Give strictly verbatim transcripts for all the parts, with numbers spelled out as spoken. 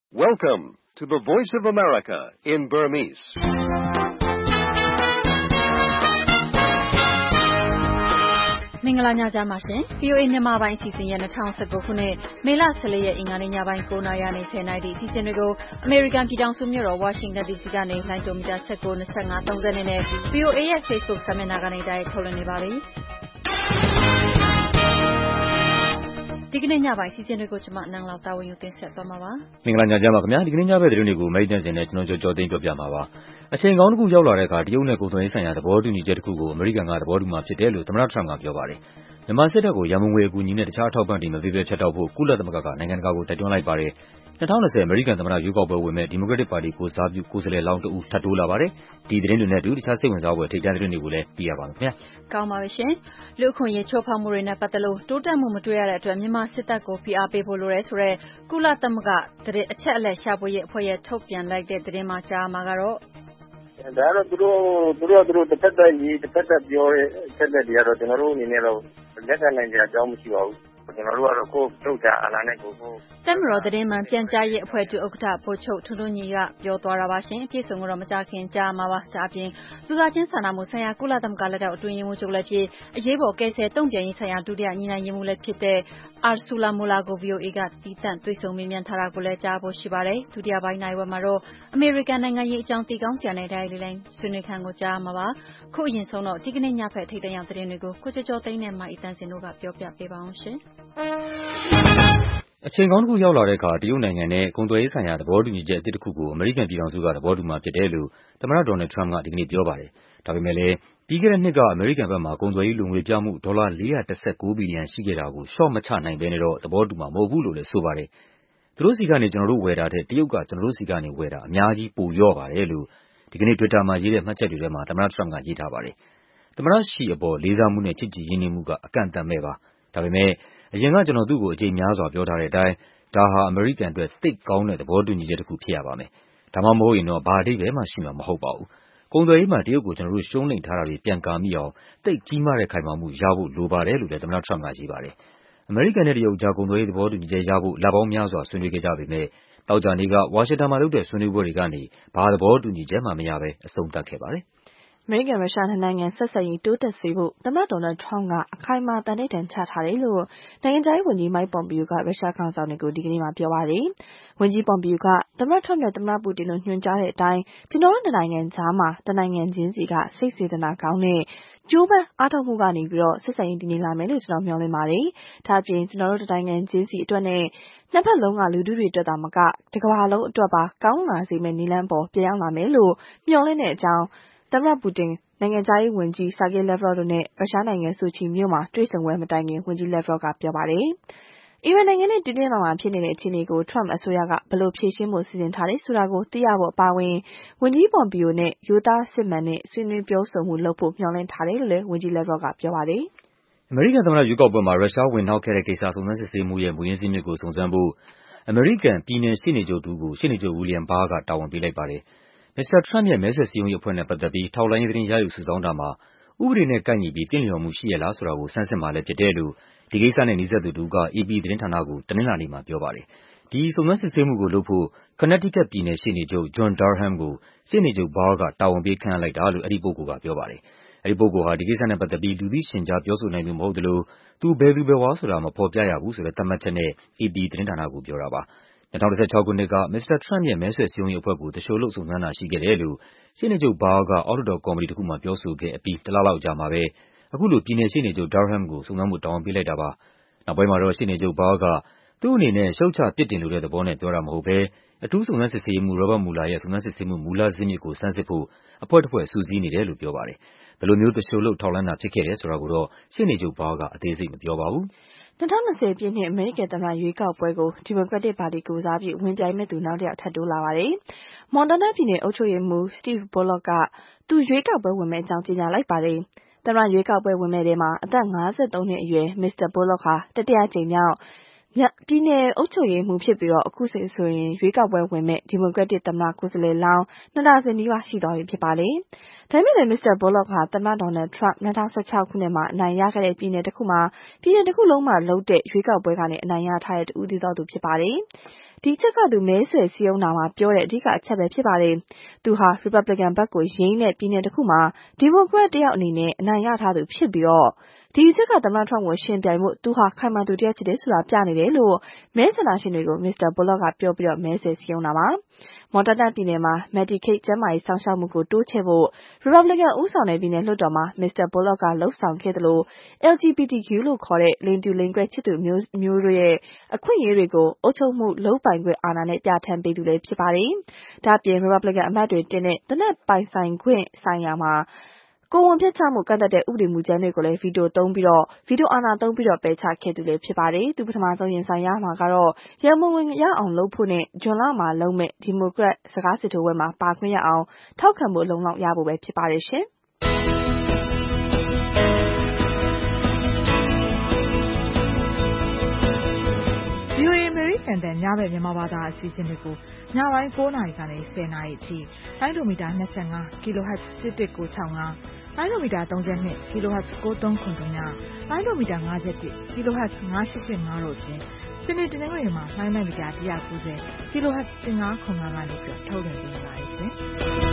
Welcome to the Voice of America in Burmese. ။မင်္ဂလာညချမ်းပါရှင်။ V O A မြန်မာပိုင်းအစီအစဉ်ရဲ့၂၀၁၉ခုနှစ်မေလ၁၄ရက်အင်္ဂါနေ့ညပိုင်း၉နာရီကနေ၁၀နာရီထိအစီအစဉ်တွေကိုအမေရိကန်ပြည်ထောင်စုမြို့တော်ဝါရှင်တန် D C ကနေလိုင်းဒိုမီတာ၁၉ ၂၅ ၃၀နဲ့ V O A ရဲ့ Facebook စာမျက်နှာကနေတိုက်ရိုက်ထုတ်လွှင့်နေပါပြီ။ဒီကနေ့ညပိုင်းအစီအစဉ်တွေကိုကျွန်မနန်းလောက်တာဝန်ယူတင်ဆက်သွားမှာပါ။မင်္ဂလာညချမ်းပါခင်ဗျာ။ဒီကနေ့ညဘက်သတင်းတွေကိုအမေရိကန်စင်နဲ့ကျွန်တော်ကျော်ကျော်သိန်းပြောပြမှာပါ။အချိန်ကောင်းတစ်ခုရောက်လာတဲ့အခါတရုတ်နဲ့ကုန်သွယ်ရေးဆိုင်ရာသဘောတူညီချက်တစ်ခုကိုအမေရိကန်ကသဘောတူမှာဖြစ်တယ်လို့သမ္မတထရမ့်ကပြောပါတယ်။မြန်မာစစ်တပ်ကိုရန်ပုံငွေအကူအညီနဲ့တခြားအထောက်အပံ့တွေမပေးဘဲဖြတ်တောက်ဖို့ကုလသမဂ္ဂကနိုင်ငံတကာကိုတိုက်တွန်းလိုက်ပါတယ်။၂၀၂၀အမေရိကန်သမ္မတရွေးကောက်ပွဲဝင်မဲ့ဒီမိုကရက်တစ်ပါတီကိုယ်စားပြုကိုယ်စားလှယ်လောင်းတဦးထပ်တိုးလာပါတယ်။ဒီသတင်းတွေနဲ့အတူတခြားစိတ်ဝင်စားဖွယ်ထိပ်တန်းသတင်းတွေကိုလည်းသိရပါမယ်ခင်ဗျာ။ကောင်းပါပြီရှင်။လူ့အခွင့်အရေးချိုးဖောက်မှုတွေနဲ့ပတ်သက်လို့တိုးတက်မှုမတွေ့ရတဲ့အတွက်မြန်မာစစ်တပ်ကိုဖိအားပေးဖို့လိုတယ်ဆိုတဲ့ကုလသမဂ္ဂသတင်းအချက်အလက်ရှာဖွေရေးအဖွဲ့ရဲ့ထုတ်ပြန်လိုက်တဲ့သတင်းမှာကြားမှာကတော့ဒါကတော့သူတို့သူတို့သူတို့တစ်ဖက်သက်ရေးတစ်ဖက်သက်ပြောတဲ့အချက်လက်တွေကတော့ကျွန်တော်တို့အနေနဲ့တော့လက်ခံနိုင်ကြအကြောင်းမရှိပါဘူးကျွန်တော်တို့ကတော့ကိုယ်ထုတ်တာအလားနဲ့ကိုကိုတက်မတော်သတင်းမှန်ပြန်ကြားရေးအဖွဲ့တူဥက္ကဋ္ဌဗိုလ်ချုပ်ထွန်းထွန်းညီကပြောသွားတာပါရှင်အပြည့်စုံကတော့မကြခင်ကြားမှာပါဒါအပြင်သူသားချင်းစာနာမှုဆိုင်ရာကုလသမဂ္ဂလက်ထောက်အတွင်းရေးမှူးချုပ်လည်းဖြစ်အရေးပေါ်ကယ်ဆယ်တုံ့ပြန်ရေးဆိုင်ရာဒုတိယညီနိုင်ရေးမှူးလည်းဖြစ်တဲ့အာဆူလာမိုလာကို V O A ကတီးတန့်တွေ့ဆုံမေးမြန်းထားတာကိုလည်းကြားဖို့ရှိပါတယ်ဒုတိယပိုင်းနိုင်ဝက်မှာတော့အမေရိကန်နိုင်ငံရေးအကြောင်းတီးကောင်းစရာနဲ့တိုင်းလေးလိုင်းဆွေးနွေးခန်းကိုကြားမှာပါခုအရင်ဆုံးတော့ဒီကနေ့ညဖက်ထိပ်တန်းရောက်သတင်းတွေကိုကိုကျော်ကျော်သိန်းနဲ့မိုင်အတန်းစင်တို့ကပြောပြပေးပါအောင်ရှင်အချိန်ကောင်းတစ်ခုရောက်လာတဲ့အခါတရုတ်နိုင်ငံနဲ့ကုန်သွယ်ရေးဆိုင်ရာသဘောတူညီချက်အသစ်တစ်ခုကိုအမေရိကန်ပြည်ထောင်စုကသဘောတူမှာဖြစ်တယ်လို့သမ္မတဒေါ်နယ်ထရမ့်ကဒီကနေ့ပြောပါတယ်။ဒါပေမဲ့လည်းပြီးခဲ့တဲ့နှစ်ကအမေရိကန်ဘက်မှာကုန်သွယ်ရေးလိုငွေပြမှုဒေါ်လာ၄၁၉ဘီလီယံရှိခဲ့တာကိုလျှော့မချနိုင်ဘဲနဲ့တော့သဘောတူမှာမဟုတ်ဘူးလို့လည်းဆိုပါတယ်။သူတို့စီကနေကျွန်တော်တို့ဝယ်တာတဲ့တရုတ်ကကျွန်တော်တို့စီကနေဝယ်တာအများကြီးပိုလျော့ပါတယ်လို့ဒီကနေ့ Twitter မှာရေးတဲ့မှတ်ချက်တွေထဲမှာသမ္မတထရမ့်ကရေးထားပါတယ်။သမ္မတရှီအပေါ်လေးစားမှုနဲ့ချစ်ကြည်ရင်းနှီးမှုကအကန့်အသတ်မဲ့ပါ။ဒါပေမဲ့အရင်ကကျွန်တော်သူ့ကိုအကြိမ်များစွာပြောထားတဲ့အတိုင်းဒါဟာအမေရိကန်အတွက်သိပ်ကောင်းတဲ့သဘောတူညီချက်တစ်ခုဖြစ်ရပါမယ်။ဒါမှမဟုတ်ရင်တော့ဘာအဓိပ္ပာယ်မှရှိမှာမဟုတ်ပါဘူး။ကုန်သွယ်ရေးမှာတရုတ်ကိုကျွန်တော်တို့ရှုံးနိမ့်ထားတာတွေပြန်ကာမိအောင်သိပ်ကြီးမားတဲ့ခိုင်မာမှုရဖို့လိုပါတယ်လို့လည်းသမ္မတထရမ့်ကရေးပါတယ်။အမေရိကန်နဲ့တရုတ်ကြားကုန်သွယ်ရေးသဘောတူညီချက်ရဖို့လပေါင်းများစွာဆွေးနွေးခဲ့ကြပေမဲ့သောကြာနေ့ကဝါရှင်တန်မှာလုပ်တဲ့ဆွေးနွေးပွဲတွေကနေဘာသဘောတူညီချက်မှမရဘဲအဆုံးသတ်ခဲ့ပါတယ်။အမေရိကန်ရုရှားနှစ်နိုင်ငံဆက်ဆံရေးတိုးတက်စေဖို့သမ္မတဒေါ်နယ်ထရမ့်ကအခိုင်အမာသန္နိဋ္ဌာန်ချထားတယ်လို့နိုင်ငံခြားရေးဝန်ကြီး Mike Pompeo ကရုရှားခေါင်းဆောင်တွေကိုဒီကနေ့မှာပြောပါတယ်။ဝန်ကြီး Pompeo ကသမ္မတထရမ့်နဲ့သမ္မတပူတင်တို့ညွှန်ကြားတဲ့အတိုင်းကျွန်တော်တို့နှစ်နိုင်ငံကြားမှာတနိုင်ငံချင်းစီကစိတ်စေတနာကောင်းတဲ့ကျိုးပန်းအားထုတ်မှုကနေပြီးတော့ဆက်ဆံရေးတည်ငြိမ်လာမယ်လို့ကျွန်တော်မျှော်လင့်ပါတယ်။ဒါ့အပြင်ကျွန်တော်တို့နိုင်ငံချင်းစီအတွက်နဲ့နှစ်ဖက်လုံးကလူထုတွေအတွက်သာမကတကမ္ဘာလုံးအတွက်ပါကောင်းလာစေမယ့်နည်းလမ်းပေါ်ပြန်ရောက်လာမယ်လို့မျှော်လင့်တဲ့အကြောင်းသမ္မတပူတင်နိုင်ငံခြားရေးဝန်ကြီး Sergei Lavrov တို့နဲ့ရုရှားနိုင်ငံဆိုချီမြို့မှာတွေ့ဆုံပွဲမတိုင်ခင်ဝန်ကြီး Lavrov ကပြောပါတယ်။အီရန်နိုင်ငံနဲ့တင်းတင်းမာမာဖြစ်နေတဲ့အခြေအနေကိုထရမ့်အစိုးရကဘယ်လိုဖြေရှင်းဖို့စီစဉ်ထားလဲဆိုတာကိုသိရဖို့အပါအဝင်ဝန်ကြီး Pompeo နဲ့ရိုးသားစစ်မှန်တဲ့ဆွေးနွေးပြောဆိုမှုလုပ်ဖို့မျှော်လင့်ထားတယ်လို့လည်းဝန်ကြီး Lavrov ကပြောပါတယ်။အမေရိကန်သမ္မတရွေးကောက်ပွဲမှာရုရှားဝင်နှောက်ခဲ့တဲ့ကိစ္စစုံစမ်းစစ်ဆေးမှုရဲ့မူရင်းဇစ်မြစ်ကိုစုံစမ်းဖို့အမေရိကန်ပြည်နယ်ရှေ့နေချုပ်တူကိုရှေ့နေချုပ် William Barr ကတာဝန်ပေးလိုက်ပါတယ်။မစ္စတာထရမ့်ရဲ့မဲဆွယ်စည်းရုံးရေးအဖွဲ့နဲ့ပတ်သက်ပြီးထောက်လှမ်းရေးသတင်းရယူစုဆောင်းတာမှာဥပဒေနဲ့ကိုက်ညီပြီးသင့်လျော်မှုရှိရဲ့လားဆိုတာကိုဆန်းစစ်မှာလည်းဖြစ်တယ်လို့ဒီကိစ္စနဲ့နှိစက်သူတူက A P သတင်းဌာနကိုတနင်္လာနေ့မှာပြောပါတယ်။ဒီစုံစမ်းစစ်ဆေးမှုကိုလုပ်ဖို့ Connecticut ပြည်နယ်ရှေ့နေချုပ် John Durham ကိုရှေ့နေချုပ် Barr ကတာဝန်ပေးခန့်အပ်လိုက်တာလို့အဲဒီပုဂ္ဂိုလ်ကပြောပါတယ်။အဲဒီပုဂ္ဂိုလ်ဟာဒီကိစ္စနဲ့ပတ်သက်ပြီးလူသိရှင်ကြားပြောဆိုနိုင်သူမဟုတ်သလိုသူဘယ်သူဘယ်ဝါဆိုတာမဖော်ပြရဘူးဆိုတဲ့သတ်မှတ်ချက်နဲ့ A P သတင်းဌာနကိုပြောတာပါ။၂၀၁၆ခုနှစ်ကမစ္စတာထရမ့်ရဲ့မဲဆွယ်စည်းရုံးရေးအဖွဲ့ကိုသူလျှိုလုပ်စုံစမ်းတာရှိခဲ့တယ်လို့ရှေ့နေချုပ် Barr ကအောက်လွှတ်တော်ကော်မတီတစ်ခုမှာပြောဆိုခဲ့အပြီးတလလောက်ကြာမှာပဲအခုလိုပြည်နယ်ရှေ့နေချုပ် Durham ကိုစုံစမ်းဖို့တာဝန်ပေးလိုက်တာပါ။နောက်ပိုင်းမှာတော့ရှေ့နေချုပ် Barr ကသူ့အနေနဲ့ရှုတ်ချပြစ်တင်လိုတဲ့သဘောနဲ့ပြောတာမဟုတ်ဘဲအထူးစုံစမ်းစစ်ဆေးရေးမှူး Robert Mueller ရဲ့စုံစမ်းစစ်ဆေးမှုမူလဇစ်မြစ်ကိုဆန်းစစ်ဖို့အဖွဲ့တစ်ဖွဲ့စုစည်းနေတယ်လို့ပြောပါတယ်။ဘယ်လိုမျိုးသူလျှိုလုပ်ထောက်လှမ်းတာဖြစ်ခဲ့တယ်ဆိုတာကိုတော့ရှေ့နေချုပ် Barr ကအသေးစိတ်မပြောပါဘူး။၂၀၂၀ပြည့်နှစ်အမေရိကန်သမ္မတရွေးကောက်ပွဲကိုဒီမိုကရက်တစ်ပါတီကိုယ်စားပြုဝင်ပြိုင်မဲ့သူနောက်တစ်ယောက်ထပ်တိုးလာပါတယ်။ Montana ပြည်နယ်အုပ်ချုပ်ရေးမှူး Steve Bullock ကသူရွေးကောက်ပွဲဝင်မဲ့အကြောင်းကြေညာလိုက်ပါတယ်။သမ္မတရွေးကောက်ပွဲဝင်မဲ့ထဲမှာအသက်၅၃နှစ်အရွယ် မစ္စတာ Bullock ဟာတတိယကြိမ်မြောက်ပြည်နယ်အုပ်ချုပ်ရေးမှူးဖြစ်ပြီးတော့အခုဆိုရင်ရွေးကောက်ပွဲဝင်မဲ့ဒီမိုကရက်တစ်သမ္မတကိုယ်စားလှယ်လောင်းနှစ်ဒါဇင်နီးပါးရှိသွားပြီဖြစ်ပါတယ်။ဒါပေမဲ့လည်းမစ္စတာ Bullock ဟာသမ္မတဒေါ်နယ်ထရမ့်၂၀၁၆ခုနှစ်မှာအနိုင်ရခဲ့တဲ့ပြည်နယ်တစ်ခုမှာပြည်နယ်တစ်ခုလုံးမှာလုပ်တဲ့ရွေးကောက်ပွဲကနေအနိုင်ရထားတဲ့တူဦးသေးသောသူဖြစ်ပါတယ်။ဒီချက်ကသူမဲဆွယ်စည်းရုံးတာမှာပြောတဲ့အဓိကအချက်ပဲဖြစ်ပါတယ်။သူဟာ Republican ဘက်ကိုယိမ်းတဲ့ပြည်နယ်တစ်ခုမှာ Democrat တယောက်အနေနဲ့အနိုင်ရထားသူဖြစ်ပြီးတော့ဒီအချက်ကသမ္မတ Trump ကိုရှင်ပြိုင်မှုသူဟာခိုင်မာသူတယောက်ဖြစ်တယ်ဆိုတာပြနေတယ်လို့မဲဆန္ဒရှင်တွေကို Mister Bullock ကပြောပြီးတော့မဲဆွယ်စည်းရုံးတာပါ။ Montana ပြည်နယ်မှာ Medicaid ကျန်းမာရေးစောင့်ရှောက်မှုကိုတိုးချဲ့ဖို့ Republican ဦးဆောင်တဲ့ပြည်နယ်လွှတ်တော်မှာ Mister Bullock ကလှုပ်ဆောင်ခဲ့သလို L G B T Q လို့ခေါ်တဲ့လိင်တူလိင်ကွဲချစ်သူမျိုးမျိုးတို့ရဲ့အခွင့်အရေးတွေကိုအုပ်ချုပ်မှုလုပ်ပိုင်ခွင့်အာဏာနဲ့ပြဋ္ဌာန်းပေးသူလည်းဖြစ်ပါတယ်။ဒါ့အပြင် Republican အမတ်တွေတင်တဲ့သေနတ်ပိုင်ဆိုင်ခွင့်ဆိုင်ရာမှာကိုယ်ဝန်ဖျက်ချမှုကန့်သတ်တဲ့ဥပဒေမူကြမ်းတွေကိုလည်းဗီတိုသုံးပြီးတော့ဗီတိုအာဏာသုံးပြီးတော့ပယ်ချခဲ့သူလည်းဖြစ်ပါတယ်။သူပထမဆုံးရင်ဆိုင်ရမှာကတော့ရန်ပုံငွေရအောင်လုပ်ဖို့နဲ့ဂျွန်လမှာလုပ်မဲ့ဒီမိုကရက်စကားစစ်ထိုးပွဲမှာပါခွင့်ရအောင်ထောက်ခံမှုလုံလောက်ရဖို့ပဲဖြစ်ပါတယ်ရှင်။ V O A American တန်ညဘက်မြန်မာဘာသာအစီအစဉ်တွေကိုညပိုင်း၉နာရီကနေ၁၀နာရီအထိလိုင်းဒိုမီတာ၂၅ kilohertz တစ်တစ်ကို၆၅လိုင်းဒိုမီတာ၃၂ kilohertz ကိုသုံးခုညလိုင်းဒိုမီတာ၅၁ kilohertz ၅၈၈၅တို့အပြင်စနေတနင်္ဂနွေမှာလိုင်းမီတာ၁၉၀ kilohertz ၁၅ခု၅ကနေပြထုတ်လွှင့်ပေးပါရစေ။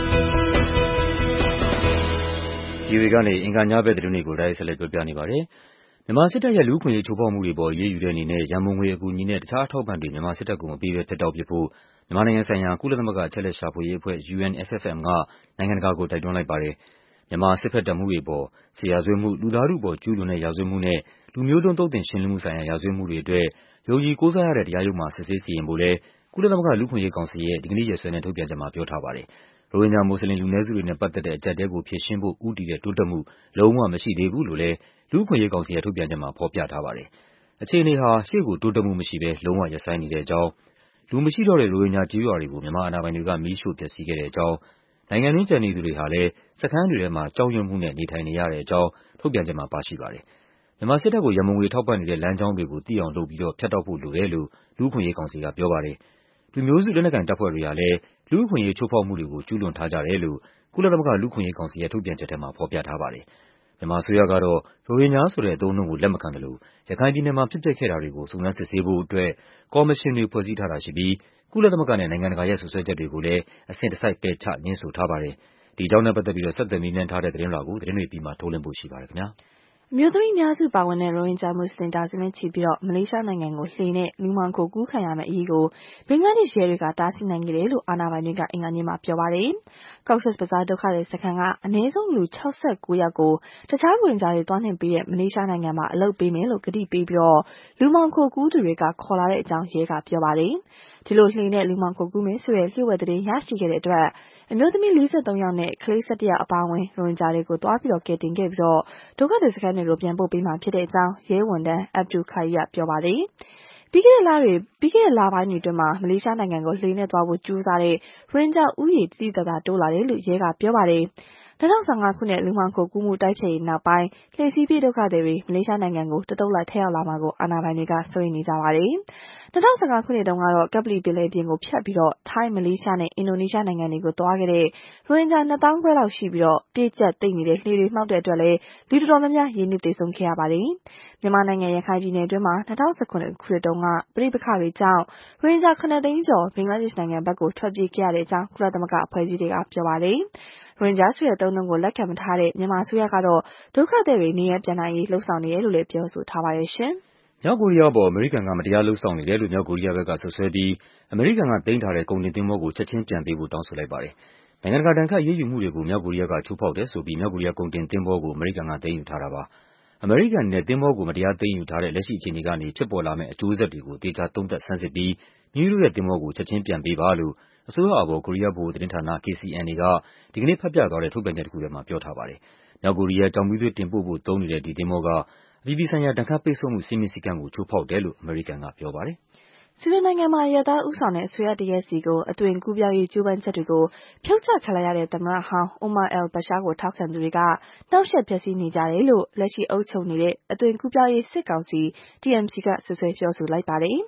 V O A ကနေအင်္ဂါညဘက်သတင်းတွေကိုတိုက်ရိုက်ဆက်လက်ပြောပြနေပါတယ်။မြန်မာစစ်တပ်ရဲ့လူ့အခွင့်အရေးချိုးဖောက်မှုတွေပေါ်အရေးယူတဲ့အနေနဲ့ရန်ပုံငွေအကူအညီနဲ့တခြားအထောက်အပံ့တွေမြန်မာစစ်တပ်ကိုမပေးဘဲဖြတ်တောက်ပစ်ဖို့မြန်မာနိုင်ငံဆိုင်ရာကုလသမဂ္ဂအချက်အလက်ရှာဖွေရေးအဖွဲ့ U N F F M ကနိုင်ငံတကာကိုတိုက်တွန်းလိုက်ပါတယ်။မြန်မာစစ်ဘက်တပ်မှုတွေပေါ်စစ်ရာဇဝတ်မှု၊လူသားထုအပေါ်ကျူးလွန်တဲ့ရာဇဝတ်မှုနဲ့လူမျိုးတုံးသုတ်သင်ရှင်းလင်းမှုဆိုင်ရာရာဇဝတ်မှုတွေအတွက်ယုံကြည်ကိုးစားရတဲ့တရားရုံးမှာစစ်ဆေးစီရင်ဖို့လည်းကုလသမဂ္ဂလူ့အခွင့်အရေးကောင်စီရဲ့ဒီကနေ့ရက်စွဲနဲ့ထုတ်ပြန်ချက်မှာပြောထားပါတယ်။ရိုဟင်ဂျာမွတ်စလင်လူနည်းစုတွေနဲ့ပတ်သက်တဲ့အကျပ်အတည်းကိုဖြေရှင်းဖို့ဦးတည်တဲ့တိုးတက်မှုလုံးဝမရှိသေးဘူးလို့လည်းလူ့အခွင့်အရေးကောင်စီရဲ့ထုတ်ပြန်ချက်မှာဖော်ပြထားပါတယ်။အခြေအနေဟာရှေ့ကိုတိုးတက်မှုမရှိဘဲလုံးဝရပ်ဆိုင်းနေတဲ့အကြောင်းလူမရှိတော့တဲ့ရိုဟင်ဂျာကျေးရွာတွေကိုမြန်မာအာဏာပိုင်တွေကမီးရှို့ဖျက်ဆီးခဲ့တဲ့အကြောင်းနိုင်ငံတွင်းကျန်နေသူတွေဟာလည်းစခန်းတွေထဲမှာကြောက်ရွံ့မှုနဲ့နေထိုင်နေရတဲ့အကြောင်းထုတ်ပြန်ချက်မှာပါရှိပါတယ်။မြန်မာစစ်တပ်ကိုရန်ပုံငွေထောက်ပံ့နေတဲ့လမ်းကြောင်းတွေကိုသိအောင်လုပ်ပြီးတော့ဖြတ်တောက်ဖို့လိုတယ်လို့လူ့အခွင့်အရေးကောင်စီကပြောပါတယ်။လူမျိုးစုလက်နက်ကိုင်တပ်ဖွဲ့တွေဟာလည်းလူ့အခွင့်အရေးချိုးဖောက်မှုတွေကိုကျူးလွန်ထားကြတယ်လို့ကုလသမဂ္ဂလူ့အခွင့်အရေးကောင်စီရဲ့ထုတ်ပြန်ချက်ထဲမှာဖော်ပြထားပါတယ်။မြန်မာအစိုးရကတော့ရိုဟင်ဂျာဆိုတဲ့အသုံးအနှုန်းကိုလက်မခံသလိုရခိုင်ပြည်နယ်မှာဖြစ်ပျက်ခဲ့တာတွေကိုစုံစမ်းစစ်ဆေးဖို့အတွက်ကော်မရှင်တွေဖွဲ့စည်းထားတာရှိပြီးကုလသမဂ္ဂနဲ့နိုင်ငံတကာရဲ့စွပ်စွဲချက်တွေကိုလည်းအစဉ်တစိုက်ပယ်ချငြင်းဆိုထားပါတယ်။ဒီအကြောင်းနဲ့ပတ်သက်ပြီးတော့ဆက်သွယ်မေးမြန်းထားတဲ့သတင်းလွှာကိုသတင်းတွေပြီးမှထုတ်လွှင့်ဖို့ရှိပါတယ်ခင်ဗျာ။မြို့သမီးများစုပါဝင်တဲ့ရိုဟင်ဂျာမွတ်စလင်ဒါဇင်နဲ့ချီပြီးတော့မလေးရှားနိုင်ငံကိုလှေနဲ့လူမှောင်ခိုကူးခံရမယ့်အရေးကိုဘင်္ဂလားဒေ့ရှ်ရဲတွေကတားဆီးနိုင်ခဲ့တယ်လို့အာဏာပိုင်တွေကအင်္ဂါနေ့မှာပြောပါတယ်။ Cox's Bazar ဒုက္ခသည်စခန်းကအနည်းဆုံးလူ၆၉ယောက်ကိုတခြားရိုဟင်ဂျာတွေသွားနှင်ပေးတဲ့မလေးရှားနိုင်ငံမှာအလုပ်ပေးမယ်လို့ကတိပေးပြီးတော့လူမှောင်ခိုကူးသူတွေကခေါ်လာတဲ့အကြောင်းရဲကပြောပါတယ်။ဒီလိုလှေနဲ့လူမှောင်ခိုကူးမယ်ဆိုတဲ့လျှို့ဝှက်သတင်းရရှိခဲ့တဲ့အတွက်အမျိုးသမီး၄၃ယောက်နဲ့ကလေး၁၁ယောက်အပါအဝင်ရိုဟင်ဂျာတွေကိုသွားပြီးတော့ကယ်တင်ခဲ့ပြီးတော့ဒုက္ခသည်စခန်းတွေကိုပြန်ပို့ပေးမှာဖြစ်တဲ့အကြောင်းရဲဝန်ထမ်း Abdul Khair ကပြောပါတယ်။ပြီးခဲ့တဲ့လတွေပြီးခဲ့တဲ့လပိုင်းတွေအတွင်းမှာမလေးရှားနိုင်ငံကိုလှေနဲ့သွားဖို့ကြိုးစားတဲ့ရိုဟင်ဂျာဦးရေတိတိကျကျတိုးလာတယ်လို့ရဲကပြောပါတယ်။၂၀၁၅ခုနှစ်လူမှောင်ခိုကူးမှုတိုက်ဖျက်ရေးနောက်ပိုင်းလှေစီးပြေးဒုက္ခသည်တွေမလေးရှားနိုင်ငံကိုတသုတ်လိုက်ထက်ရောက်လာမှာကိုအာဏာပိုင်တွေကစိုးရိမ်နေကြပါတယ်။၂၀၁၅ခုနှစ်တုန်းကတော့ကပ္ပလီပင်လယ်ပြင်ကိုဖြတ်ပြီးတော့ထိုင်းမလေးရှားနဲ့အင်ဒိုနီးရှားနိုင်ငံတွေကိုသွားခဲ့တဲ့ရိုဟင်ဂျာနှစ်သောင်းခွဲလောက်ရှိပြီးတော့ပြည့်ကျပ်သိမ့်နေတဲ့လှေတွေမှောက်တဲ့အတွက်လည်းလူတော်တော်များများရေနစ်သေဆုံးခဲ့ရပါတယ်။မြန်မာနိုင်ငံရခိုင်ပြည်နယ်အတွင်းမှာ၂၀၁၇ခုနှစ်တုန်းကပဋိပက္ခတွေကြောင့်ရိုဟင်ဂျာခုနှစ်သိန်းကျော်ဘင်္ဂလားဒေ့ရှ်နိုင်ငံဘက်ကိုထွက်ပြေးခဲ့ရတဲ့အကြောင်းကုလသမဂ္ဂအဖွဲ့အစည်းတွေကပြောပါတယ်။ရိုဟင်ဂျာဆိုတဲ့အသုံးအနှုန်းကိုလက်ခံမထားတဲ့မြန်မာအစိုးရကတော့ဒုက္ခသည်တွေနေရပ်ပြန်နိုင်ရေးလှုံ့ဆော်နေတယ်လို့လည်းပြောဆိုထားပါတယ်ရှင်။မြောက်ကိုရီးယားပေါ်အမေရိကန်ကမတရားလုပ်ဆောင်နေတယ်လို့မြောက်ကိုရီးယားဘက်ကဆွဆွဲပြီးအမေရိကန်ကသိမ်းထားတဲ့ကုန်တင်သင်္ဘောကိုချက်ချင်းပြန်ပေးဖို့တောင်းဆိုလိုက်ပါတယ်။နိုင်ငံတကာတန်ခတ်အရေးယူမှုတွေကိုမြောက်ကိုရီးယားကချိုးဖောက်တယ်ဆိုပြီးမြောက်ကိုရီးယားကုန်တင်သင်္ဘောကိုအမေရိကန်ကသိမ်းယူထားတာပါ။အမေရိကန်နဲ့သင်္ဘောကိုမတရားသိမ်းယူထားတဲ့လက်ရှိအခြေအနေကနေဖြစ်ပေါ်လာမယ့်အကျိုးဆက်တွေကိုသေချာသုံးသပ်ဆန်းစစ်ပြီးမိမိတို့ရဲ့သင်္ဘောကိုချက်ချင်းပြန်ပေးပါလို့အစိုးရအာဘော်ကိုရီးယားဗဟိုသတင်းဌာန K C N A ကဒီကနေ့ဖတ်ပြသွားတဲ့ထုတ်ပြန်ချက်တစ်ခုထဲမှာပြောထားပါတယ်။မြောက်ကိုရီးယားကြောင်မီးသွေးတင်ပို့ဖို့သုံးနေတဲ့ဒီသင်္ဘောကအပြည်ပြည်ဆိုင်ရာဒဏ်ခတ်ပိတ်ဆို့မှုစည်းမျဉ်းစည်းကမ်းကိုချိုးဖောက်တယ်လို့အမေရိကန်ကပြောပါတယ်။ဆွီဒင်နိုင်ငံမှာအရပ်သားဦးဆောင်တဲ့အစိုးရတရက်စီကိုအသွင်ကူးပြောင်းရေးကြိုးပမ်းချက်တွေကိုဖြုတ်ချခံလိုက်ရတဲ့သမ္မတဟောင်း Omar al-Bashir ကိုထောက်ခံသူတွေကနှောက်ယှက်ဖျက်ဆီးနေကြတယ်လို့လက်ရှိအုပ်ချုပ်နေတဲ့အသွင်ကူးပြောင်းရေးစစ်ကောင်စီ T M C ကဆွဆွဲပြောဆိုလိုက်ပါတယ်။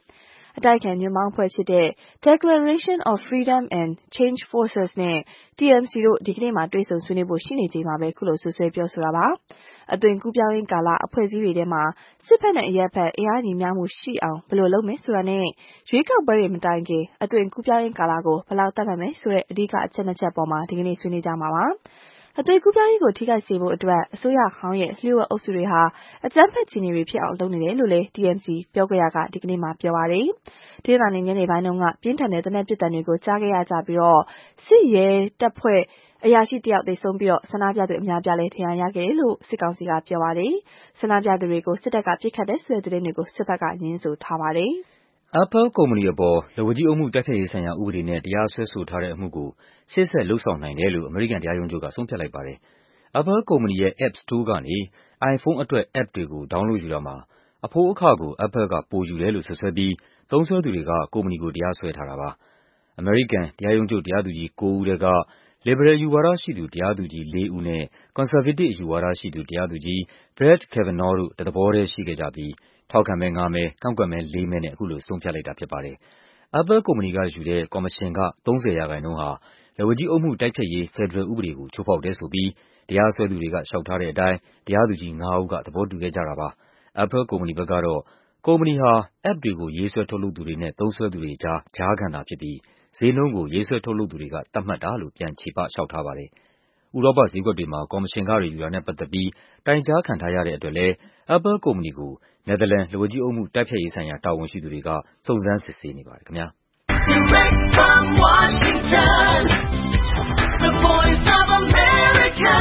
အတိုက်အခံညွန့်ပေါင်းအဖွဲ့ဖြစ်တဲ့ Declaration of Freedom and Change Forces နဲ့ T M C တို့ဒီကနေ့မှာတွေ့ဆုံဆွေးနွေးဖို့ရှိနေချိန်မှာပဲခုလိုဆွဆွဲပြောဆိုတာပါအသွင်ကူးပြောင်းရေးကာလအဖွဲ့အစည်းတွေထဲမှာစစ်ဖက်နဲ့အရက်ဖက်အင်အားညီမျှမှုရှိအောင်ဘယ်လိုလုပ်မယ်ဆိုတာနဲ့ရွေးကောက်ပွဲတွေမတိုင်ခင်အသွင်ကူးပြောင်းရေးကာလကိုဘယ်လောက်သတ်မှတ်မယ်ဆိုတဲ့အဓိကအချက်နှစ်ချက်ပေါ်မှာဒီကနေ့ဆွေးနွေးကြမှာပါအသွင်ကူးပြောင်းရေးကိုထိခိုက်စေဖို့အတွက်အစိုးရဟောင်းရဲ့လျှို့ဝှက်အုပ်စုတွေဟာအကြမ်းဖက်ခြေနေတွေဖြစ်အောင်လုပ်နေတယ်လို့လည်း T M C ပြောခွင့်ရကဒီကနေ့မှာပြောပါတယ်။ဒေသနေညနေပိုင်းတုန်းကပြင်းထန်တဲ့သေနတ်ပစ်သံတွေကိုကြားခဲ့ရကြပြီးစစ်ရဲတပ်ဖွဲ့အရာရှိတယောက်သေဆုံးပြီးဆန္ဒပြသူအများပြားလည်းထင်ရရခဲ့တယ်လို့စစ်ကောင်စီကပြောပါတယ်။ဆန္ဒပြသူတွေကိုစစ်တပ်ကပစ်ခတ်တဲ့ဆိုတဲ့သတင်းတွေကိုစစ်ဘက်ကငြင်းဆိုထားပါတယ်။ Apple ကုမ္ပဏီအပေါ်လက်ဝါးကြီးအုပ်မှုတိုက်ဖျက်ရေးဆိုင်ရာဥပဒေနဲ့တရားစွဲဆိုထားတဲ့အမှုကိုရှေ့ဆက်လုပ်ဆောင်နိုင်တယ်လို့အမေရိကန်တရားရုံးချုပ်ကဆုံးဖြတ်လိုက်ပါတယ်။ Apple ကုမ္ပဏီရဲ့ App Store ကနေ iPhone အတွက် App တွေကို download ယူတာမှာအဖိုးအခကို Apple ကပိုယူတယ်လို့စွပ်စွဲပြီးသုံးစွဲသူတွေကကုမ္ပဏီကိုတရားစွဲထားတာပါ။ အမေရိကန်တရားရုံးချုပ်တရားသူကြီးကိုးဦးထဲက လစ်ဘရယ်အယူဝါဒရှိသူတရားသူကြီးလေးဦးနဲ့ကွန်ဆာဗေးတစ်အယူဝါဒရှိသူတရားသူကြီး Brett Kavanaugh တို့တသဘောထဲရှိခဲ့ကြပြီးထောက်ခံမဲငါးမဲကန့်ကွက်မဲလေးမဲနဲ့အခုလိုဆုံးဖြတ်လိုက်တာဖြစ်ပါတယ်။ Apple ကုမ္ပဏီကယူတဲ့ကော်မရှင်ခသုံးဆယ်ရာခိုင်နှုန်းဟာလက်ဝါးကြီးအုပ်မှုတိုက်ဖျက်ရေးဖက်ဒရယ်ဥပဒေကိုချိုးဖောက်တယ်ဆိုပြီးတရားစွဲသူတွေကလျှောက်ထားတဲ့အတိုင်းတရားသူကြီးငါးဦးကသဘောတူခဲ့ကြတာပါ။ Apple ကုမ္ပဏီဘက်ကတော့ကုမ္ပဏီဟာ App တွေကိုရေးဆွဲထုတ်လုပ်သူတွေနဲ့သုံးစွဲသူတွေကြားကြားခံသာဖြစ်ပြီးဈေးနှုန်းကိုရေးဆွဲထုတ်လုပ်သူတွေကသတ်မှတ်တာလို့ပြန်ချေပလျှောက်ထားပါတယ်။ဥရောပဈေးကွက်တွေမှာကော်မရှင်ခတွေယူတာနဲ့ပတ်သက်ပြီးတိုင်ကြားခံထားရတဲ့အတွက်လည်း Apple ကုမ္ပဏီကိုနယ်သာလန်လက်ဝါးကြီးအုပ်မှုတိုက်ဖျက်ရေးဆိုင်ရာတာဝန်ရှိသူတွေကစုံစမ်းစစ်ဆေးနေပါတယ်ခင်ဗျာ။ Direct from Washington, the Voice of America,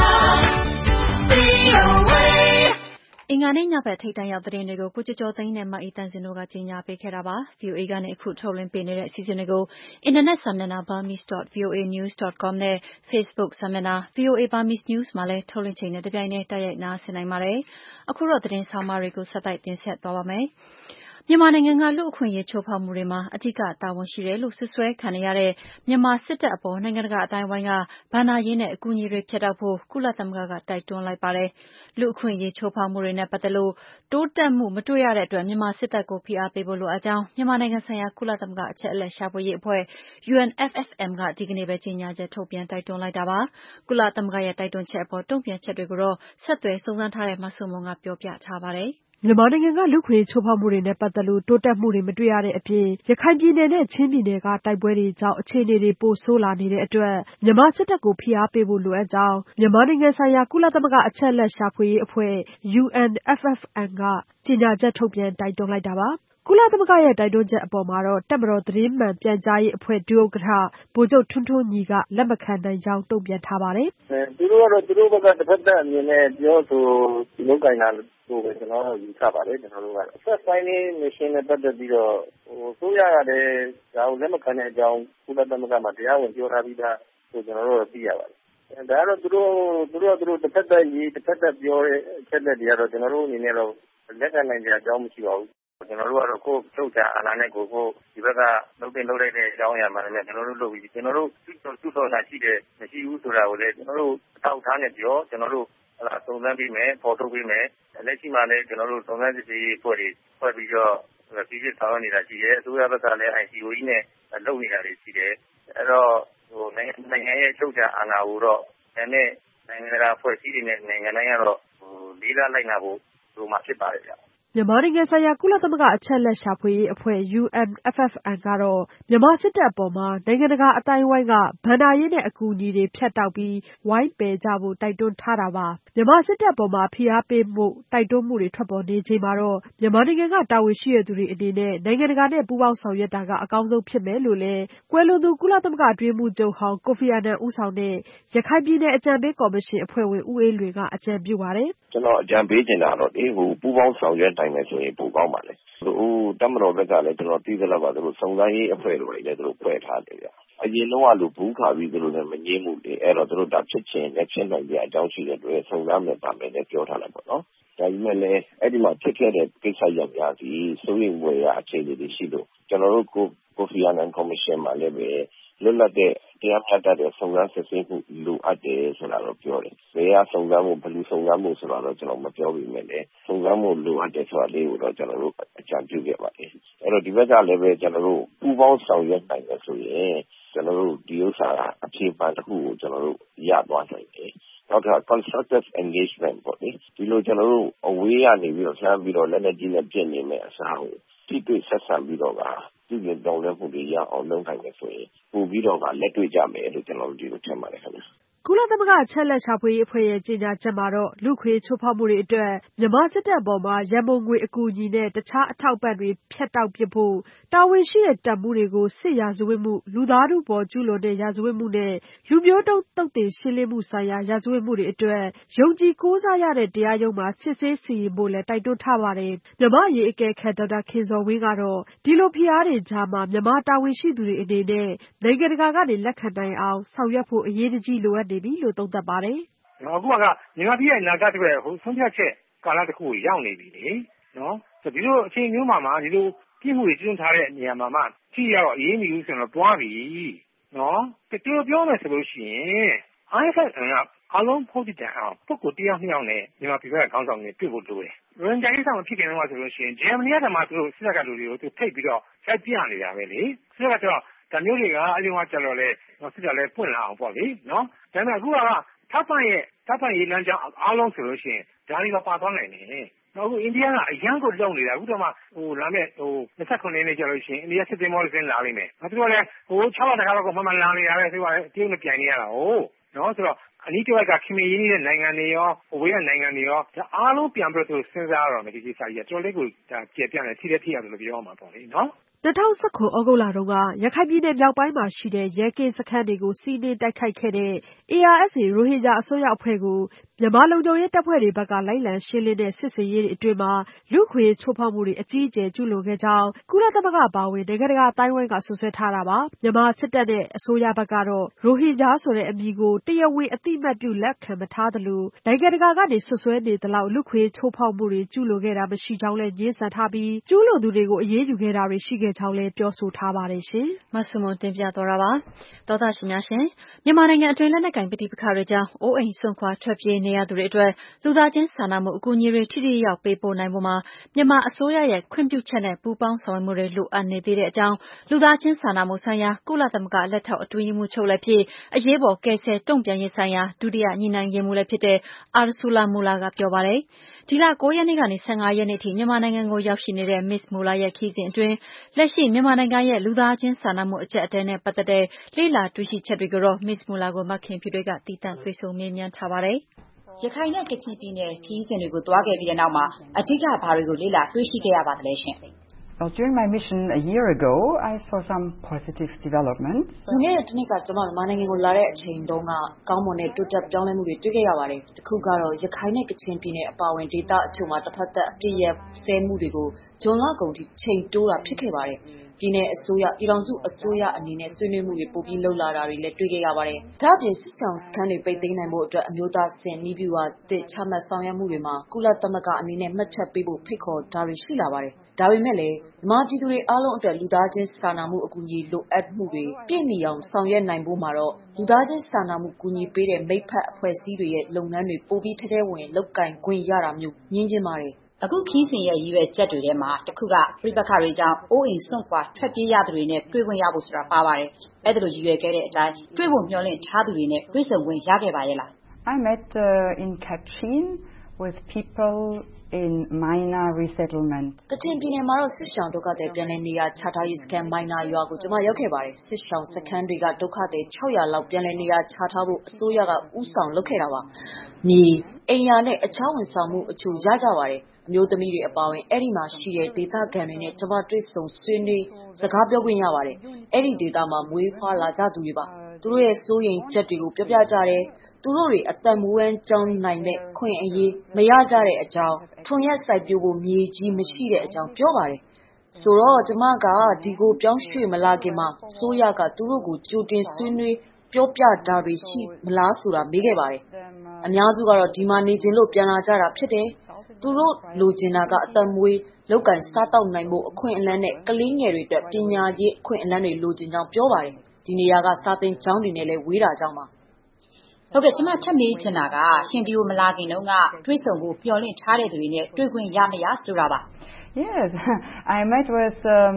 V O A အင်္ဂါနေ့ညဘက်ထိပ်တန်းရောက်သတင်းတွေကိုကိုကျော်ကျော်သိန်းနဲ့မအေးတန်းစင်တို့ကကြီးညာပေးခဲ့တာပါ။ V O A ကနေအခုထုတ်လွှင့်ပေးနေတဲ့အစီအစဉ်တွေကိုအင်တာနက်စာမျက်နှာ burmese dot v o a news dot com နဲ့ Facebook စာမျက်နှာ V O A Burmese News မှာလည်းထုတ်လွှင့်ချိန်နဲ့တပြိုင်တည်းတိုက်ရိုက်နားဆင်နိုင်ပါတယ်။အခုတော့သတင်းဆောင်မတွေကိုဆက်တိုက်တင်ဆက်သွားပါမယ်။မြန်မာနိုင်ငံကလူ့အခွင့်အရေးချိုးဖောက်မှုတွေမှာအဓိကတာဝန်ရှိတယ်လို့စွပ်စွဲခံနေရတဲ့မြန်မာစစ်တပ်အပေါ်နိုင်ငံတကာအသိုင်းအဝိုင်းကဘဏ္ဍာရေးနဲ့အကူအညီတွေဖြတ်တောက်ဖို့ကုလသမဂ္ဂကတိုက်တွန်းလိုက်ပါတယ်။လူ့အခွင့်အရေးချိုးဖောက်မှုတွေနဲ့ပတ်သက်လို့တိုးတက်မှုမတွေ့ရတဲ့အတွက်မြန်မာစစ်တပ်ကိုဖိအားပေးဖို့လိုအပ်ကြောင်းမြန်မာနိုင်ငံဆိုင်ရာကုလသမဂ္ဂအချက်အလက်ရှာဖွေရေးအဖွဲ့ U N F F M ကဒီကနေ့ပဲကြေညာချက်ထုတ်ပြန်တိုက်တွန်းလိုက်တာပါ။ကုလသမဂ္ဂရဲ့တိုက်တွန်းချက်အပေါ်တုံ့ပြန်ချက်တွေကိုတော့ဆက်သွယ်စုံစမ်းထားတဲ့မဆုမွန်ကပြောပြထားပါတယ်။မြန်မာနိုင်ငံကလူ့အခွင့်အရေးချိုးဖောက်မှုတွေနဲ့ပတ်သက်လို့တိုးတက်မှုတွေမတွေ့ရတဲ့အပြင်ရခိုင်ပြည်နယ်နဲ့ချင်းပြည်နယ်ကတိုက်ပွဲတွေကြောင့်အခြေအနေတွေပိုဆိုးလာနေတဲ့အတွက်မြန်မာစစ်တပ်ကိုဖိအားပေးဖို့လိုအပ်ကြောင်းမြန်မာနိုင်ငံဆိုင်ရာကုလသမဂ္ဂအချက်အလက်ရှာဖွေရေးအဖွဲ့ U N F F M ကကြေညာချက်ထုတ်ပြန်တိုက်တွန်းလိုက်တာပါ။ကုလသမဂ္ဂရဲ့တိုက်တွန်းချက်အပေါ်မှာတော့တပ်မတော်သတင်းမှန်ပြန်ကြားရေးအဖွဲ့ဒုဥက္ကဋ္ဌဗိုလ်ချုပ်ထွန်းထွန်းညီကလက်မခံနိုင်ကြောင်းတုံ့ပြန်ထားပါတယ်။သူတို့ကတော့သူတို့ဘက်ကတစ်ဖက်သက်အမြင်နဲ့ပြောဆိုလုပ်ကိုင်တာလို့ပဲကျွန်တော်တို့ယူဆပါတယ်ကျွန်တော်တို့ကတော့ First Finding Mission နဲ့ပတ်သက်ပြီးတော့ဟိုဆိုရရတယ်ဒါကိုလက်မခံတဲ့အကြောင်းကုလသမဂ္ဂမှာတရားဝင်ပြောထားပြီးသားဆိုကျွန်တော်တို့သိရပါတယ်။ဒါကတော့သူတို့သူတို့သူတို့တစ်ဖက်သက်ရေးတစ်ဖက်သက်ပြောတဲ့အချက်တွေကတော့ကျွန်တော်တို့အနေနဲ့တော့လက်ခံနိုင်ကြအကြောင်းမရှိပါဘူး။ကျွန်တော်တို့ကတော့ကိုယ်ထုတ်ချအာဏာနဲ့ကိုကိုဒီဘက်ကလုပ်တင်လုပ်လိုက်တဲ့အကြောင်းအရာမှလည်းကျွန်တော်တို့လုပ်ပြီးကျွန်တော်တို့သူ့တော်တာရှိတယ်မရှိဘူးဆိုတာကိုလည်းကျွန်တော်တို့အထောက်ထားနဲ့ပြောကျွန်တော်တို့ဟလာစုံစမ်းပြီးမယ်ပေါ်ထုတ်ပြီးမယ်လက်ရှိမှလည်းကျွန်တော်တို့စုံစမ်းစစ်ဆေးရေးအဖွဲ့တွေဖွဲ့ပြီးတော့ပြည်ပြည်ဆောင်နေတာရှိတယ်အစိုးရဘက်ကလည်း I C O E နဲ့လုပ်နေတာတွေရှိတယ်အဲ့တော့ဟိုနိုင်ငံနိုင်ငံရဲ့ထုတ်ချအာဏာကိုတော့ဒါနဲ့နိုင်ငံတကာဖွဲ့စည်းတွေနဲ့နိုင်ငံတိုင်းကတော့ဟိုလေးစားလိုက်နာဖို့ဒီမှာဖြစ်ပါတယ်ဗျမြန်မာနိုင်ငံဆိုင်ရာကုလသမဂ္ဂအချက်အလက်ရှာဖွေရေးအဖွဲ့ U N F F M ကတော့မြန်မာစစ်တပ်အပေါ်မှာနိုင်ငံတကာအသိုင်းအဝိုင်းကဘဏ္ဍာရေးနဲ့အကူအညီတွေဖြတ်တောက်ပြီးဝိုင်းပယ်ကြဖို့တိုက်တွန်းထားတာပါမြန်မာစစ်တပ်အပေါ်မှာဖိအားပေးမှုတိုက်တွန်းမှုတွေထွက်ပေါ်နေချိန်မှာတော့မြန်မာနိုင်ငံကတာဝန်ရှိသူတွေအနေနဲ့နိုင်ငံတကာနဲ့ပူးပေါင်းဆောင်ရွက်တာကအကောင်းဆုံးဖြစ်မယ်လို့လည်းကွယ်လွန်သူကုလသမဂ္ဂအတွင်းရေးမှူးချုပ်ဟောင်းကိုဖီအာနန်ဦးဆောင်တဲ့ရခိုင်ပြည်နယ်အကြံပေးကော်မရှင်အဖွဲ့ဝင်ဦးအေးလွင်ကအကြံပြုပါတယ်ကျွန်တော်အကြံပေးချင်တာတော့ဒီဟိုပူးပေါင်းဆောင်ရွက်နိုင်မယ်ဆိုရင်ပိုကောင်းပါလေဟိုတပ်မတော်ဘက်ကလည်းကျွန်တော်သိသလောက်ပါသူတို့စုံစမ်းရေးအဖွဲ့တွေလည်းသူတို့ဖွဲ့ထားတယ်ဗျအရင်တော့ကလို့ဘူးခါပြီးသူတို့လည်းမငြင်းမှုလေအဲ့တော့သူတို့ဒါဖြစ်ချင်းလည်းဖြစ်နိုင်တဲ့အကြောင်းရှိတဲ့အတွက်စုံစမ်းမယ်ပါမယ်လည်းပြောထားလိုက်ပေါ့နော်ဒါပေမဲ့လည်းအဲ့ဒီမှာဖြစ်ခဲ့တဲ့ကိစ္စရပ်များစီစိုးရိမ်ဖွယ်ရာအခြေအနေတွေရှိလို့ကျွန်တော်တို့ကိုကိုဖီအာနန်ကော်မရှင်မှာလည်းပဲလွတ်လပ်တဲ့တရားမျှတတဲ့စုံစမ်းစစ်ဆေးမှုလိုအပ်တယ်ဆိုတာတော့ပြောတယ်။ဘယ်ကစုံစမ်းမှုဘယ်လိုစုံစမ်းမှုဆိုတာတော့ကျွန်တော်မပြောပြမယ်လေ။စုံစမ်းမှုလိုအပ်တယ်ဆိုတာလေးကိုတော့ကျွန်တော်တို့အကြံပြုခဲ့ပါတယ်။ အဲအဲ့တော့ဒီဘက်ကလည်းပဲကျွန်တော်တို့ပူးပေါင်းဆောင်ရွက်နိုင်တယ်ဆိုရင်ကျွန်တော်တို့ဒီဥစ္စာအဖြေမှန်တစ်ခုကိုကျွန်တော်တို့ရသွားနိုင်တယ်နောက်တစ်ခါ constructive engagement ပေါ့လေဒီလိုကျွန်တော်တို့အဝေးကနေပြီးတော့ဆန်းပြီးတော့လက်လက်ကြီးနဲ့ပြင်နေမယ်အစားကိုတိတိဆက်ဆံပြီးတော့ကဒီလိုတောင်းလဲမှုတွေရအောင်လုပ်နိုင်တယ်ဆိုရင်ပို့ပြီးတော့ကလက်တွေ့ကြမယ်လို့ကျွန်တော်တို့ဒီလိုထင်ပါတယ်ခင်ဗျာကုလသမဂ္ဂအချက်အလက်ရှာဖွေရေးအဖွဲ့ရဲ့ကြေညာချက်မှာတော့လူ့အခွင့်အရေးချိုးဖောက်မှုတွေအတွက်မြန်မာစစ်တပ်အပေါ်ရန်ပုံငွေအကူအညီနဲ့တခြားအထောက်အပံ့တွေဖြတ်တောက်ပစ်ဖို့တာဝန်ရှိတဲ့တပ်မှူးတွေကိုစစ်ရာဇဝတ်မှု၊လူသားထုအပေါ်ကျူးလွန်တဲ့ရာဇဝတ်မှုနဲ့လူမျိုးတုံးသုတ်သင်ရှင်းလင်းမှုဆိုင်ရာရာဇဝတ်မှုတွေအတွက်ယုံကြည်ကိုးစားရတဲ့တရားရုံးမှာစစ်ဆေးစီရင်ဖို့လည်းတိုက်တွန်းထားပါတယ်။မြန်မာ့အရေးအကဲခတ်ဒေါက်တာခင်ဇော်ဝင်းကတော့ဒီလိုဖိအားတွေကြားမှာမြန်မာတာဝန်ရှိသူတွေအနေနဲ့နိုင်ငံတကာကနေလက်ခံနိုင်အောင်ဆောင်ရွက်ဖို့အရေးတကြီးလိုအပ်နေပြီလို့သုံးသပ်ပါတယ်။အခုကမြန်မာပြည်ရဲ့အနာဂတ်တွေဟိုဆုံးဖြတ်ချက်ကာလတစ်ခုကိုရောက်နေပြီလေနော်။ဒီလိုအချိန်မျိုးမှာမှဒီလိုပြည်မှုတွေကျင်းထားတဲ့နေရာမှာမှကြည့်ရတော့အရေးမကြီးဆိုတော့တွားပြီနော်။ဒီလိုပြောမယ်ဆိုလို့ရှိရင် I F F ကအလုံးဖုတ်တန်အောင်ပုဂ္ဂိုလ်တရားနှစ်ယောက်နဲ့မြန်မာပြည်ကခေါင်းဆောင်တွေတွေ့ဖို့လိုတယ်။ရန်တိုင်းဆောင်ဖြစ်ခင်တော့ဆိုလို့ရှိရင်ဂျာမနီကတည်းကသူတို့စစ်တပ်ကလူတွေကိုသူထိတ်ပြီးတော့ရိုက်ပြနေတာပဲလေ။စစ်တပ်ကတော့ဒါမျိုးတွေကအဲ့ဒီမှာကျတော့လေစစ်တပ်လည်းပွင့်လာအောင်ပေါ့လေနော်။ဒါပေမဲ့အခုကထောက်ပံ့ရဲ့ထောက်ပံ့ရေးလမ်းကြောင်းအားလုံးဆိုလို့ရှိရင်ဒါတွေကပါသွားနိုင်တယ်။အခုအိန္ဒိယကအရန်ကိုလုံနေတာအခုတော့မှဟိုလာမဲ့ဟို၂၉နှစ်နဲ့ကြာလို့ရှိရင်အိန္ဒိယစစ်သည်မော်လစင်းလာလိမ့်မယ်။သူကလည်းဟို၆လတခါတော့မှမှလာနေတာပဲသူကတရုတ်နဲ့ပြိုင်နေရတာဟုတ်နော်ဆိုတော့အနီးတစ်ဝိုက်ကခင်မင်းရင်းနေတဲ့နိုင်ငံတွေရောဟိုဝေးတဲ့နိုင်ငံတွေရောဒါအားလုံးပြန်ပြီးတော့စဉ်းစားရတော့မယ်ဒီကိစ္စကြီးကတော်တော်လေးကိုဒါကျေပြန့်တယ်ထိတဲ့ထိရတယ်လို့ပြောရမှာပေါ့လေနော်၂၀၁၇ဩဂုတ်လတုန်းကရခိုင်ပြည်နယ်မြောက်ပိုင်းမှာရှိတဲ့ရဲကင်းစခန်းတွေကိုစီးနင်းတိုက်ခိုက်ခဲ့တဲ့ A R S A ရိုဟင်ဂျာအစွန်းရောက်အဖွဲ့ကိုမြန်မာလုံခြုံရေးတပ်ဖွဲ့တွေဘက်ကလိုက်လံရှင်းလင်းတဲ့စစ်ဆင်ရေးတွေအတွင်းမှာလူ့အခွင့်အရေးချိုးဖောက်မှုတွေအကြီးအကျယ်ကျူးလွန်ခဲ့ကြောင်းကုလသမဂ္ဂအပါအဝင်နိုင်ငံတကာအသိုင်းအဝိုင်းကစွပ်စွဲထားတာပါ။မြန်မာစစ်တပ်နဲ့အစိုးရဘက်ကတော့ရိုဟင်ဂျာဆိုတဲ့အမည်ကိုတရားဝင်အသိအမှတ်ပြုလက်ခံမထားသလိုနိုင်ငံတကာကနေစွပ်စွဲနေသလောက်လူ့အခွင့်အရေးချိုးဖောက်မှုတွေကျူးလွန်ခဲ့တာမရှိကြောင်းလည်းငြင်းဆန်ထားပြီးကျူးလွန်သူတွေကိုအရေးယူခဲ့တာတွေရှိခဲ့ကြောင်းလည်းပြောဆိုထားပါတယ်ရှင်။မဆုမွန်တင်ပြသွားတာပါ။သောသားရှင်များရှင်မြန်မာနိုင်ငံအတွင်းလက်နက်ကိုင်ပဋိပက္ခတွေကြောင့်အိုးအိမ်စွန့်ခွာထွက်ပြေးနေရသူတွေအတွက်လူသားချင်းစာနာမှုအကူအညီတွေထိထိရောက်ပေးပို့နိုင်ဖို့မှာမြန်မာအစိုးရရဲ့ခွင့်ပြုချက်နဲ့ပူးပေါင်းဆောင်ရွက်မှုတွေလိုအပ်နေသေးတဲ့အကြောင်းလူသားချင်းစာနာမှုဆိုင်ရာကုလသမဂ္ဂလက်ထောက်အတွင်းရေးမှူးချုပ်လည်းဖြစ်အရေးပေါ်ကယ်ဆယ်တုံ့ပြန်ရေးဆိုင်ရာဒုတိယညှိနှိုင်းရေးမှူးလည်းဖြစ်တဲ့ Ursula Mueller ကပြောပါတယ်။ဒီလ၉ရက်နေ့ကနေ၁၅ရက်နေ့ထိမြန်မာနိုင်ငံကိုရောက်ရှိနေတဲ့ Miz Mueller ရဲ့ခရီးစဉ်အတွင်းလက်ရှိမြန်မာနိုင်ငံရဲ့လူသားချင်းစာနာမှုအကျပ်အတည်းနဲ့ပတ်သက်တဲ့လေ့လာတွေ့ရှိချက်တွေကိုတော့ Miz Mueller ကိုမခင်ဖြူတွေကတည်တံ့တွေ့ဆုံမေးမြန်းထားပါတယ်။ရခိုင်နဲ့ကချင်ပြည်နယ်ခရီးစဉ်တွေကိုသွားခဲ့ပြီးတဲ့နောက်မှာအဓိကဘာတွေကိုလေ့လာတွေ့ရှိခဲ့ရပါသလဲရှင်။ Well, during my mission a year ago, I saw some positive developments. လွန်ခဲ့တဲ့တစ်နှစ်ကကျွန်မမြန်မာနိုင်ငံကိုလာတဲ့အချိန်တုန်းကကောင်းမွန်တဲ့တိုးတက်ပြောင်းလဲမှုတွေတွေ့ခဲ့ရပါတယ်။တစ်ခုကတော့ရခိုင်နဲ့ကချင်ပြည်နယ်အပါအဝင်ဒေသအချို့မှာတစ်ဖက်သက်အပြည့်ရဲ့ဆဲမှုတွေကိုဂျွန်လကုန်ထိချိန်တိုးတာဖြစ်ခဲ့ပါတယ်။ပြည်내အစိုးရပြည်ထောင်စုအစိုးရအနေနဲ့ဆွေးနွေးမှုတွေပိုပြီးလှုပ်လာတာတွေလည်းတွေ့ခဲ့ရပါတယ်။ဒါ့အပြင်စစ်ဆောင်စခန်းတွေပိတ်သိမ်းနိုင်ဖို့အတွက်အမျိုးသားစင်နီးပြူဟာတစ်ချမှတ်ဆောင်ရွက်မှုတွေမှာကုလသမဂ္ဂအနေနဲ့မှတ်ချက်ပေးဖို့ဖိတ်ခေါ်တာတွေရှိလာပါတယ်။ဒါပေမဲ့လည်းမြန်မာပြည်သူတွေအားလုံးအတွက်လူသားချင်းစာနာမှုအကူအညီလိုအပ်မှုတွေပြည့်မီအောင်ဆောင်ရွက်နိုင်ဖို့မှာတော့လူသားချင်းစာနာမှုကူညီပေးတဲ့မိတ်ဖက်အဖွဲ့အစည်းတွေရဲ့လုပ်ငန်းတွေပိုပြီးထဲထဲဝင်လုပ်ကင်ခွင့်ရတာမျိုးညင်းချင်းပါတယ်။အခုခီးစဉ်ရဲ့ရည်ရွယ်ချက်တွေထဲမှာတစ်ခုကပြိပခါတွေကြောင့်အိုးအိမ်စွန့်ခွာထွက်ပြေးရသူတွေနဲ့တွေ့ခွင့်ရဖို့ဆိုတာပါပါတယ်။အဲ့ဒါလိုရည်ရွယ်ခဲ့တဲ့အတိုင်းတွေ့ဖို့မျှော်လင့်ထားသူတွေနဲ့တွေ့ဆုံခွင့်ရခဲ့ပါရဲ့လား I met uh, in Kachin with people in Maina resettlement. ကချင်ပြည်နယ်မှာတော့စစ်ရှောင်ဒုက္ခသည်ပြန်လည်နေရာချထားရေးစခန်းမိုင်နာရွာကိုကျွန်မရောက်ခဲ့ပါတယ်။စစ်ရှောင်စခန်းတွေကဒုက္ခသည်၆၀၀လောက်ပြန်လည်နေရာချထားဖို့အစိုးရကဦးဆောင်လုပ်ခဲ့တာပါ။မြေအိမ်ယာနဲ့အခြားဝန်ဆောင်မှုအချို့ရကြပါတယ်။အမျိုးသမီးတွေအပါအဝင်အဲ့ဒီမှာရှိတဲ့ဒေသခံတွေနဲ့ကျွန်မတွေ့ဆုံဆွေးနွေးစကားပြောခွင့်ရပါတယ်။အဲ့ဒီဒေသမှာမွေးဖွားလာကြသူတွေပါ။သူတို့ရဲ့စိုးရိမ်ချက်တွေကိုပြောပြကြတယ်။သူတို့တွေအသက်မွေးဝမ်းကြောင်းနိုင်တဲ့ခွင့်အရေးမရကြတဲ့အကြောင်းထွန်ရက်စိုက်ပျိုးဖို့မြေကြီးမရှိတဲ့အကြောင်းပြောပါတယ်။ဆိုတော့ကျွန်မကဒီကိုပြောင်းရွှေ့မလာခင်မှာစိုးရကသူတို့ကိုကြိုတင်ဆွေးနွေးပြောပြတာတွေရှိမလားဆိုတာမေးခဲ့ပါတယ်။အများစုကတော့ဒီမှာနေခြင်းလို့ပြန်လာကြတာဖြစ်တယ်။သူတို့လိုချင်တာကအသက်မွေးလောက်ကင်စားတောက်နိုင်ဖို့အခွင့်အလမ်းနဲ့ကလေးငယ်တွေအတွက်ပညာရေးအခွင့်အလမ်းတွေလိုချင်ကြောင်းပြောပါတယ်။ဒီနေရာကစာသင်ကျောင်းတွေနဲ့လည်းဝေးတာကြောင့်ပါဟုတ်ကဲ့ကျွန်မထပ်မေးချင်တာကရှင်ဒီကိုမလာခင်တုန်းကတွေ့ဆုံဖို့မျှော်လင့်ထားတဲ့သူတွေနဲ့တွေ့ခွင့်ရမရဆိုတာပါ Yes, I met with um,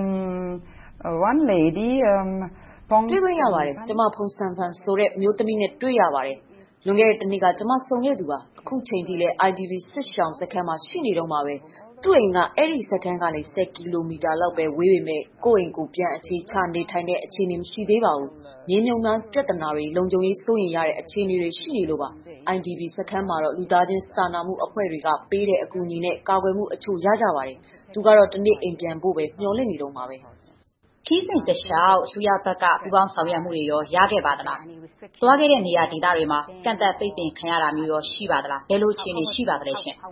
one lady. Um, တွေ့ခွင့်ရပါတယ်။ကျမဖုန်ဆန်ဖန်ဆိုတဲ့မျိုးသမီးနဲ့တွေ့ရပါတယ်။လွန်ခဲ့တဲ့တစ်နေ့ကကျမဆုံခဲ့သူပါ။အခုချိန်ထိလည်း I D P စစ်ရှောင်စခန်းမှာရှိနေတော့မှာပဲ။သူ့အိမ်ကအဲ့ဒီစခန်းကနေtenကီလိုမီတာလောက်ပဲဝေးပေမဲ့ကိုယ့်အိမ်ကိုပြန်အခြေချနေထိုင်တဲ့အခြေအနေမရှိသေးပါဘူး။မြေမြုပ်နှံပြဿနာတွေလုံခြုံရေးစိုးရိမ်ရတဲ့အခြေအနေတွေရှိနေလို့ပါ။ I D P စခန်းမှာတော့လူသားချင်းစာနာမှုအဖွဲ့တွေကပေးတဲ့အကူအညီနဲ့ကာကွယ်မှုအချို့ရကြပါတယ်။သူကတော့တစ်နေ့အိမ်ပြန်ဖို့ပဲမျှော်လင့်နေတော့မှာပဲခီးစဉ်တလျှောက်အစိုးရဘက်ကပူးပေါင်းဆောင်ရွက်မှုတွေရောရခဲ့ပါသလား။သွားခဲ့တဲ့နေရာဒေသတွေမှာကန့်သတ်ပိတ်ပင်ခံရတာမျိုးရောရှိပါသလား။ဘယ်လိုအခြေအနေရှိပါသလဲရှင်။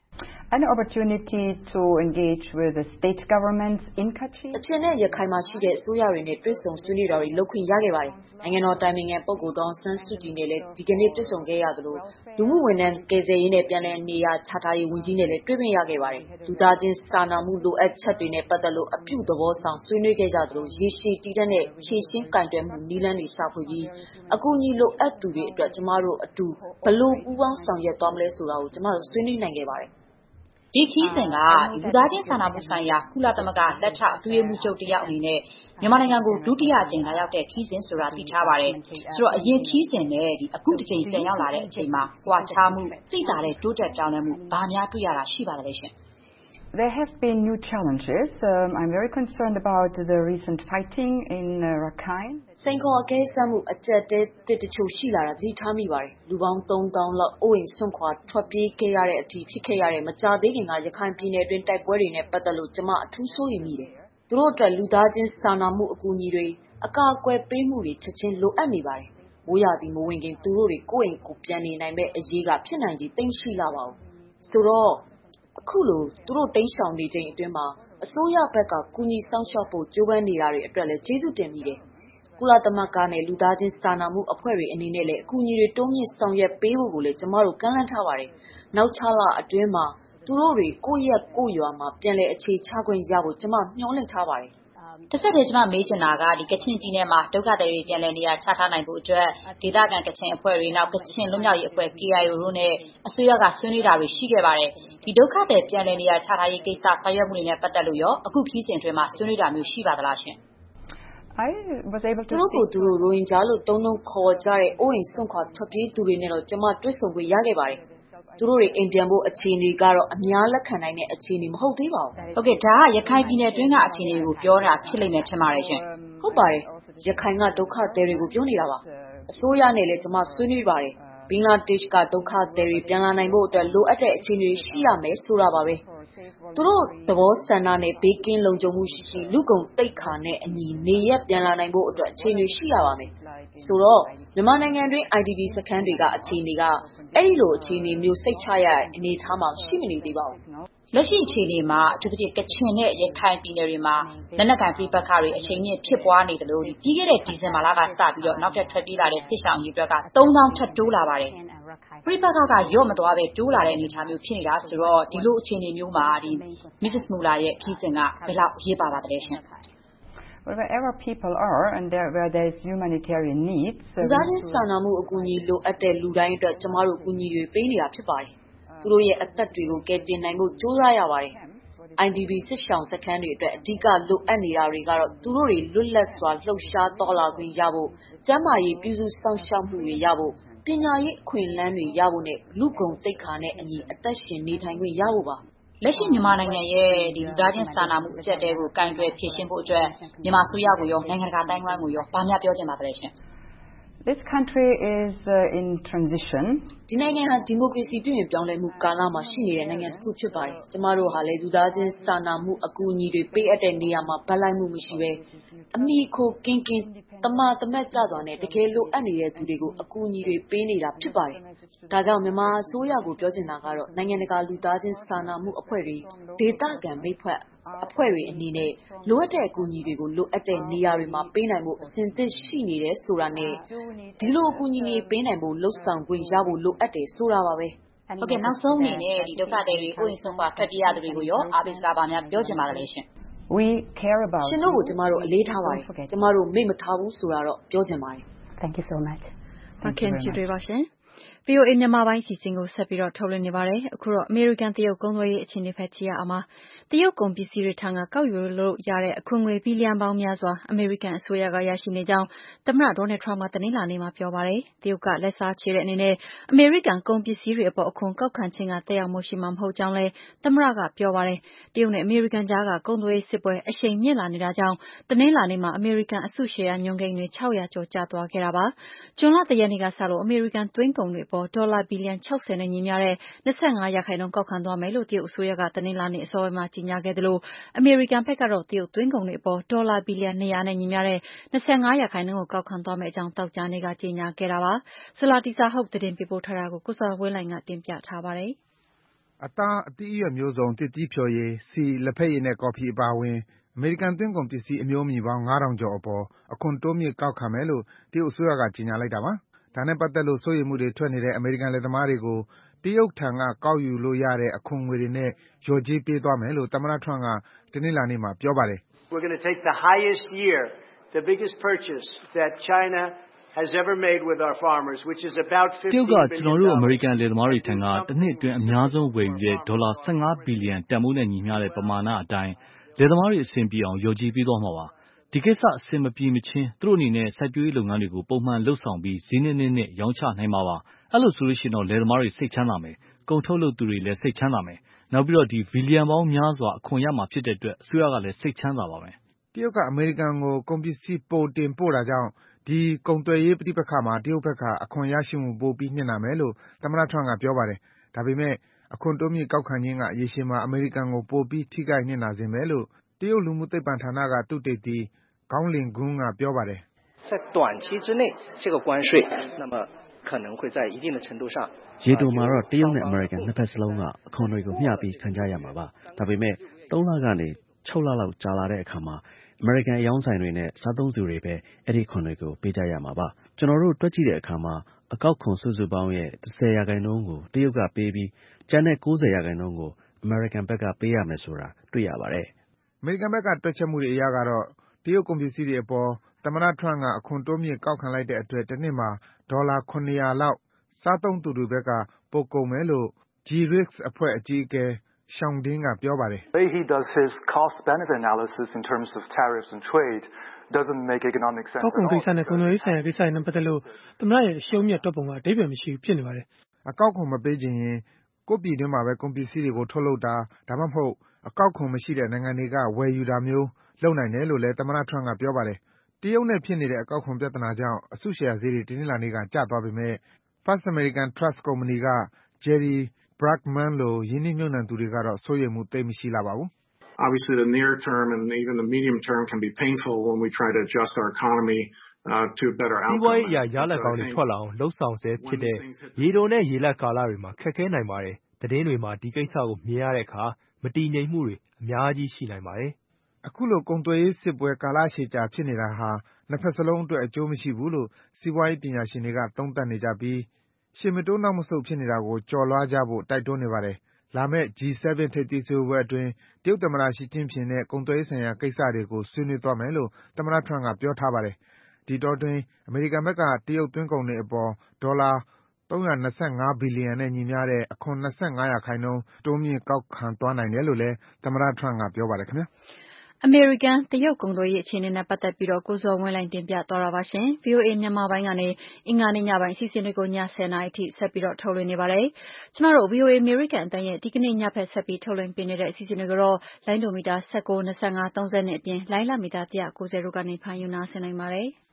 An opportunity to engage with the state governments in Kachin. အချင်းနဲ့ရခိုင်မှာရှိတဲ့အစိုးရတွေနဲ့တွေ့ဆုံဆွေးနွေးတာတွေလုပ်ခွင့်ရခဲ့ပါတယ်။နိုင်ငံတော်တိုင်ပင်ခံပုဂ္ဂိုလ်ဒေါ်ဆန်းစုကြည်နဲ့လည်းဒီကနေ့တွေ့ဆုံခဲ့ရသလိုလူမှုဝန်ထမ်းကယ်ဆယ်ရေးနဲ့ပြန်လည်နေရာချထားရေးဝန်ကြီးနဲ့လည်းတွေ့ခွင့်ရခဲ့ပါတယ်။လူသားချင်းစာနာမှုလိုအပ်ချက်တွေနဲ့ပတ်သက်လို့အပြုသဘောဆောင်ဆွေးနွေးခဲ့ကြသလိုရေရှည်တည်တဲ့နဲ့ဖြည့်ရှင်းကင်တွယ်မှုနည်းလမ်းတွေရှာဖွေပြီးအကူအညီလိုအပ်သူတွေအတွက်ကျမတို့အတူဘလို့ပူးပေါင်းဆောင်ရွက်သွားမလဲဆိုတာကိုကျမတို့ဆွေးနွေးနိုင်ခဲ့ပါတယ်။ဒီခီးစဉ်ကလူသားချင်းစာနာမှုဆိုင်ရာကုလသမဂ္ဂလက်ထောက်အတွင်းရေးမှူးချုပ်တယောက်အနေနဲ့မြန်မာနိုင်ငံကိုဒုတိယအကြိမ်လာရောက်တဲ့ခီးစဉ်ဆိုတာသိထားပါတယ်။ဆိုတော့အရင်ခီးစဉ်နဲ့ဒီအခုတစ်ကြိမ်ပြန်ရောက်လာတဲ့အချိန်မှာကွာခြားမှုသိတာတဲ့တိုးတက်ပြောင်းလဲမှုဘာများတွေ့ရတာရှိပါသလဲရှင်။ There have been new challenges. Um, I'm very concerned about the recent fighting in uh, Rakhine. စိန်ခေါ်အကဲစမ်းမှုအကျက်တဲတစ်တချို့ရှိလာတာသိထားမိပါတယ်။လူပေါင်းသုံးသောင်းလောက်အိုးအိမ်ဆွန့်ခွာထွက်ပြေးခဲ့ရတဲ့အထိဖြစ်ခဲ့ရတဲ့မကြာသေးခင်ကရခိုင်ပြည်နယ်တွင်းတိုက်ပွဲတွေနဲ့ပတ်သက်လို့ကျွန်မအထူးစိုးရိမ်မိတယ်။သူတို့အတွက်လူသားချင်းစာနာမှုအကူအညီတွေအကာအကွယ်ပေးမှုတွေချက်ချင်းလိုအပ်နေပါတယ်။မိုးရာသီမဝင်ခင်သူတို့တွေကိုယ့်အိမ်ကိုပြန်နေနိုင်မဲ့အရေးကဖြစ်နိုင်ခြေသိမရှိလာပါဘူး။ဆိုတော့အခုလိုသူတို့တိမ်းရှောင်နေချိန်အတွင်းမှာအစိုးရဘက်ကကူညီဆောင်ရှောက်ဖို့ကြိုးပမ်းနေတာတွေအတွက်လည်းကျေးဇူးတင်မိတယ်။ကုလသမဂ္ဂနဲ့လူသားချင်းစာနာမှုအဖွဲ့တွေအနေနဲ့လည်းအကူအညီတွေတိုးမြင့်ဆောင်ရွက်ပေးဖို့ကိုလည်းကျမတို့ကမ်းလှမ်းထားပါတယ်။နောက်ခြားလအတွင်းမှာသူတို့တွေကိုယ့်ရက်ကိုယ့်ရွာမှာပြန်လည်အခြေချခွင့်ရဖို့ကျမမျှော်လင့်ထားပါတယ်။တစ်ဆက်တည်းကျမမေးချင်တာကဒီကချင်ပြည်နယ်မှာဒုက္ခသည်တွေပြန်လည်နေရာချထားနိုင်ဖို့အတွက်ဒေသခံကချင်အဖွဲ့တွေနောက်ကချင်လွတ်မြောက်ရေးအဖွဲ့ K I O တို့နဲ့အစိုးရကဆွေးနွေးတာတွေရှိခဲ့ပါတယ်။ဒီဒုက္ခသည်ပြန်လည်နေရာချထားရေးကိစ္စဆောင်ရွက်မှုတွေနဲ့ပတ်သက်လို့ရောအခုခီးစဉ်အတွင်းမှာဆွေးနွေးတာမျိုးရှိပါသလားရှင်။ I was able to သူတို့ကိုသူတို့ရိုဟင်ဂျာလို့တုံးလုံးခေါ်ကြတဲ့အိုးအိမ်ဆွန့်ခွာထွက်ပြေးသူတွေနဲ့တော့ကျမတွေ့ဆုံခွင့်ရခဲ့ပါတယ်။သူတို့တွေအိမ်ပြန်ဖို့အခြေအနေကတော့အများလက်ခံနိုင်တဲ့အခြေအနေမဟုတ်သေးပါဘူး။ဟုတ်ကဲ့ဒါကရခိုင်ပြည်နယ်တွင်းကအခြေအနေကိုပြောတာဖြစ်လိမ့်မယ်ထင်ပါတယ်ရှင်။ဟုတ်ပါတယ်။ရခိုင်ကဒုက္ခသည်တွေကိုပြောနေတာပါ။အစိုးရနဲ့လည်းကျမဆွေးနွေးပါတယ်။ဘင်္ဂလားဒေ့ရှ်ကဒုက္ခသည်တွေပြန်လာနိုင်ဖို့အတွက်လိုအပ်တဲ့အခြေအနေရှိရမယ်ဆိုတာပါပဲ။သူတို့သဘောဆန္ဒနဲ့ဘေးကင်းလုံခြုံမှုရှိရှိလူကုန်တိတ်ခါနဲ့အညီနေရပြန်လာနိုင်ဖို့အတွက်အခြေအနေရှိရပါမယ်။ဆိုတော့မြန်မာနိုင်ငံတွင်း I D P စခန်းတွေကအခြေအနေကအဲ့ဒီလိုအခြေအနေမျိုးစိတ်ချရတဲ့အနေအထားမှာရှိမနေသေးပါဘူး။လက်ရှိအခြေအနေမှာအထူးသဖြင့်ကချင်နဲ့ရခိုင်ပြည်နယ်တွေမှာလက်နက်ကိုင်ပြပခါတွေအချိန်မြင့်ဖြစ်ပွားနေတယ်လို့ဒီပြီးခဲ့တဲ့ဒီဇင်ဘာလကစပြီးတော့နောက်ထပ်ထွက်ပြေးလာတဲ့စစ်ဆောင်ရေးအတွက်ကသုံးသောင်းထပ်တိုးလာပါတယ်။ပြပခါကရော့မသွားပဲတိုးလာတဲ့အနေအထားမျိုးဖြစ်နေတာဆိုတော့ဒီလိုအခြေအနေမျိုးမှာဒီ Missus Muller ရဲ့ခီးစဉ်ကဘယ်လောက်ရေးပါပါသလဲရှင်။ Wherever people are and there where there is humanitarian needs လူသားချင်းစာနာမှုအကူအညီလိုအပ်တဲ့လူတိုင်းအတွက်ကျမတို့အကူအညီတွေပေးနေတာဖြစ်ပါတယ်။သူတို့ရဲ့အသက်တွေကိုကယ်တင်နိုင်ဖို့ကြိုးစားရပါတယ်။ I D P စစ်ရှောင်စခန်းတွေအတွက်အဓိကလိုအပ်နေတာတွေကတော့သူတို့တွေလွတ်လပ်စွာလှုပ်ရှားတော်လာခွင့်ရဖို့ကျန်းမာရေးပြုစုစောင့်ရှောက်မှုတွေရဖို့ပညာရေးအခွင့်အလမ်းတွေရဖို့နဲ့လူကုန်တိတ်ခါနဲ့အညီအသက်ရှင်နေထိုင်ခွင့်ရဖို့ပါလက်ရှိမြန်မာနိုင်ငံရဲ့ဒီလူသားချင်းစာနာမှုအကျပ်တဲကိုကင်တွယ်ဖြေရှင်းဖို့အတွက်မြန်မာအစိုးရကိုရောနိုင်ငံတကာတိုင်းဝိုင်းကိုရောဘာများပြောချင်ပါသလဲရှင် This country is uh, in transition. ဒီနိုင်ငံဟာဒီမိုကရေစီပြည်ပြောင်းလဲမှုကာလမှာရှိနေတဲ့နိုင်ငံတစ်ခုဖြစ်ပါတယ်။ကျမတို့ဟာလည်းလူသားချင်းစာနာမှုအကူအညီတွေပေးအပ်တဲ့နေရာမှာဗတ်လိုက်မှုမရှိဘဲအမိခိုကင်းကင်းတမတမတ်ကြစွာနဲ့တကယ်လိုအပ်နေတဲ့သူတွေကိုအကူအညီတွေပေးနေတာဖြစ်ပါတယ်။ဒါကြောင့်မြန်မာအစိုးရကိုပြောချင်တာကတော့နိုင်ငံတကာလူသားချင်းစာနာမှုအဖွဲ့တွေဒေသခံမိတ်ဖက်အဖွဲ့တွေအနေနဲ့လိုအပ်တဲ့အကူအညီတွေကိုလိုအပ်တဲ့နေရာတွေမှာပေးနိုင်ဖို့အစဉ်သစ်ရှိနေတယ်ဆိုတာနဲ့ဒီလိုအကူအညီတွေပေးနိုင်ဖို့လှုပ်ဆောင်ခွင့်ရဖို့လိုအပ်တယ်ဆိုတာပါပဲဟုတ်ကဲ့နောက်ဆုံးအနေနဲ့ဒီဒုက္ခသည်တွေကိုအင်ဆုံးပါထွက်ပြေးရသူတွေကိုရောအားပေးစကားပါများပြောချင်ပါသလဲရှင် We care about ရှင်တို့ကိုကျမတို့အလေးထားပါတယ်ကျမတို့မေ့မထားဘူးဆိုတာတော့ပြောချင်ပါတယ် Thank you so much ဘာခင်ပြတွေပါရှင်ဗွီအိုအေမြန်မာပိုင်းစီစဉ်ကိုဆက်ပြီးတော့ထုတ်လွှင့်နေပါတယ်။အခုတော့အမေရိကန်တရုတ်ကုန်သွယ်ရေးအခြေအနေဖက်ကြည့်ရအောင်ပါ။တရုတ်ကုန်ပစ္စည်းတွေထံကကောက်ယူလို့ရတဲ့အခွန်ငွေဘီလီယံပေါင်းများစွာအမေရိကန်အစိုးရကရရှိနေကြောင်းသမ္မတဒေါ်နယ်ထရမ့်ကတနင်္လာနေ့မှာပြောပါတယ်။တရုတ်ကလက်စားချေတဲ့အနေနဲ့အမေရိကန်ကုန်ပစ္စည်းတွေအပေါ်အခွန်ကောက်ခံခြင်းကသက်ရောက်မှုရှိမှာမဟုတ်ကြောင်းလည်းသမ္မတကပြောပါတယ်။တရုတ်နဲ့အမေရိကန်ကြားကကုန်သွယ်ရေးစစ်ပွဲအရှိန်မြင့်လာနေတာကြောင့်တနင်္လာနေ့မှာအမေရိကန်အစုရှယ်ယာညွှန်းကိန်းတွေခြောက်ရာကျော်ကျသွားခဲ့တာပါ။ဇွန်လတရက်နေ့ကစလို့အမေရိကန်သွင်းကုန်တွေအပေါ်ဒေါ်လာဘီလီယံ၆၀နဲ့ညီမျှတဲ့၂၅ရာခိုင်နှုန်းကောက်ခံသွားမယ်လို့တရုတ်အစိုးရကတနင်္လာနေ့အစောပိုင်းမှာကြေညာခဲ့သလိုအမေရိကန်ဘက်ကတော့တရုတ်သွင်းကုန်တွေအပေါ်ဒေါ်လာဘီလီယံ၂၀၀နဲ့ညီမျှတဲ့၂၅ရာခိုင်နှုန်းကိုကောက်ခံသွားမယ့်အကြောင်းသောကြာနေ့ကကြေညာခဲ့တာပါ။ဆလာတီစာဟုတ်သတင်းပေးပို့ထားတာကိုကိုစောဝင်းလိုင်ကတင်ပြထားပါတယ်။အသားအသီးအရွက်မျိုးစုံတစ်သီးဖျော်ရည်ဆီလက်ဖက်ရည်နဲ့ကော်ဖီအပါအဝင်အမေရိကန်သွင်းကုန်ပစ္စည်းအမျိုးအမည်ပေါင်းငါးထောင်ကျော်အပေါ်အခွန်တိုးမြင့်ကောက်ခံမယ်လို့တရုတ်အစိုးရကကြေညာလိုက်တာပါ။ဒါနဲ့ပတ်သက်လို့စိုးရိမ်မှုတွေထွက်နေတဲ့အမေရိကန်လယ်သမားတွေကိုတရုတ်ထံကကောက်ယူလို့ရတဲ့အခွန်ငွေတွေနဲ့လျော်ကြေးပေးသွားမယ်လို့သမ္မတထရမ့်ကတနင်္လာနေ့မှာပြောပါတယ်။ We're going to take the highest year, the biggest purchase that China has ever made with our farmers, which is about fifteen billion dollars. တရုတ်ကကျွန်တော်တို့အမေရိကန်လယ်သမားတွေထံကတစ်နှစ်အတွင်းအများဆုံးဝယ်ယူတဲ့ဒေါ်လာ၁၅ဘီလီယံတန်ဖိုးနဲ့ညီမျှတဲ့ပမာဏအတိုင်းလယ်သမားတွေအဆင်ပြေအောင်လျော်ကြေးပေးသွားမှာပါ။ဒီကိစ္စအဆင်မပြေမချင်းသူတို့အနေနဲ့စိုက်ပျိုးရေးလုပ်ငန်းတွေကိုပုံမှန်လုပ်ဆောင်ပြီးဈေးနှင်းနှင်းနဲ့ရောင်းချနိုင်မှာပါ။အဲ့လိုဆိုလို့ရှိရင်တော့လယ်သမားတွေစိတ်ချမ်းသာမယ်။ကုန်ထုတ်လုပ်သူတွေလည်းစိတ်ချမ်းသာမယ်။နောက်ပြီးတော့ဒီဘီလီယံပေါင်းများစွာအခွန်ရမှာဖြစ်တဲ့အတွက်အစိုးရကလည်းစိတ်ချမ်းသာပါမယ်။တရုတ်ကအမေရိကန်ကိုကုန်ပစ္စည်းပိုတင်ပို့တာကြောင့်ဒီကုန်သွယ်ရေးပဋိပက္ခမှာတရုတ်ဘက်ကအခွန်ရရှိမှုပိုပြီးနစ်နာမယ်လို့သမ္မတထရမ့်ကပြောပါတယ်။ဒါပေမဲ့အခွန်တိုးမြင့်ကောက်ခံခြင်းကရေရှည်မှာအမေရိကန်ကိုပိုပြီးထိခိုက်နစ်နာစေမယ်လို့တရုတ်လူမှုသိပ္ပံဌာနကသုတေသီခေါင်းလင်ဂွန်းကပြောပါတယ်။在短期之内这个关税那么可能会在一定的程度上ရေတိုမှာတော့တရုတ်နဲ့အမေရိကန်နှစ်ဖက်စလုံးကအခွန်တွေကိုမျှပြီးခံကြရမှာပါ။ဒါပေမဲ့သုံးလကနေခြောက်လလောက်ကြာလာတဲ့အခါမှာအမေရိကန်အယောင်းဆိုင်တွေနဲ့စားသုံးသူတွေပဲအဲ့ဒီခွန်တွေကိုပေးကြရမှာပါ။ကျွန်တော်တို့တွက်ကြည့်တဲ့အခါမှာအကောက်ခွန်စုစုပေါင်းရဲ့၁၀ရာခိုင်နှုန်းကိုတရုတ်ကပေးပြီးကျန်တဲ့၉၀ရာခိုင်နှုန်းကိုအမေရိကန်ဘက်ကပေးရမယ်ဆိုတာတွေ့ရပါတယ်။အမေရိကန်ဘက်ကတွက်ချက်မှုတွေအရကတော့တရုတ်ကုန်ပစ္စည်းတွေအပေါ်သမ္မတထရမ့်ကအခွန်တိုးမြင့်ကောက်ခံလိုက်တဲ့အတွက်တစ်နှစ်မှာဒေါ်လာခုနှစ်ရာလောက်စားသုံးသူတွေဘက်ကပိုကုန်မယ်လို့ G R I C S အဖွဲ့အကြီးအကဲ Sean Dean ကပြောပါတယ်။ The way he does his cost benefit analysis in terms of tariffs and trade doesn't make economic sense. ကောက်ခွန်ကိစ္စနဲ့ကုန်သွယ်ရေးဆိုင်ရာကိစ္စတွေနဲ့ပတ်သက်လို့သမ္မတရဲ့အရှုံးမြတ်တွက်ပုံကအဓိပ္ပာယ်မရှိဘူးဖြစ်နေပါတယ်။အကောက်ခွန်မပေးချင်ရင်ကိုယ့်ပြည်တွင်းမှာပဲကုန်ပစ္စည်းတွေကိုထုတ်လုပ်တာဒါမှမဟုတ်အကောက်ခွန်မရှိတဲ့နိုင်ငံတွေကဝယ်ယူတာမျိုးလုပ်နိုင်တယ်လို့လည်းသမ္မတထရမ့်ကပြောပါတယ်။တရုတ်နဲ့ဖြစ်နေတဲ့အကောက်ခွန်ပြဿနာကြောင့်အစုရှယ်ယာဈေးတွေတနင်္လာနေ့ကကျသွားပေမဲ့ First American Trust ကုမ္ပဏီက Jerry Bragman လိုရင်းနှီးမြှုပ်နှံသူတွေကတော့စိုးရိမ်မှုသိပ်မရှိလှပါဘူး။ Obviously the near term and even the medium term can be painful when we try to adjust our economy uh, to a better outcome. စီးပွားရေးအရာရလဒ်ကောင်းတွေထွက်လာအောင်လှုံ့ဆော်ဆဲဖြစ်တဲ့ရေတိုနဲ့ရေလတ်ကာလတွေမှာခက်ခဲနိုင်ပါတယ်။သတင်းတွေမှာဒီကိစ္စကိုမြင်ရတဲ့အခါမတည်ငြိမ်မှုတွေအများကြီးရှိနိုင်ပါတယ်။အခုလိုကုန်သွယ်ရေးစစ်ပွဲကာလရှည်ကြာဖြစ်နေတာဟာနှစ်ဖက်စလုံးအတွက်အကျိုးမရှိဘူးလို့စီးပွားရေးပညာရှင်တွေကသုံးသပ်နေကြပြီးရှေ့မတိုးနောက်မဆုတ်ဖြစ်နေတာကိုကျော်လွှားကြဖို့တိုက်တွန်းနေပါတယ်။လာမယ့် G seven ထိပ်သီးစည်းဝေးပွဲအတွင်းတရုတ်သမ္မတရှီကျင့်ဖျင်နဲ့ကုန်သွယ်ရေးဆိုင်ရာကိစ္စတွေကိုဆွေးနွေးသွားမယ်လို့သမ္မတထရမ့်ကပြောထားပါတယ်။ဒီအတောအတွင်းအမေရိကန်ဘက်ကတရုတ်သွင်းကုန်တွေအပေါ်ဒေါ်လာ၃၂၅ဘီလီယံနဲ့ညီမျှတဲ့အခွန်၂၅ရာခိုင်နှုန်းတိုးမြင့်ကောက်ခံသွားနိုင်တယ်လို့လည်းသမ္မတထရမ့်ကပြောပါတယ်ခင်ဗျာ။အမေရိကန်တရုတ်ကုန်သွယ်ရေးအခြေအနေနဲ့ပတ်သက်ပြီးတော့ကိုဇော်ဝင်းလှိုင်တင်ပြသွားတာပါရှင်။ V O A မြန်မာပိုင်းကနေအင်္ဂါနေ့ညပိုင်းအစီအစဉ်တွေကိုညဆယ်နာရီထိဆက်ပြီးတော့ထုတ်လွှင့်နေပါတယ်။ကျမတို့ V O A အမေရိကန်အတန်းရဲ့ဒီကနေ့ညဖက်ဆက်ပြီးထုတ်လွှင့်ပေးနေတဲ့အစီအစဉ်တွေကိုတော့လိုင်းဒိုမီတာ၁၉ ၂၅ ၃၀နဲ့အပြင်လိုင်းလမီတာ၁၉၀တို့ကနေဖမ်းယူနားဆင်နိုင်ပါတယ်။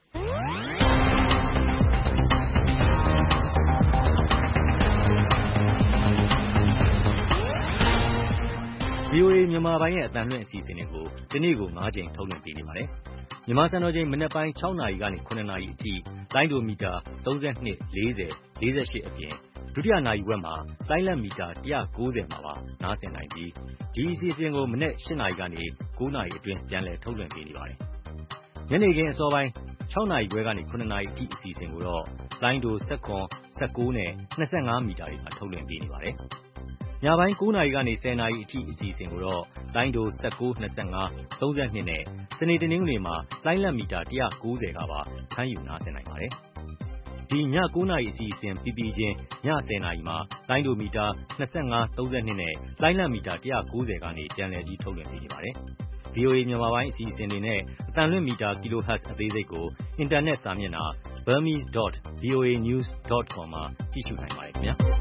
V O A မြန်မာပိုင်းရဲ့အတန်လွှင့်အစီအစဉ်တွေကိုဒီနေ့ကို၅ကြိမ်ထုတ်လွှင့်ပေးနေပါတယ်။မြန်မာစံတော်ချိန်မနက်ပိုင်း၆နာရီကနေ၇နာရီအထိလိုင်းဒိုမီတာ၃၂ ၄၀ ၄၈အပြင်ဒုတိယနာရီဝက်မှာလိုင်းလမီတာ၁၉၀မှာပါနားဆင်နိုင်ပြီးဒီအစီအစဉ်ကိုမနက်၈နာရီကနေ၉နာရီအတွင်းပြန်လည်ထုတ်လွှင့်ပေးနေပါတယ်။ညနေခင်းအစောပိုင်း၆နာရီခွဲကနေ၇နာရီအထိအစီအစဉ်ကိုတော့လိုင်းဒို၁၇ ၁၉နဲ့၂၅မီတာတွေမှာထုတ်လွှင့်ပေးနေပါတယ်။ညပိုင်း၉နာရီကနေ၁၀နာရီအထိအစီအစဉ်ကိုတော့လိုင်းဒို၁၉ ၂၅ ၃၂နဲ့စနေတနင်္ဂနွေမှာလိုင်းလမီတာ၁၉၀ကပါဖမ်းယူနားဆင်နိုင်ပါတယ်။ဒီည၉နာရီအစီအစဉ်ပြီးပြီးချင်းည၁၀နာရီမှာလိုင်းဒိုမီတာ၂၅ ၃၂နဲ့လိုင်းလံမီတာ၁၉၀ကနေပြန်လည်ပြီးထုတ်လွှင့်ပေးနေပါတယ်။ ဗွီအိုအေမြန်မာပိုင်းအစီအစဉ်တွေနဲ့အသံလွှင့်မီတာ kilohertz အသေးစိတ်ကိုအင်တာနက်စာမျက်နှာ burmese dot voa news dot com မှာကြည့်ရှုနိုင်ပါတယ်ခင်ဗျာ။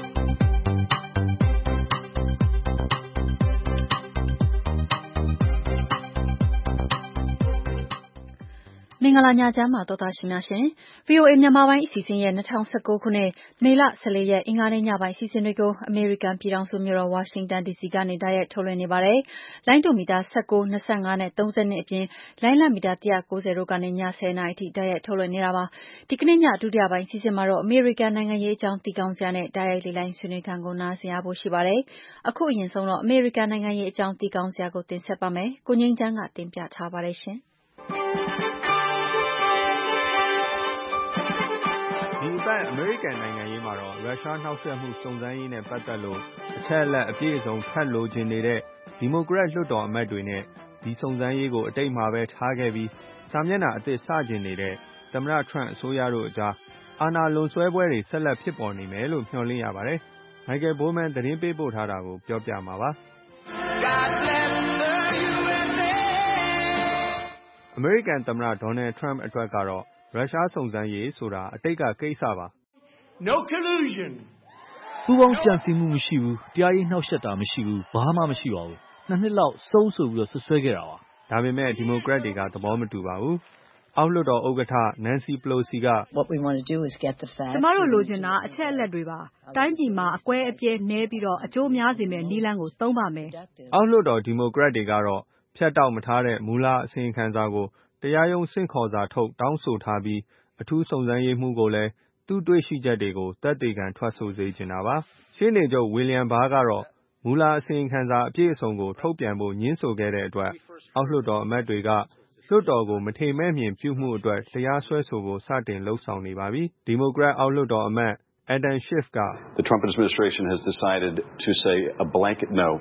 မင်္ဂလာညချမ်းပါသောသားရှင်များရှင်။ ဗွီအိုအေမြန်မာပိုင်းအစီအစဉ်ရဲ့၂၀၁၉ခုနှစ်မေလ၁၄ရက်အင်္ဂါနေ့ညပိုင်းအစီအစဉ်တွေကိုအမေရိကန်ပြည်ထောင်စုမြို့တော်ဝါရှင်တန်ဒီစီကနေတိုက်ရိုက်ထုတ်လွှင့်နေပါတယ်။လိုင်းဒိုမီတာ၁၉ ၂၅နဲ့၃၂အပြင်လိုင်းလံမီတာ၁၉၀တို့ကနေည၁၀နာရီထိတိုက်ရိုက်ထုတ်လွှင့်နေတာပါ။ဒီကနေ့ညဒုတိယပိုင်းအစီအစဉ်မှာတော့အမေရိကန်နိုင်ငံရေးအကြောင်းသိကောင်းစရာနဲ့တိုက်ရိုက်လေ့လာဆွေးနွေးခန်းကိုနားဆင်ရဖို့ရှိပါတယ်။အခုအရင်ဆုံးတော့အမေရိကန်နိုင်ငံရေးအကြောင်းသိကောင်းစရာကိုတင်ဆက်ပါမယ်။ကိုငြိမ်းချမ်းကတင်ပြထားပါတယ်ရှင်။ဒီအပတ်အမေရိကန်နိုင်ငံရေးမှာတော့ရုရှားနှောက်ယှက်မှုစုံစမ်းရေးနဲ့ပတ်သက်လို့အချက်အလက်အပြည့်အစုံထပ်လိုချင်နေတဲ့ဒီမိုကရက်လွှတ်တော်အမတ်တွေနဲ့ဒီစုံစမ်းရေးကိုအတိတ်မှာပဲထားခဲ့ပြီးစာမျက်နှာအသစ်စချင်နေတဲ့သမ္မတထရန့်အစိုးရတို့အကြားအာဏာလွန်ဆွဲပွဲတွေဆက်လက်ဖြစ်ပေါ်နေမယ်လို့မျှော်လင့်ရပါတယ်။ Michael Bowman သတင်းပေးပို့ထားတာကိုပြောပြမှာပါ။အမေရိကန်သမ္မတဒေါ်နယ်ထရန့်အတွက်ကတော့ရုရှားစုံစမ်းရေးဆိုတာအတိတ်ကကိစ္စပါ။ No collusion ပူးပေါင်းကြံစည်မှုမရှိဘူး။တရားရေးနှောက်ယှက်တာမရှိဘူး။ဘာမှမရှိပါဘူး။နှစ်နှစ်လောက်စုံးဆိုပြီးတော့ဆွဆွဲခဲ့တာပါ။ဒါပေမဲ့ဒီမိုကရက်တွေကသဘောမတူပါဘူး။အောက်လွှတ်တော်ဥက္ကဋ္ဌ Nancy Pelosi ကကျမတို့လိုချင်တာအချက်အလက်တွေပါ။တိုင်းပြည်မှာအကွဲအပြဲနည်းပြီးတော့အကျိုးများစေမယ့်နည်းလမ်းကိုသုံးပါမယ်။အောက်လွှတ်တော်ဒီမိုကရက်တွေကတော့ဖြတ်တောက်မထားတဲ့မူလအစီရင်ခံစာကိုတရားရုံးဆင့်ခေါ်စာထုတ်တောင်းဆိုထားပြီးအထူးစုံစမ်းရေးမှူးကိုလည်းသူ့တွေ့ရှိချက်တွေကိုသက်သေခံထွက်ဆိုစေချင်တာပါ။ရှေ့နေချုပ် William Barr ကတော့မူလအစီရင်ခံစာအပြည့်အစုံကိုထုတ်ပြန်ဖို့ငြင်းဆိုခဲ့တဲ့အတွက်အောက်လွှတ်တော်အမတ်တွေကလွှတ်တော်ကိုမထေမဲ့မြင်ပြုမှုအတွက်တရားစွဲဆိုဖို့စတင်လှုံ့ဆော်နေပါပြီ။ဒီမိုကရက်အောက်လွှတ်တော်အမတ် Adam Schiff က The Trump administration has decided to say a blanket no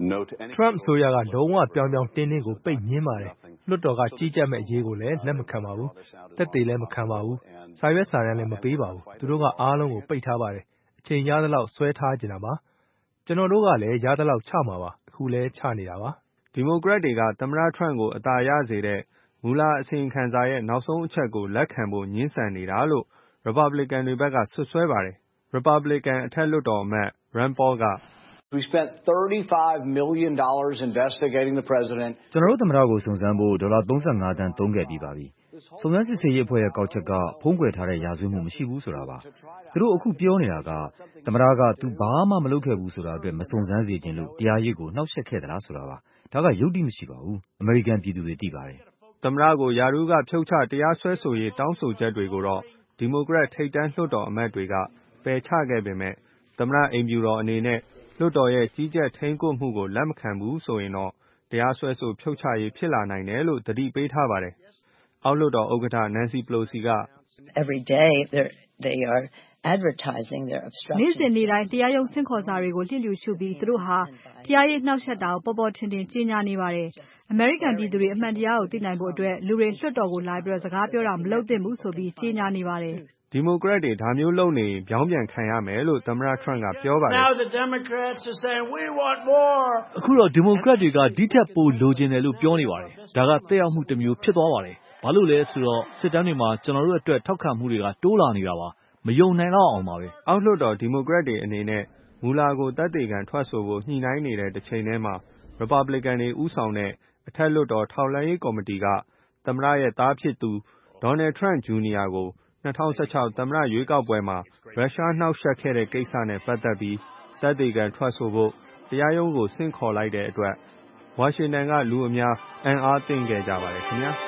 Trump အစိုးရကလုံးဝပြောင်ပြောင်တင်းတင်းကိုပိတ်ငြင်းပါတယ်။လွှတ်တော်ကကြီးကြပ်မဲ့အရေးကိုလည်းလက်မခံပါဘူး။သက်သေလည်းမခံပါဘူး။စာရွက်စာတမ်းလည်းမပေးပါဘူး။သူတို့ကအားလုံးကိုပိတ်ထားပါတယ်။အချိန်ရသလောက်ဆွဲထားကြတာပါ။ကျွန်တော်တို့ကလည်းရသလောက်ချမှာပါ။အခုလည်းချနေတာပါ။ဒီမိုကရက်တွေကသမ္မတထရန့်ကိုအသာရစေတဲ့မူလအစီရင်ခံစာရဲ့နောက်ဆုံးအချက်ကိုလက်ခံဖို့ငြင်းဆန်နေတာလို့ Republican တွေဘက်ကဆွဆွဲပါတယ်။ Republican အထက်လွှတ်တော်အမတ် Rand Paul က We spent thirty-five million dollars investigating the president. ကျွန်တော်တို့သမ္မတကိုစုံစမ်းဖို့ဒေါ်လာ၃၅သန်းသုံးခဲ့ပြီးပါပြီ။စုံစမ်းစစ်ဆေးရေးအဖွဲ့ရဲ့ကောက်ချက်ကဖုံးကွယ်ထားတဲ့ရာဇဝတ်မှုမရှိဘူးဆိုတာပါ။သူတို့အခုပြောနေတာကသမ္မတကသူဘာမှမလုပ်ခဲ့ဘူးဆိုတာအတွက်မစုံစမ်းစေချင်လို့တရားရေးကိုနှောက်ယှက်ခဲ့သလားဆိုတာပါ။ဒါကယုတ္တိမရှိပါဘူး။အမေရိကန်ပြည်သူတွေသိပါတယ်။သမ္မတကိုယာထူးကဖြုတ်ချတရားစွဲဆိုရေးတောင်းဆိုချက်တွေကိုတော့ဒီမိုကရက်ထိပ်တန်းလွှတ်တော်အမတ်တွေကပယ်ချခဲ့ပေမဲ့သမ္မတအိမ်ဖြူတော်အနေနဲ့လွှတ်တော်ရဲ့ကြီးကြပ်ထိန်းကွပ်မှုကိုလက်မခံဘူးဆိုရင်တော့တရားစွဲဆိုဖြုတ်ချရေးဖြစ်လာနိုင်တယ်လို့သတိပေးထားပါတယ်။အောက်လွှတ်တော်ဥက္ကဋ္ဌ Nancy Pelosi က Every day they are advertising their obstruction နေ့စဉ်နေ့တိုင်းတရားရုံးဆင့်ခေါ်စာတွေကိုလျှစ်လျူရှုပြီးသူတို့ဟာတရားရေးနှောက်ယှက်တာကိုပေါ်ပေါ်ထင်ထင်ကြေညာနေပါတယ်။ American ပြည်သူတွေအမှန်တရားကိုသိနိုင်ဖို့အတွက်လူတွေလွှတ်တော်ကိုလာပြီးစကားပြောတာမလုပ်သင့်ဘူးဆိုပြီးကြေညာနေပါတယ်။ဒီမိုကရက်တွေဒါမျိုးလုပ်နေရင်ပြောင်းပြန်ခံရမယ်လို့သမ္မတထရန့်ကပြောပါတယ်။ Now the Democrats are saying we want more. အခုတော့ဒီမိုကရက်တွေကဒီထက်ပိုလိုချင်တယ်လို့ပြောနေပါတယ်။ဒါကတက်ရောက်မှုတစ်မျိုးဖြစ်သွားပါတယ်။ဘာလို့လဲဆိုတော့စစ်တမ်းတွေမှာကျွန်တော်တို့အတွက်ထောက်ခံမှုတွေကတိုးလာနေတာပါ။မယုံနိုင်တော့အောင်ပါပဲ။အောက်လွှတ်တော်ဒီမိုကရက်တွေအနေနဲ့မူလာကိုသက်သေခံထွက်ဆိုဖို့ညှိနှိုင်းနေတဲ့တစ်ချိန်တည်းမှာ Republican တွေဦးဆောင်တဲ့အထက်လွှတ်တော်ထောက်လှမ်းရေးကော်မတီကသမ္မတရဲ့သားဖြစ်သူ Donald Trump Junior ကို၂၀၁၆သမ္မတရွေးကောက်ပွဲမှာရုရှားနှောက်ယှက်ခဲ့တဲ့ကိစ္စနဲ့ပတ်သက်ပြီးသက်သေခံထွက်ဆိုဖို့တရားရုံးကိုဆင့်ခေါ်လိုက်တဲ့အတွက်ဝါရှင်တန်ကလူအများအံ့အားသင့်ခဲ့ကြပါတယ်ခင်ဗျာ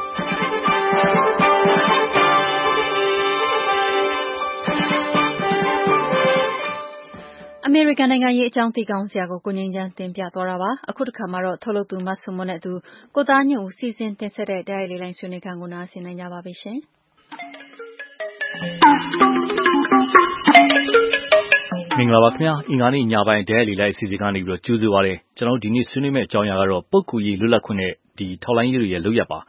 အမေရိကန်နိုင်ငံရေးအကြောင်းသိကောင်းစရာကိုကိုငြိမ်းချမ်းတင်ပြသွားတာပါအခုတစ်ခါမှာတော့ထုတ်လုပ်သူမဆုမွန်နဲ့အတူကိုသားညွန့်ဦးစီစဉ်တင်ဆက်တဲ့တရားလေးလိုင်းဆွေးနွေးခန်းကိုနားဆင်နိုင်ကြပါပြီရှင်မင်္ဂလာပါခင်ဗျာအင်္ဂါနေ့ညပိုင်းဒဲလီလိုက်အစီအစဉ်ကနေပြီးတော့ကြိုဆိုပါရစေကျွန်တော်ဒီနေ့ဆွေးနွေးမယ့်အကြောင်းအရာကတော့ပုဂ္ဂိုလ်ရေးလွတ်လပ်ခွင့်နဲ့ဒီထောက်လိုင်းရေးတွေရဲ့လုပ်ရပါ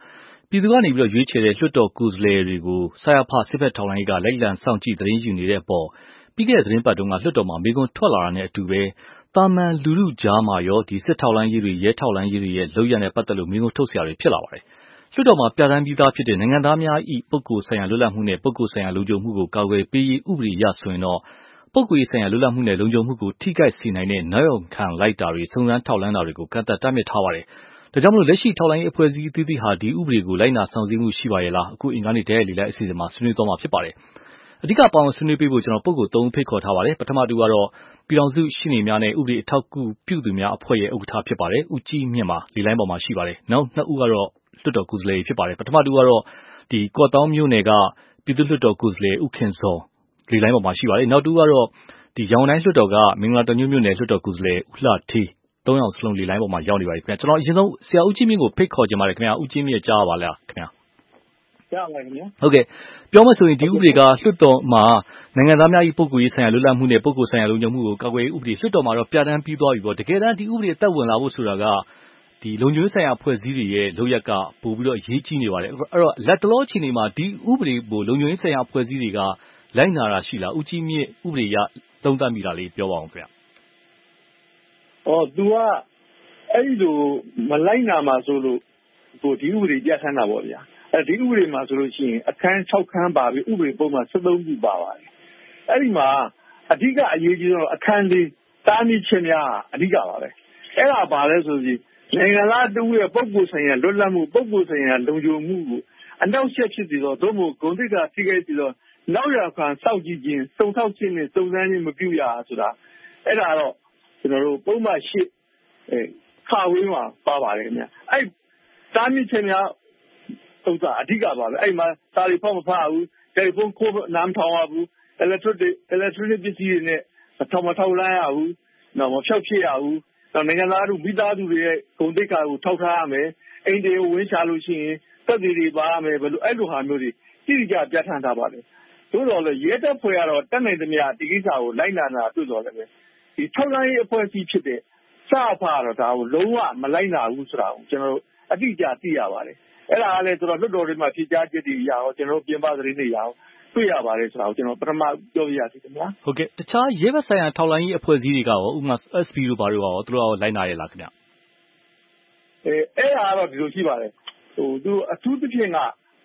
ပြည်သူကနေပြီးတော့ရွေးချယ်တဲ့လွှတ်တော်ကိုယ်စားလှယ်တွေကိုစရဖစစ်ဘက်ထောက်လှမ်းရေးကလိုက်လံစောင့်ကြည့်သတင်းယူနေတဲ့အပေါ်ပြီးခဲ့တဲ့သတင်းပတ်တုန်းကလွှတ်တော်မှာမေးခွန်းထွက်လာတာနဲ့အတူပဲတာမန်လူထုကြားမှာရောဒီစစ်ထောက်လှမ်းရေးတွေရဲထောက်လှမ်းရေးတွေရဲ့လုပ်ရတဲ့ပတ်သက်လို့မေးခွန်းထုတ်စရာတွေဖြစ်လာပါတယ်လွှတ်တော်မှာပြဋ္ဌာန်းပြီးသားဖြစ်တဲ့နိုင်ငံသားများ၏ပုဂ္ဂိုလ်ဆိုင်ရာလွတ်လပ်မှုနဲ့ပုဂ္ဂိုလ်ဆိုင်ရာလုံခြုံမှုကိုကာကွယ်ပေးရေးဥပဒေရဆိုရင်တော့ပုဂ္ဂိုလ်ရေးဆိုင်ရာလွတ်လပ်မှုနဲ့လုံခြုံမှုကိုထိခိုက်စေနိုင်တဲ့နောက်ယောင်ခံလိုက်တာတွေစုံစမ်းထောက်လှမ်းတာတွေကိုကန့်သတ်တားမြစ်ထားပါတယ်ဒါကြောင့်မလို့လက်ရှိထောက်လှမ်းရေးအဖွဲ့အစည်းအသီးသီးဟာဒီဥပဒေကိုလိုက်နာဆောင်စည်းမှုရှိပါရဲ့လားအခုအင်္ဂါနေ့တည်းရဲ့လေလိုက်အစီအစဉ်မှာဆွေးနွေးသွားမှာဖြစ်ပါတယ်အဓိကပါဝင်ဆွေးနွေးပေးဖို့ကျွန်တော်ပုဂ္ဂိုလ်သုံးဦးဖိတ်ခေါ်ထားပါတယ်ပထမတူကတော့ပြည်ထောင်စုရှင်းနေများနဲ့ဥပဒေအထောက်အကူပြုသူများအဖွဲ့ရဲ့ဥက္ကဋ္ဌဖြစ်ပါတယ်ဦးကြီးမြင့်ပါလေလိုင်းပေါ်မှာရှိပါတယ်နောက်နှစ်ဦးကတော့လွှတ်တော်ကိုယ်စားလှယ်ဖြစ်ပါတယ်ပထမတူကတော့ဒီကော့တောင်းမြို့နယ်ကပြည်သူ့လွှတ်တော်ကိုယ်စားလှယ်ဦးခင်စောလေလိုင်းပေါ်မှာရှိပါတယ်နောက်တူကတော့ဒီရောင်တိုင်းလွှတ်တော်ကမင်္ဂလာတညွမြို့နယ်လွှတ်တော်ကိုယ်စားလှယ်ဦးလှထေးသုံးယောက်စလုံးလေလိုင်းပေါ်မှာရောက်နေပါပြီခင်ဗျကျွန်တော်အရင်ဆုံးဆရာဦးကြီးမြင့်ကိုဖိတ်ခေါ်ကြပါရခင်ဗျဦးကြီးမြင့်ကြားပါလားခင်ဗျကြားပါခင်ဗျဟုတ်ကဲ့ပြောမယ်ဆိုရင်ဒီဥပဒေကလွှတ်တော်မှာနိုင်ငံသားများ၏ပုဂ္ဂိုလ်ရေးဆိုင်ရာလွတ်လပ်မှုနဲ့ပုဂ္ဂိုလ်ဆိုင်ရာလုံခြုံမှုကိုကာကွယ်ရေးဥပဒေလွှတ်တော်မှာတော့ပြဋ္ဌာန်းပြီးသွားပြီပေါ့တကယ်တမ်းဒီဥပဒေအသက်ဝင်လာဖို့ဆိုတာကဒီလုံခြုံရေးဆိုင်ရာအဖွဲ့အစည်းတွေရဲ့လုပ်ရက်ကပို့ပြီးတော့အရေးကြီးနေပါတယ်အဲ့တော့လက်တလောအခြေအနေမှာဒီဥပဒေကိုလုံခြုံရေးဆိုင်ရာအဖွဲ့အစည်းတွေကလိုက်နာတာရှိလားဦးကြီးမြင့်ဥပဒေရသုံးသပ်မိတာလေးပြောပါအောင်ခင်ဗျ။အော် तू ကအဲ့ဒီလိုမလိုက်နာမှာဆိုလို့ဟိုဒီဥပဒေပြဋ္ဌာန်းတာပေါ့ဗျာ။အဲဒီဥပဒေမှာဆိုလို့ရှိရင်အခန်း၆ခန်းပါပြီးဥပဒေပုံမှန်၁၃ခုပါပါတယ်။အဲ့ဒီမှာအဓိကအရေးကြီးဆုံးအခန်းလေးတားမြစ်ချက်များအဓိကပါပဲ။အဲ့ဒါပါလဲဆိုရင်နိုင်ငံသားတဦးရဲ့ပုဂ္ဂိုလ်ဆိုင်ရာလွတ်လပ်မှုပုဂ္ဂိုလ်ဆိုင်ရာလုံခြုံမှုကိုအနောက်ဆက်ဖြစ်ပြီးတော့သို့မဟုတ်ဂုဏ်သိက္ခာထိခိုက်ပြီးတော့နောက်ရခံစောင့်ကြည့်ခြင်းစုံထောက်ခြင်းနဲ့စုံစမ်းခြင်းမပြုရဆိုတာအဲ့ဒါတော့ကျွန်တော်တို့ပုံမှန်ရှစ်အဲခါဝေးမှာပါပါတယ်ခင်ဗျအဲ့တားမြစ်ချက်များဥစ္စာအဓိကပါပဲအဲ့မှာစာရီဖောက်မဖားဘူးတယ်လီဖုန်းခိုးနားထောင်ရဘူး electronic electronic ပစ္စည်းတွေနဲ့ထောင်မထောက်လန်းရဘူးတော့မဖြောက်ဖြစ်ရဘူးတော့နိုင်ငံသားတို့မိသားစုတွေရဲ့ဂုဏ်သိက္ခာကိုထောက်ထားရမယ်အိမ်တွေကိုဝင်ချလို့ရှိရင်သက်သေတွေပါရမယ်ဘယ်လိုအဲ့လိုဟာမျိုးတွေတိကျပြဋ္ဌာန်းထားပါတယ်သို့တော်လည်းရဲတပ်ဖွဲ့ကတော့တက်နိုင်သမျှဒီကိစ္စကိုလိုက်နာတာတွေ့တော်လည်းပဲဒီထောက်လှမ်းရေးအဖွဲ့အစည်းဖြစ်တဲ့စဖာတော့ဒါကိုလုံးဝမလိုက်နာဘူးဆိုတာကိုကျွန်တော်တို့အတိအကျသိရပါတယ်အဲ့ဒါကလည်းကျွန်တော်လွတ်တော်တွေမှာဖြေကြားချက်တွေရအောင်ကျွန်တော်တို့ပြင်ပသတင်းတွေရအောင်တွေ့ရပါတယ်ဆိုတာကိုကျွန်တော်ပထမပြောပြရစီခင်ဗျာဟုတ်ကဲ့တခြားရဲဘက်ဆိုင်ရာထောက်လှမ်းရေးအဖွဲ့အစည်းတွေကရောဥပမာ S P တို့ဘာတို့ရောသူတို့ရောလိုက်နာရလားခင်ဗျအဲအဲ့ဒါကတော့ဒီလိုရှိပါတယ်ဟိုသူအထူးသဖြင့်က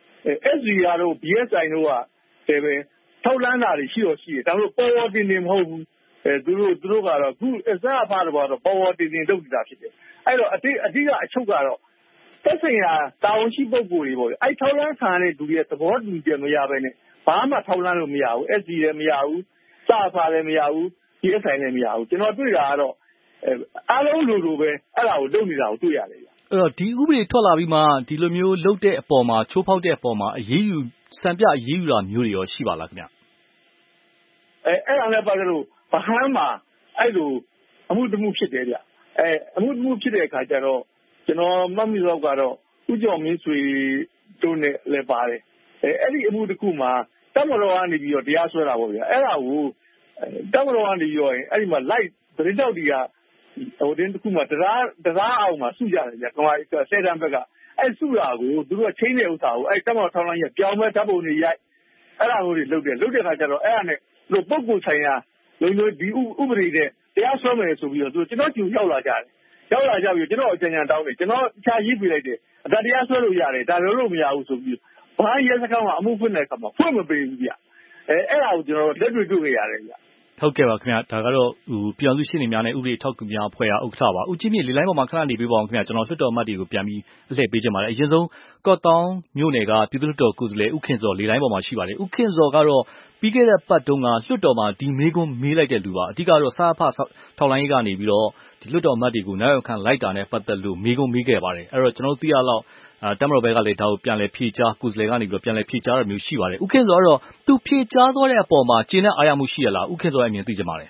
S P တို့ B S I တို့ကတယ်ပဲထောက်လန်းတာတွေရှိတော့ရှိတယ်ဒါပေမဲ့ပေါ်ပေါ်တင်တင်မဟုတ်ဘူးအဲသူတို့သူတို့ကတော့ခုအစားအဖားတော့ပေါ်ပေါ်တင်တင်လုပ်နေတာဖြစ်တယ်အဲ့တော့အတိအဓိကအချုပ်ကတော့သက်ဆိုင်ရာတာဝန်ရှိပုဂ္ဂိုလ်တွေပေါ့အဲ့ထောက်လန်းခံတဲ့လူတွေရဲ့သဘောတူချက်မရဘဲနဲ့ဘာမှထောက်လန်းလို့မရဘူး S P လည်းမရဘူးစဖာလည်းမရဘူး B S I လည်းမရဘူးကျွန်တော်တွေ့တာကတော့အားလုံးလူလူပဲအဲ့ဒါကိုလုပ်နေတာကိုတွေ့ရတယ်ဗျအဲ့တော့ဒီဥပဒေထွက်လာပြီးမှဒီလိုမျိုးလုပ်တဲ့အပေါ်မှာချိုးဖောက်တဲ့အပေါ်မှာအရေးယူစံပြအရေးယူတာမျိုးတွေရောရှိပါလားခင်ဗျအဲအဲ့ဒါလည်းပါလို့ဗဟန်းမှာအဲ့လိုအမှုတမှုဖြစ်တယ်ဗျအဲအမှုတမှုဖြစ်တဲ့အခါကျတော့ကျွန်တော်မှတ်မိတော့ကတော့ဥကြော်မင်းဆွေတို့နဲ့လည်းပါတယ်အဲအဲ့ဒီအမှုတစ်ခုမှာတမတော်ကနေပြီးတော့တရားစွဲတာပေါ့ဗျအဲ့ဒါကိုတမတော်ကနေပြီးတော့အဲ့ဒီမှာ live သတင်းတောက်တွေကဟိုတင်းတစ်ခုမှာတရားတရားအောင်မှာစုကြတယ်ဗျကမာဆယ်တန်းဘက်ကအဲ့စုတာကိုသူတို့ကချင်းတဲ့ဥစ္စာကိုအဲ့တမတော်ထောင်းလိုင်းရပြောင်းမဲ့ဓာတ်ပုံတွေရိုက်အဲ့ဒါမျိုးတွေလုပ်တယ်လုပ်တဲ့အခါကျတော့အဲ့ဒါနဲ့သူပုဂ္ဂိုလ်ဆိုင်ရာလုံလုံဒီဥပဒေနဲ့တရားစွဲမယ်ဆိုပြီးတော့သူကျွန်တော်ကျူရောက်လာကြတယ်ရောက်လာကြပြီးကျွန်တော်အကြံဉာဏ်တောင်းတယ်ကျွန်တော်အခြားရေးပြလိုက်တယ်ဒါတရားစွဲလို့ရတယ်ဒါလည်းလို့မရဘူးဆိုပြီးဘာရဲစကားကအမှုဖွင့်တဲ့အခါမှာဖွင့်မပေးဘူးဗျအဲအဲ့ဒါကိုကျွန်တော်လက်တွေ့တွေ့ခဲ့ရတယ်ဗျဟုတ်ကဲ့ပါခင်ဗျဒါကတော့ဟိုပြည်အောင်စုရှင်းနေများနဲ့ဥပဒေထောက်ကူများအဖွဲ့အားဥက္ကဋ္ဌပါဦးကြီးမြင့်လေလိုင်းပေါ်မှာခဏနေပေးပါအောင်ခင်ဗျကျွန်တော်လွှတ်တော်အမတ်တွေကိုပြန်ပြီးအလှည့်ပေးချင်ပါတယ်အရင်ဆုံးကော့တောင်းမြို့နယ်ကပြည်သူ့လွှတ်တော်ကိုယ်စားလှယ်ဦးခင်စောလေလိုင်းပေါ်မှာရှိပါတယ်ဦးခင်စောကတော့ပြီးခဲ့တဲ့ပတ်တုန်းကလွှတ်တော်မှာဒီမေးခွန်းမေးလိုက်တဲ့လူပါအဓိကတော့စာဖထောက်လိုင်းရေးကနေပြီးတော့ဒီလွှတ်တော်အမတ်တွေကိုနောက်ရောက်ခံလိုက်တာနဲ့ပတ်သက်လို့မေးခွန်းမေးခဲ့ပါတယ်အဲ့တော့ကျွန်တော်သိရလောက်အဲတမတော်ဘက်ကလည်းဒါကိုပြန်လဲဖြေချကိုယ်စားလှယ်ကနေပြီးတော့ပြန်လဲဖြေချရမျိုးရှိပါတယ်ဦးခင်စောကတော့သူဖြေချသွားတဲ့အပေါ်မှာကျင်းတဲ့အားရမှုရှိရလားဦးခင်စောရဲ့အမြင်သိချင်ပါတယ်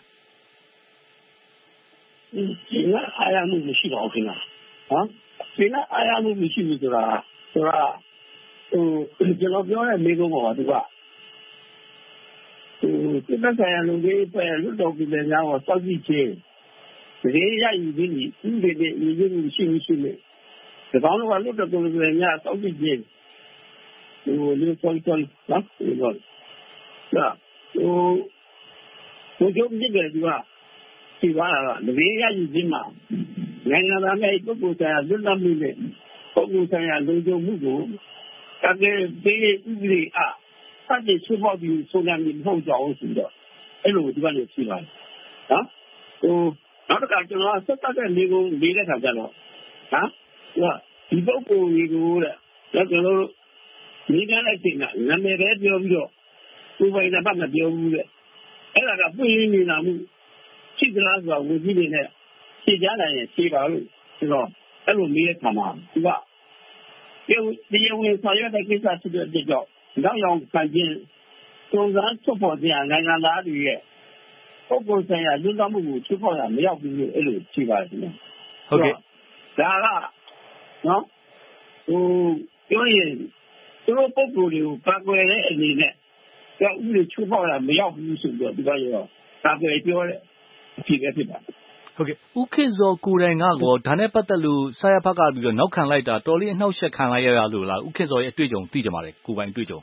ဒီကအားရမှုမရှိပါဘူးခင်ဗျာဟမ်ဒီကအားရမှုမရှိဘူးဆိုတာဆိုတာဟိုကျွန်တော်ပြောတဲ့မိကုန်းပေါ်မှာသူကဟိုစိတ်သက်ဆိုင်ရာလူတွေပဲလွတ်တော်ပြည်နယ်များကိုစောက်ကြည့်ခြင်းဒီရယူပြီးဥပဒေနဲ့ညီညွတ်မှုရှိမရှိနဲ့ဒီကောင်ကလွတ်တော်ပြည်နယ်များစောက်ကြည့်ခြင်းဟိုလူပေါ်ပေါ်နော်ဒီတော့ဒါဟိုဘုရားမြစ်တယ်သူကဒီပါလားတပည့်ရယူခြင်းမှာနိုင်ငံသားများပုဂ္ဂိုလ်ဆိုင်ရာလွတ်လပ်မှုနဲ့ပုဂ္ဂိုလ်ဆိုင်ရာလုံခြုံမှုကိုတကယ်ပေးဥပဒေအားစတဲ့ချိုးဖောက်ပြီးဆုံးဖြတ်မှုမဟုတ်ကြအောင်ဆိုတော့အဲ့လိုဒီကနေ့ရှိပါတယ်နော်ဟိုနောက်တစ်ခါကျွန်တော်ဆက်တက်တဲ့နေကိုလေးတဲ့ခါကျတော့ဟာဒီပုဂ္ဂိုလ်ကြီးကိုတဲ့ကျွန်တော်တို့မိသားလိုက်ချိန်ကနာမည်ပဲပြောပြီးတော့ကိုယ်ပိုင်တာမပြောဘူးတဲ့အဲ့ဒါကပွင့်ရင်းနေတာမှုရှိသလားဆိုတော့ဝီကြီးတွေနဲ့ရှင်းကြနိုင်ရင်ရှင်းပါလို့ဆိုတော့အဲ့လိုမေးတဲ့ခါမှာသူကဒီရုံနဲ့ဆောင်ရွက်တဲ့ကိစ္စဖြစ်တဲ့ကြောင့်နောက်ရောက်ခံခြင်းစုံစမ်းထုတ်ဖော်ခြင်းနိုင်ငံသားတွေရဲ့ပုဂ္ဂိုလ်ဆိုင်ရာလွတ်လပ်မှုကိုထုတ်ဖော်ရမရောက်ဘူးလို့အဲ့လိုဖြေပါတယ်ခင်ဗျဟုတ်ကဲ့ဒါကနော်ဟိုပြောရင်သူတို့ပုဂ္ဂိုလ်တွေကိုကာကွယ်တဲ့အနေနဲ့ကြောက်ဥတွေထုတ်ဖော်ရမရောက်ဘူးဆိုတော့ဒီကရောကာကွယ်ပြောတဲ့အဖြစ်ပဲဖြစ်ပါတယ်ဟုတ်ကဲ့ဦးခေဇော်ကိုယ်တိုင်ကတော့ဒါနဲ့ပတ်သက်လို့ဆရာဖက်ကပြီးတော့နောက်ခံလိုက်တာတော်လေးအနှောက်အယှက်ခံလိုက်ရရလို့လားဦးခေဇော်ရဲ့အတွေ့အကြုံသိကြပါတယ်ကိုယ်ပိုင်အတွေ့အကြုံ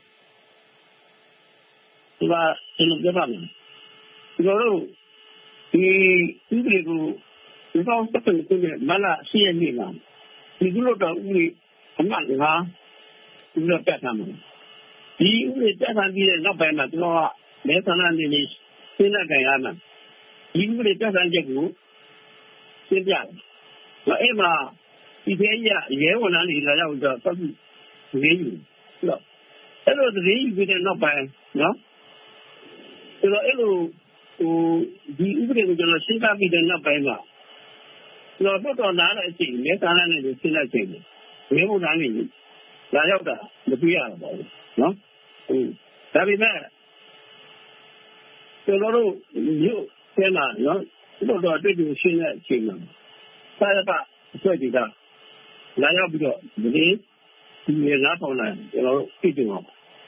ဒီကကျွန်တော်ပြောပါမယ်ဒီလိုဒီဥပဒေကိုဒီကောင်စတဲ့ကိုမလာရှိရနေလားဒီလိုတော့ဥပဒေအမှန်လားဒီလိုပြတ်တာမယ်ဒီဥပဒေပြတ်တာပြီးတဲ့နောက်ပိုင်းမှာကျွန်တော်ကမဲဆန္ဒနေနေရှင်းတဲ့ကြရမှာဒီဥပဒေပြတ်တာချက်ကိုရှင်းပြတယ်။အဲ့မှာဒီသေးရရဲဝန်ထမ်းတွေလာရောက်တော့ပတ်ပြီးရေးယူတော့အဲ့လိုရေးယူပြီးတဲ့နောက်ပိုင်းနော်အဲ့လိုအဲ့လိုဟိုဒီဥပဒေကိုကျွန်တော်ရှင်းပြပြီးတဲ့နောက်ပိုင်းမှာကျွန်တော်တော့တော့နားတဲ့အချိန်မဲဆန္ဒနဲ့ရှင်းလိုက်ချိန်ရဲဝန်ထမ်းတွေလာရောက်တာမတွေ့ရတော့ဘူးနော်ဟိုဒါပေမဲ့ကျွန်တော်တို့မြို့ထဲမှာနော်တို့တော့တွေ့ကြရှင်းတဲ့အချိန်မှာဆရာကအဆွဲတွေကလာရောက်ပြီးတော့ဒီဒီလာပေါ်လာကျွန်တော်တို့သိကြအောင်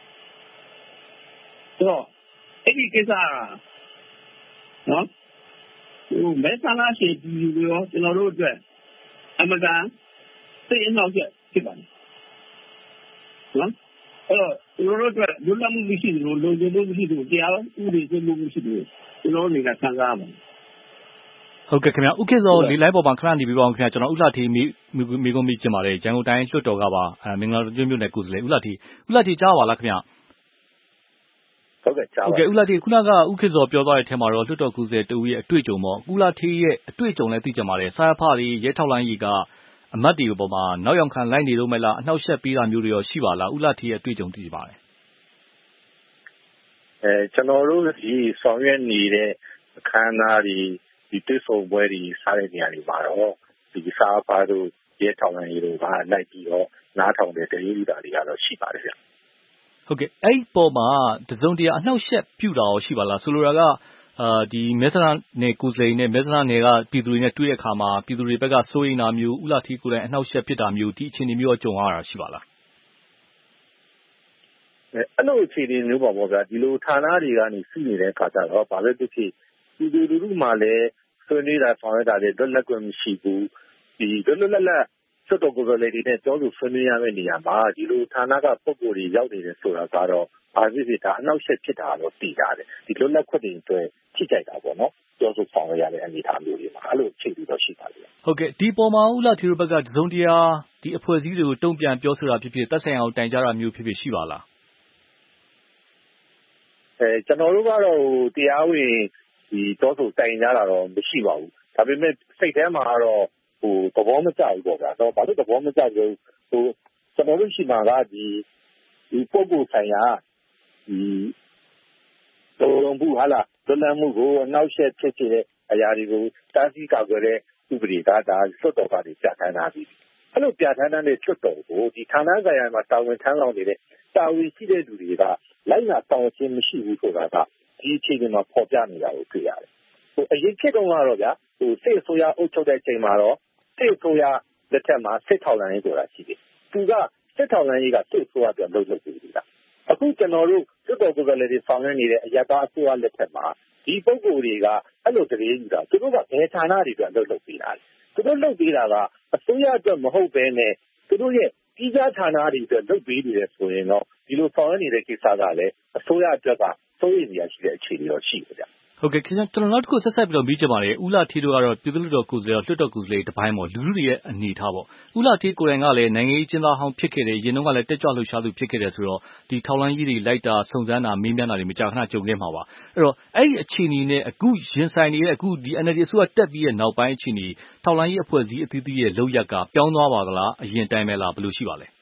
တော့အဲ့ဒီကိစ္စနော်ဟိုမဲဆန္ဒရှင်ဒီလိုရောကျွန်တော်တို့အတွက်အမှန်တန်သိအနောက်ကျဖြစ်ပါတယ်နော်အဲ့တော့ကျွန်တော်တို့အတွက်လွတ်လပ်မှုမရှိဘူးလုံခြုံမှုမရှိဘူးတရားဥပဒေစိုးမိုးမှုမရှိဘူးကျွန်တော်တွေကခံစားရပါတယ်ဟုတ်ကဲ့ခင်ဗျာဥက္ကဋ္ဌလေးလိုက်ပေါ်မှာခဏနေပြီးပါအောင်ခင်ဗျာကျွန်တော်ဥလာတီမိမိကုန်းမိကျင်ပါတယ်ရန်ကုန်တိုင်းလွှတ်တော်ကပါအဲမင်္ဂလာပြုမြို့နယ်ကိုယ်စားလှယ်ဥလာတီဥလာတီကြားပါလားခင်ဗျာဟုတ်ကဲ့ကြားပါဟုတ်ကဲ့ဥလာတီခုနကဥက္ကဋ္ဌပြောသွားတဲ့အထက်မှာတော့လွှတ်တော်ကိုယ်စားလှယ်တူရဲ့အတွေ့အကြုံပေါ့ဥလာတီရဲ့အတွေ့အကြုံလည်းသိကြပါတယ်ဆရာဖတွေရဲထောက်လိုင်းကြီးကအမတ်တွေပေါ်မှာနောက်ရောက်ခံလိုက်နေလို့မလားအနှောက်အယှက်ပေးတာမျိုးတွေရောရှိပါလားဥလာတီရဲ့အတွေ့အကြုံသိကြပါတယ်အဲကျွန်တော်တို့ဒီဆောင်ရွက်နေတဲ့အခမ်းအနားတွေဒီတွေ့ဆုံပွဲတွေစားတဲ့နေရာတွေမှာတော့ဒီစားပါတို့ရဲထောင်ရည်တို့ကလိုက်ပြီးတော့နားထောင်တဲ့တရေဥတာတွေကတော့ရှိပါတယ်ဗျဟုတ်ကဲ့အဲ့ပေါ်မှာတစုံတရာအနှောက်အယှက်ပြုတာရောရှိပါလားဆိုလိုတာကအာဒီမဲဆန္ဒနယ်ကိုယ်စားလှယ်နဲ့မဲဆန္ဒနယ်ကပြည်သူတွေနဲ့တွေ့တဲ့အခါမှာပြည်သူတွေဘက်ကစိုးရိမ်တာမျိုးဥလာထီကိုယ်တိုင်အနှောက်အယှက်ဖြစ်တာမျိုးဒီအခြေအနေမျိုးကြုံရတာရှိပါလားအဲ့လိုအခြေအနေမျိုးပါပေါ့ဗျာဒီလိုဌာနတွေကနေစီးနေတဲ့အခါကျတော့ဘာပဲဖြစ်ဖြစ်ပြည်သူလူထုမှလည်းဆွေးနွေးတာဆောင်ရွက်တာတွေလွတ်လပ်ခွင့်မရှိဘူးဒီလွတ်လွတ်လပ်လပ်စွတ်တော်ကိုယ်စားလှယ်တွေနဲ့ပြောဆိုဆွေးနွေးရမယ့်နေရာမှာဒီလိုဌာနကပုံကိုယ်တွေရောက်နေတယ်ဆိုတာကတော့ဘာဖြစ်ဖြစ်ဒါအနောက်ရှက်ဖြစ်တာတော့သိကြတယ်ဒီလွတ်လပ်ခွင့်တွေအတွက်ထိကြိုက်တာပေါ့နော်ပြောဆိုဆောင်ရွက်ရတဲ့အနေအထားမျိုးတွေမှာအဲ့လိုအခြေအနေတော့ရှိပါလိမ့်မယ်ဟုတ်ကဲ့ဒီပေါ်မှာဦးလာထီတို့ဘက်ကတစုံတရာဒီအဖွဲ့အစည်းတွေကိုတုံ့ပြန်ပြောဆိုတာဖြစ်ဖြစ်သက်ဆိုင်အောင်တိုင်ကြတာမျိုးဖြစ်ဖြစ်ရှိပါလားအဲကျွန်တော်တို့ကတော့တရားဝင်ဒီတောဆိုတိုင်ကြတာတော့မရှိပါဘူးဒါပေမဲ့စိတ်ထဲမှာကတော့ဟိုသဘောမကျဘူးပေါ့ဗျာတော့ဘာလို့သဘောမကျဘူးဟိုကျွန်တော်တို့ရှိမှာကဒီဒီပုံကိုဆိုင်ရာဒီတော်တော်ဘူးဟာလားလွတ်လပ်မှုကိုအနောက်ရှက်ဖြစ်ဖြစ်တဲ့အရာတွေကိုတားဆီးကာကွယ်တဲ့ဥပဒေကဒါစွတ်တော်ပါတွေပြဋ္ဌာန်းထားပြီးအဲ့လိုပြဋ္ဌာန်းတဲ့စွတ်တော်ကိုဒီဌာနဆိုင်ရာမှာတာဝန်ထမ်းဆောင်နေတဲ့တာဝန်ရှိတဲ့လူတွေကလိုက်နာဆောင်ခြင်းမရှိဘူးဆိုတာကဒီအခြေအနေမှာပေါ်ပြနေတာကိုတွေ့ရတယ်။ဟိုအရင်ခေတ်တုန်းကတော့ဗျာဟိုစစ်အစိုးရအုပ်ချုပ်တဲ့ချိန်မှာတော့စစ်အစိုးရလက်ထက်မှာစစ်ထောက်လှမ်းရေးဆိုတာရှိတယ်။သူကစစ်ထောက်လှမ်းရေးကစစ်အစိုးရပြန်လုပ်လုပ်ပြီးတာ။အခုကျွန်တော်တို့စစ်တော်ကိုယ်စားလှယ်တွေဆောင်ရွက်နေတဲ့အရသာအစိုးရလက်ထက်မှာဒီပုဂ္ဂိုလ်တွေကအဲ့လိုတရေယူတာသူတို့ကဘယ်ဌာနတွေပြန်လုပ်လုပ်ပြီးတာလဲ။သူတို့လုပ်ပြီးတာကအစိုးရအတွက်မဟုတ်ဘဲနဲ့သူတို့ရဲ့ကြီးစားဌာနတွေအတွက်လုပ်ပေးနေတယ်ဆိုရင်တော့ဒီလိုဆောင်ရွက်နေတဲ့ကိစ္စကလည်းအစိုးရအတွက်ကစိုးရိမ်စရာရှိတဲ့အခြေအနေတော့ရှိတယ်ဗျဟုတ်ကဲ့ခင်ဗျကျွန်တော်နောက်တစ်ခုဆက်ဆက်ပြီးတော့မေးချင်ပါတယ်ဦးလာထေးတို့ကတော့ပြည်သူ့လွှတ်တော်ကိုယ်စားလှယ်လွှတ်တော်ကိုယ်စားလှယ်တပိုင်းပေါ့လူလူတွေရဲ့အနေထားပေါ့ဦးလာထေးကိုယ်တိုင်ကလည်းနိုင်ငံရေးကျင်းသားဟောင်းဖြစ်ခဲ့တယ်ရင်တော့ကလည်းတက်ကြွလှုပ်ရှားသူဖြစ်ခဲ့တယ်ဆိုတော့ဒီထောက်လိုင်းကြီးတွေလိုက်တာစုံစမ်းတာမေးမြန်းတာတွေမကြာခဏကြုံခဲ့မှာပါအဲ့တော့အဲ့ဒီအခြေအနေနဲ့အခုရင်ဆိုင်နေတဲ့အခုဒီ N L D အစိုးရတက်ပြီးရဲ့နောက်ပိုင်းအခြေအနေထောက်လိုင်းကြီးအဖွဲ့အစည်းအသီးသီးရဲ့လုပ်ရက်ကပြောင်းသွားပါသလားအရင်တိုင်းပဲလားဘယ်လိုရှိပါလဲ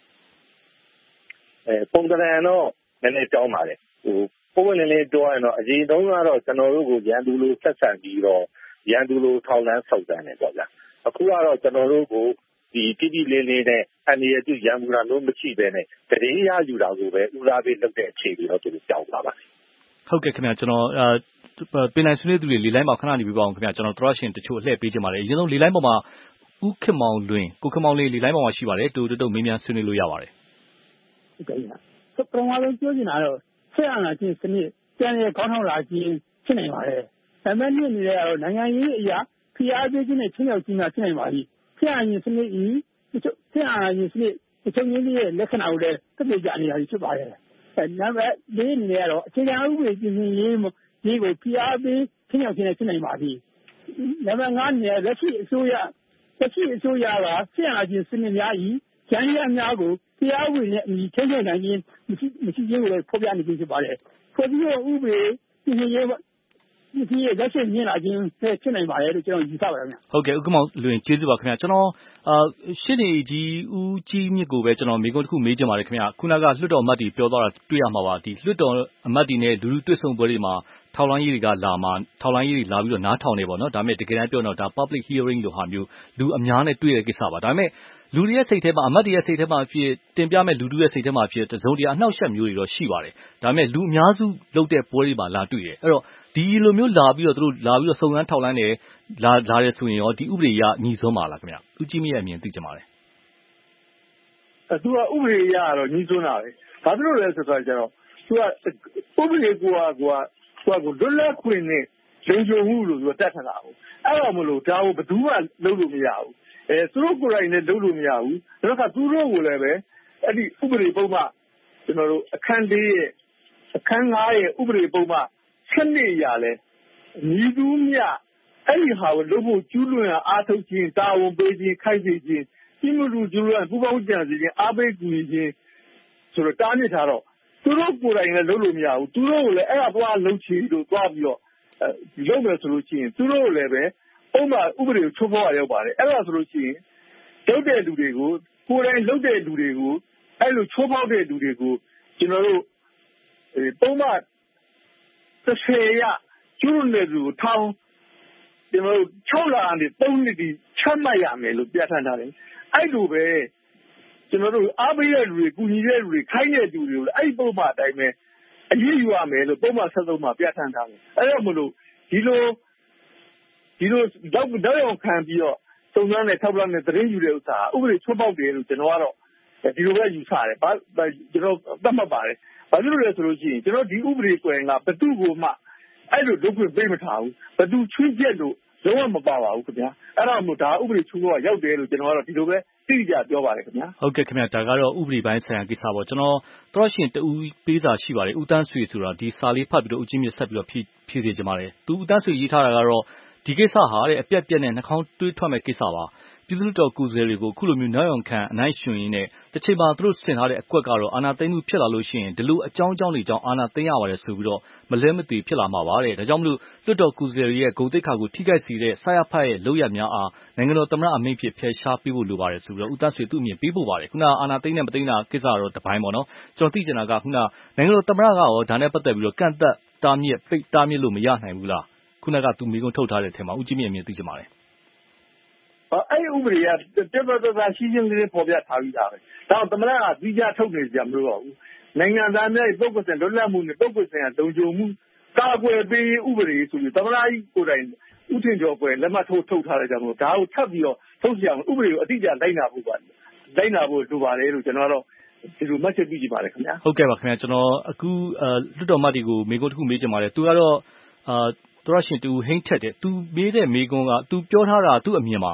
အဲပုံစံတော့နည်းနည်းပြောင်းပါတယ်ဟိုပုံမှန်လေးပြောရရင်တော့အရင်တုန်းကတော့ကျွန်တော်တို့ကိုရန်သူလိုဆက်ဆံပြီးတော့ရန်သူလိုထောက်လန်းဆောက်တန်းနေပေါ့ဗျာအခုကတော့ကျွန်တော်တို့ကိုဒီတိတိလေးလေးနဲ့အနေရပြုရန်သူတာလို့မရှိဘဲနဲ့တရေရယူတာကိုပဲဦးစားပေးလုပ်တဲ့အခြေအနေတော့သူတို့ကြောက်ပါပါတယ်ဟုတ်ကဲ့ခင်ဗျာကျွန်တော်အဲပင်နိုင်ဆွေးနွေးသူတွေလေလိုင်းမှာခဏနေပြီးပါအောင်ခင်ဗျာကျွန်တော်သရရှင်တချို့လှည့်ပေးချင်ပါတယ်အရင်ဆုံးလေလိုင်းပေါ်မှာဦးခင်မောင်လွင်ကိုခင်မောင်လေးလေလိုင်းပေါ်မှာရှိပါတယ်တူတူမေးမြန်းဆွေးနွေးလို့ရပါတယ်ဟုတ်ကဲ့ပါပထမဆုံးပြောချင်တာတော့ဆက်အာဏာရှင်စနစ်ပြန်လည်ခေါင်းထောင်လာခြင်းဖြစ်နိုင်ပါတယ်။ဒါပေမဲ့နေ့နေ့ကတော့နိုင်ငံရေးအရာဖိအားပေးခြင်းနဲ့ချင်းရောက်ခြင်းများဖြစ်နိုင်ပါသည်။ဆက်အာဏာရှင်စနစ်ဤဆက်အာဏာရှင်စနစ်အချုပ်ရင်းရဲ့လက္ခဏာကိုလည်းသိသိကြနေရဖြစ်ပါတယ်။အဲနံပါတ်လေးအနေနဲ့ကတော့အခြေခံဥပဒေပြင်ဆင်ရေးရေးကိုဖိအားပေးချင်းရောက်ခြင်းနဲ့ဖြစ်နိုင်ပါသည်။နံပါတ်ငါအနေနဲ့လက်ရှိအစိုးရလက်ရှိအစိုးရကဆက်အာဏာရှင်စနစ်များဤကျန်းရများကိုတရားဝင်နဲ့အမိထိန်းချုပ်နိုင်ခြင်းမရှိမရှိခြင်းကိုလည်းဖော်ပြနေခြင်းဖြစ်ပါတယ်။ဖွဲ့စည်းပုံဥပဒေပြင်ဆင်ရေးဒီရက်ရှိမြင်လာခြင်းဖြစ်နိုင်ပါတယ်လို့ကျွန်တော်ယူဆပါတယ်ခင်ဗျ။ဟုတ်ကဲ့ဥက္ကမောင်လွင်ကျေးဇူးပါခင်ဗျာကျွန်တော်အာရှင်းနေကြီးဦးကြီးမြင့်ကိုပဲကျွန်တော်မိကုန်းတစ်ခုမေးချင်ပါတယ်ခင်ဗျာခုနကလွှတ်တော်အမတ်တွေပြောသွားတာတွေ့ရမှာပါဒီလွှတ်တော်အမတ်တွေနဲ့လူလူတွေ့ဆုံပွဲတွေမှာထောက်လိုင်းရေးတွေကလာမှာထောက်လိုင်းရေးတွေလာပြီးတော့နားထောင်နေပေါ့နော်ဒါပေမဲ့တကယ်တမ်းပြောတော့ဒါ public hearing လို့ဟာမျိုးလူအများနဲ့တွေ့တဲ့ကိစ္စပါဒါပေမဲ့လူတွေရဲ့စိတ်ထဲမှာအမတ်တွေရဲ့စိတ်ထဲမှာဖြစ်တင်ပြမဲ့လူတွေရဲ့စိတ်ထဲမှာဖြစ်တစုံတရာအနှောက်အယှက်မျိုးတွေတော့ရှိပါတယ်ဒါပေမဲ့လူအများစုလုပ်တဲ့ပွဲတွေမှာလာတွေ့တယ်အဲ့တော့ဒီလိုမျိုးလာပြီးတော့သူတို့လာပြီးတော့စုံစမ်းထောက်လိုင်းတယ်လာလာရဲဆိုရင်ရောဒီဥပဒေရညီစွန်းပါလားခင်ဗျဦးကြီးမြင့်ရဲ့အမြင်သိချင်ပါတယ်အဲသူကဥပဒေရတော့ညီစွန်းတာပဲဘာဖြစ်လို့လဲဆိုတော့ကျတော့သူကဥပဒေကိုကကိုကကိုကလွတ်လပ်ခွင့်နဲ့လုံခြုံမှုလို့သူကတတ်ထတာဟုတ်အဲ့တော့မလို့ဒါကိုဘယ်သူမှလုပ်လို့မရဘူးအဲသူတို့ကိုယ်တိုင်နဲ့လုပ်လို့မရဘူးဒါကသူတို့ကိုလည်းပဲအဲ့ဒီဥပဒေပုံမှကျွန်တော်တို့အခန်းလေးရဲ့အခန်းငါးရဲ့ဥပဒေပုံမှစနစ်ရလဲညီသူမြအဲ့ဒီဟာကိုလုပ်ဖို့ကျူးလွန်အားထုတ်ခြင်းတာဝန်ပေးခြင်းခိုက်စေခြင်းဒီလိုလူကျူးလွန်ပူပေါင်းကြံစီခြင်းအားပေးကူညီခြင်းဆိုတော့တားမြစ်ထားတော့သူတို့ကိုယ်တိုင်လည်းလုပ်လို့မရဘူးသူတို့ကိုလည်းအဲ့ဒါသွားလုပ်ချင်လို့သွားပြီးတော့လုပ်မယ်ဆိုလို့ရှိရင်သူတို့ကိုလည်းပဲဥပမာဥပဒေကိုချိုးဖောက်ရရောက်ပါတယ်အဲ့ဒါဆိုလို့ရှိရင်လုပ်တဲ့လူတွေကိုကိုယ်တိုင်လုပ်တဲ့လူတွေကိုအဲ့လိုချိုးဖောက်တဲ့လူတွေကိုကျွန်တော်တို့ပုံမှန်တစ်ဆယ်ရကျူးလွန်တဲ့လူကိုထောင်ကျွန်တော်တို့၆လကနေ၃နှစ်ဒီချမှတ်ရမယ်လို့ပြဋ္ဌာန်းထားတယ်အဲ့လိုပဲကျွန်တော်တို့အားပေးတဲ့လူတွေကူညီတဲ့လူတွေခိုင်းတဲ့လူတွေကိုလည်းအဲ့ဒီပုံမှန်အတိုင်းပဲအရေးယူရမယ်လို့ပုံမှန်ဆက်သုံးမှာပြဋ္ဌာန်းထားတယ်အဲ့တော့မလို့ဒီလိုဒီလိုတော့တော့အောင်ခံပြီးတော့စုံစမ်းတဲ့ထောက်ပံ့တဲ့သတင်းယူတဲ့ဥစ္စာဥပဒေချိုးပေါက်တယ်လို့ကျွန်တော်ကတော့ဒီလိုပဲယူဆတယ်ဘာကျွန်တော်သတ်မှတ်ပါတယ်ဘာလို့လဲဆိုလို့ရှိရင်ကျွန်တော်ဒီဥပဒေကွယ်ကဘသူ့ကိုမှအဲ့လိုလုပ်ခွင့်ပေးမထားဘူးဘသူချွင်းချက်လို့လုံးဝမပါပါဘူးခင်ဗျာအဲ့ဒါမှဒါဥပဒေချိုးဖောက်ရောက်တယ်လို့ကျွန်တော်ကတော့ဒီလိုပဲသိကြပြောပါတယ်ခင်ဗျာဟုတ်ကဲ့ခင်ဗျာဒါကတော့ဥပဒေပိုင်းဆိုင်ရာကိစ္စပေါ့ကျွန်တော်တော့ရှင်တူပေးစာရှိပါတယ်ဦးတန်းဆွေဆိုတာဒီစာလေးဖတ်ပြီးတော့ဦးကြီးမြင့်ဆက်ပြီးတော့ဖြည့်ဖြည့်စေချင်ပါတယ်သူဦးတန်းဆွေရေးထားတာကတော့ဒီကိစ္စဟာတဲ့အပြက်ပြက်နဲ့နှာခေါင်းတွေးထွက်မဲ့ကိစ္စပါပြည်သူ့တော်ကိုယ်စားလှယ်တွေကိုခုလိုမျိုးနောက်အောင်ခံအနိုင်ရှင်ရင်းနဲ့တစ်ချိန်မှာသူတို့ဆင်ထားတဲ့အကွက်ကတော့အာဏာသိမ်းမှုဖြစ်လာလို့ရှိရင်ဒီလိုအကြောင်းအကြောင်းတွေကြောင့်အာဏာသိမ်းရပါတယ်ဆိုပြီးတော့မလဲမသိဖြစ်လာမှာပါတဲ့ဒါကြောင့်မလို့လွှတ်တော်ကိုယ်စားလှယ်ရဲ့ဂုဏ်သိက္ခာကိုထိခိုက်စေတဲ့ဆရာဖတ်ရဲ့လုပ်ရများအားနိုင်ငံတော်သမ္မတအမိန့်ဖြင့်ဖယ်ရှားပေးဖို့လိုပါတယ်ဆိုပြီးတော့ဦးတန်းဆွေသူ့အမြင်ပေးဖို့ပါတယ်ခုနအာဏာသိမ်းနဲ့မသိမ်းတာကိစ္စကတော့တပိုင်းပေါ့နော်ကျွန်တော်သိချင်တာကခုနနိုင်ငံတော်သမ္မတကရောဒါနဲ့ပတ်သက်ပြီးတော့ကန့်သက်တားမြစ်ပိတ်တားမြစ်လို့မရနိုင်ဘူးလားခုနကသူမိကုန်းထုတ်ထားတဲ့အထက်မှာဦးကြီးမြင့်အမြင်သိချင်ပါတယ်အဲ့ဒီဥပဒေကတက်ပတ်သက်သာရှင်းရှင်းလင်းလင်းပေါ်ပြထားပြီးသားပဲဒါတော့သမ္မတကပြီးကြထုတ်နေကြမလို့ပါဘူးနိုင်ငံသားများပုဂ္ဂိုလ်ဆိုင်လွတ်လပ်မှုနဲ့ပုဂ္ဂိုလ်ဆိုင်လုံခြုံမှုကာကွယ်ပေးဥပဒေဆိုပြီးသမ္မတကြီးကိုယ်တိုင်ဥထင်ကျော်ပွဲလက်မှတ်ထိုးထုတ်ထားတဲ့ကြောင့်မို့ဒါကိုထပ်ပြီးတော့ထုတ်ပြအောင်ဥပဒေကိုအတိအကျလိုက်နာဖို့ပါလိုက်နာဖို့လိုပါတယ်လို့ကျွန်တော်ကတော့ဒီလိုမှတ်ချက်ပြုကြည့်ပါတယ်ခင်ဗျာဟုတ်ကဲ့ပါခင်ဗျာကျွန်တော်အခုလွတ်တော်မတ်တွေကိုမေးခွန်းတစ်ခုမေးချင်ပါတယ်သူကတော့အာတော်ရှင်တူဟိန်းထက်တယ်သူမေးတဲ့မေးခွန်းကသူပြောထားတာသူ့အမြင်မှာ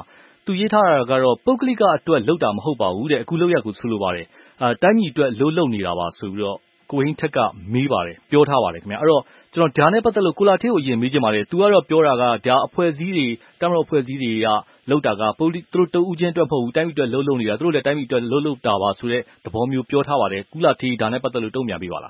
သူရေးထားတာကတော့ပုဂ္ဂလိကအတွက်လုပ်တာမဟုတ်ပါဘူးတဲ့အခုလုပ်ရကိုဆိုလိုပါတယ်အာတိုင်းပြည်အတွက်လို့လုပ်နေတာပါဆိုပြီးတော့ကိုဟင်းထက်ကမေးပါတယ်ပြောထားပါတယ်ခင်ဗျအဲ့တော့ကျွန်တော်ဒါနဲ့ပတ်သက်လို့ကိုလာထေးကိုအရင်မေးချင်ပါတယ်သူကတော့ပြောတာကဒါအဖွဲ့အစည်းတွေတမတော်အဖွဲ့အစည်းတွေကလောက်တာကပုဂ္ဂလိသူတို့တဦးချင်းအတွက်မဟုတ်ဘူးတိုင်းပြည်အတွက်လှုပ်လှုပ်နေတာသူတို့လည်းတိုင်းပြည်အတွက်လှုပ်လှုပ်တာပါဆိုတဲ့သဘောမျိုးပြောထားပါတယ်ကုလာထေးဒါနဲ့ပတ်သက်လို့တုံ့ပြန်ပေးပါလား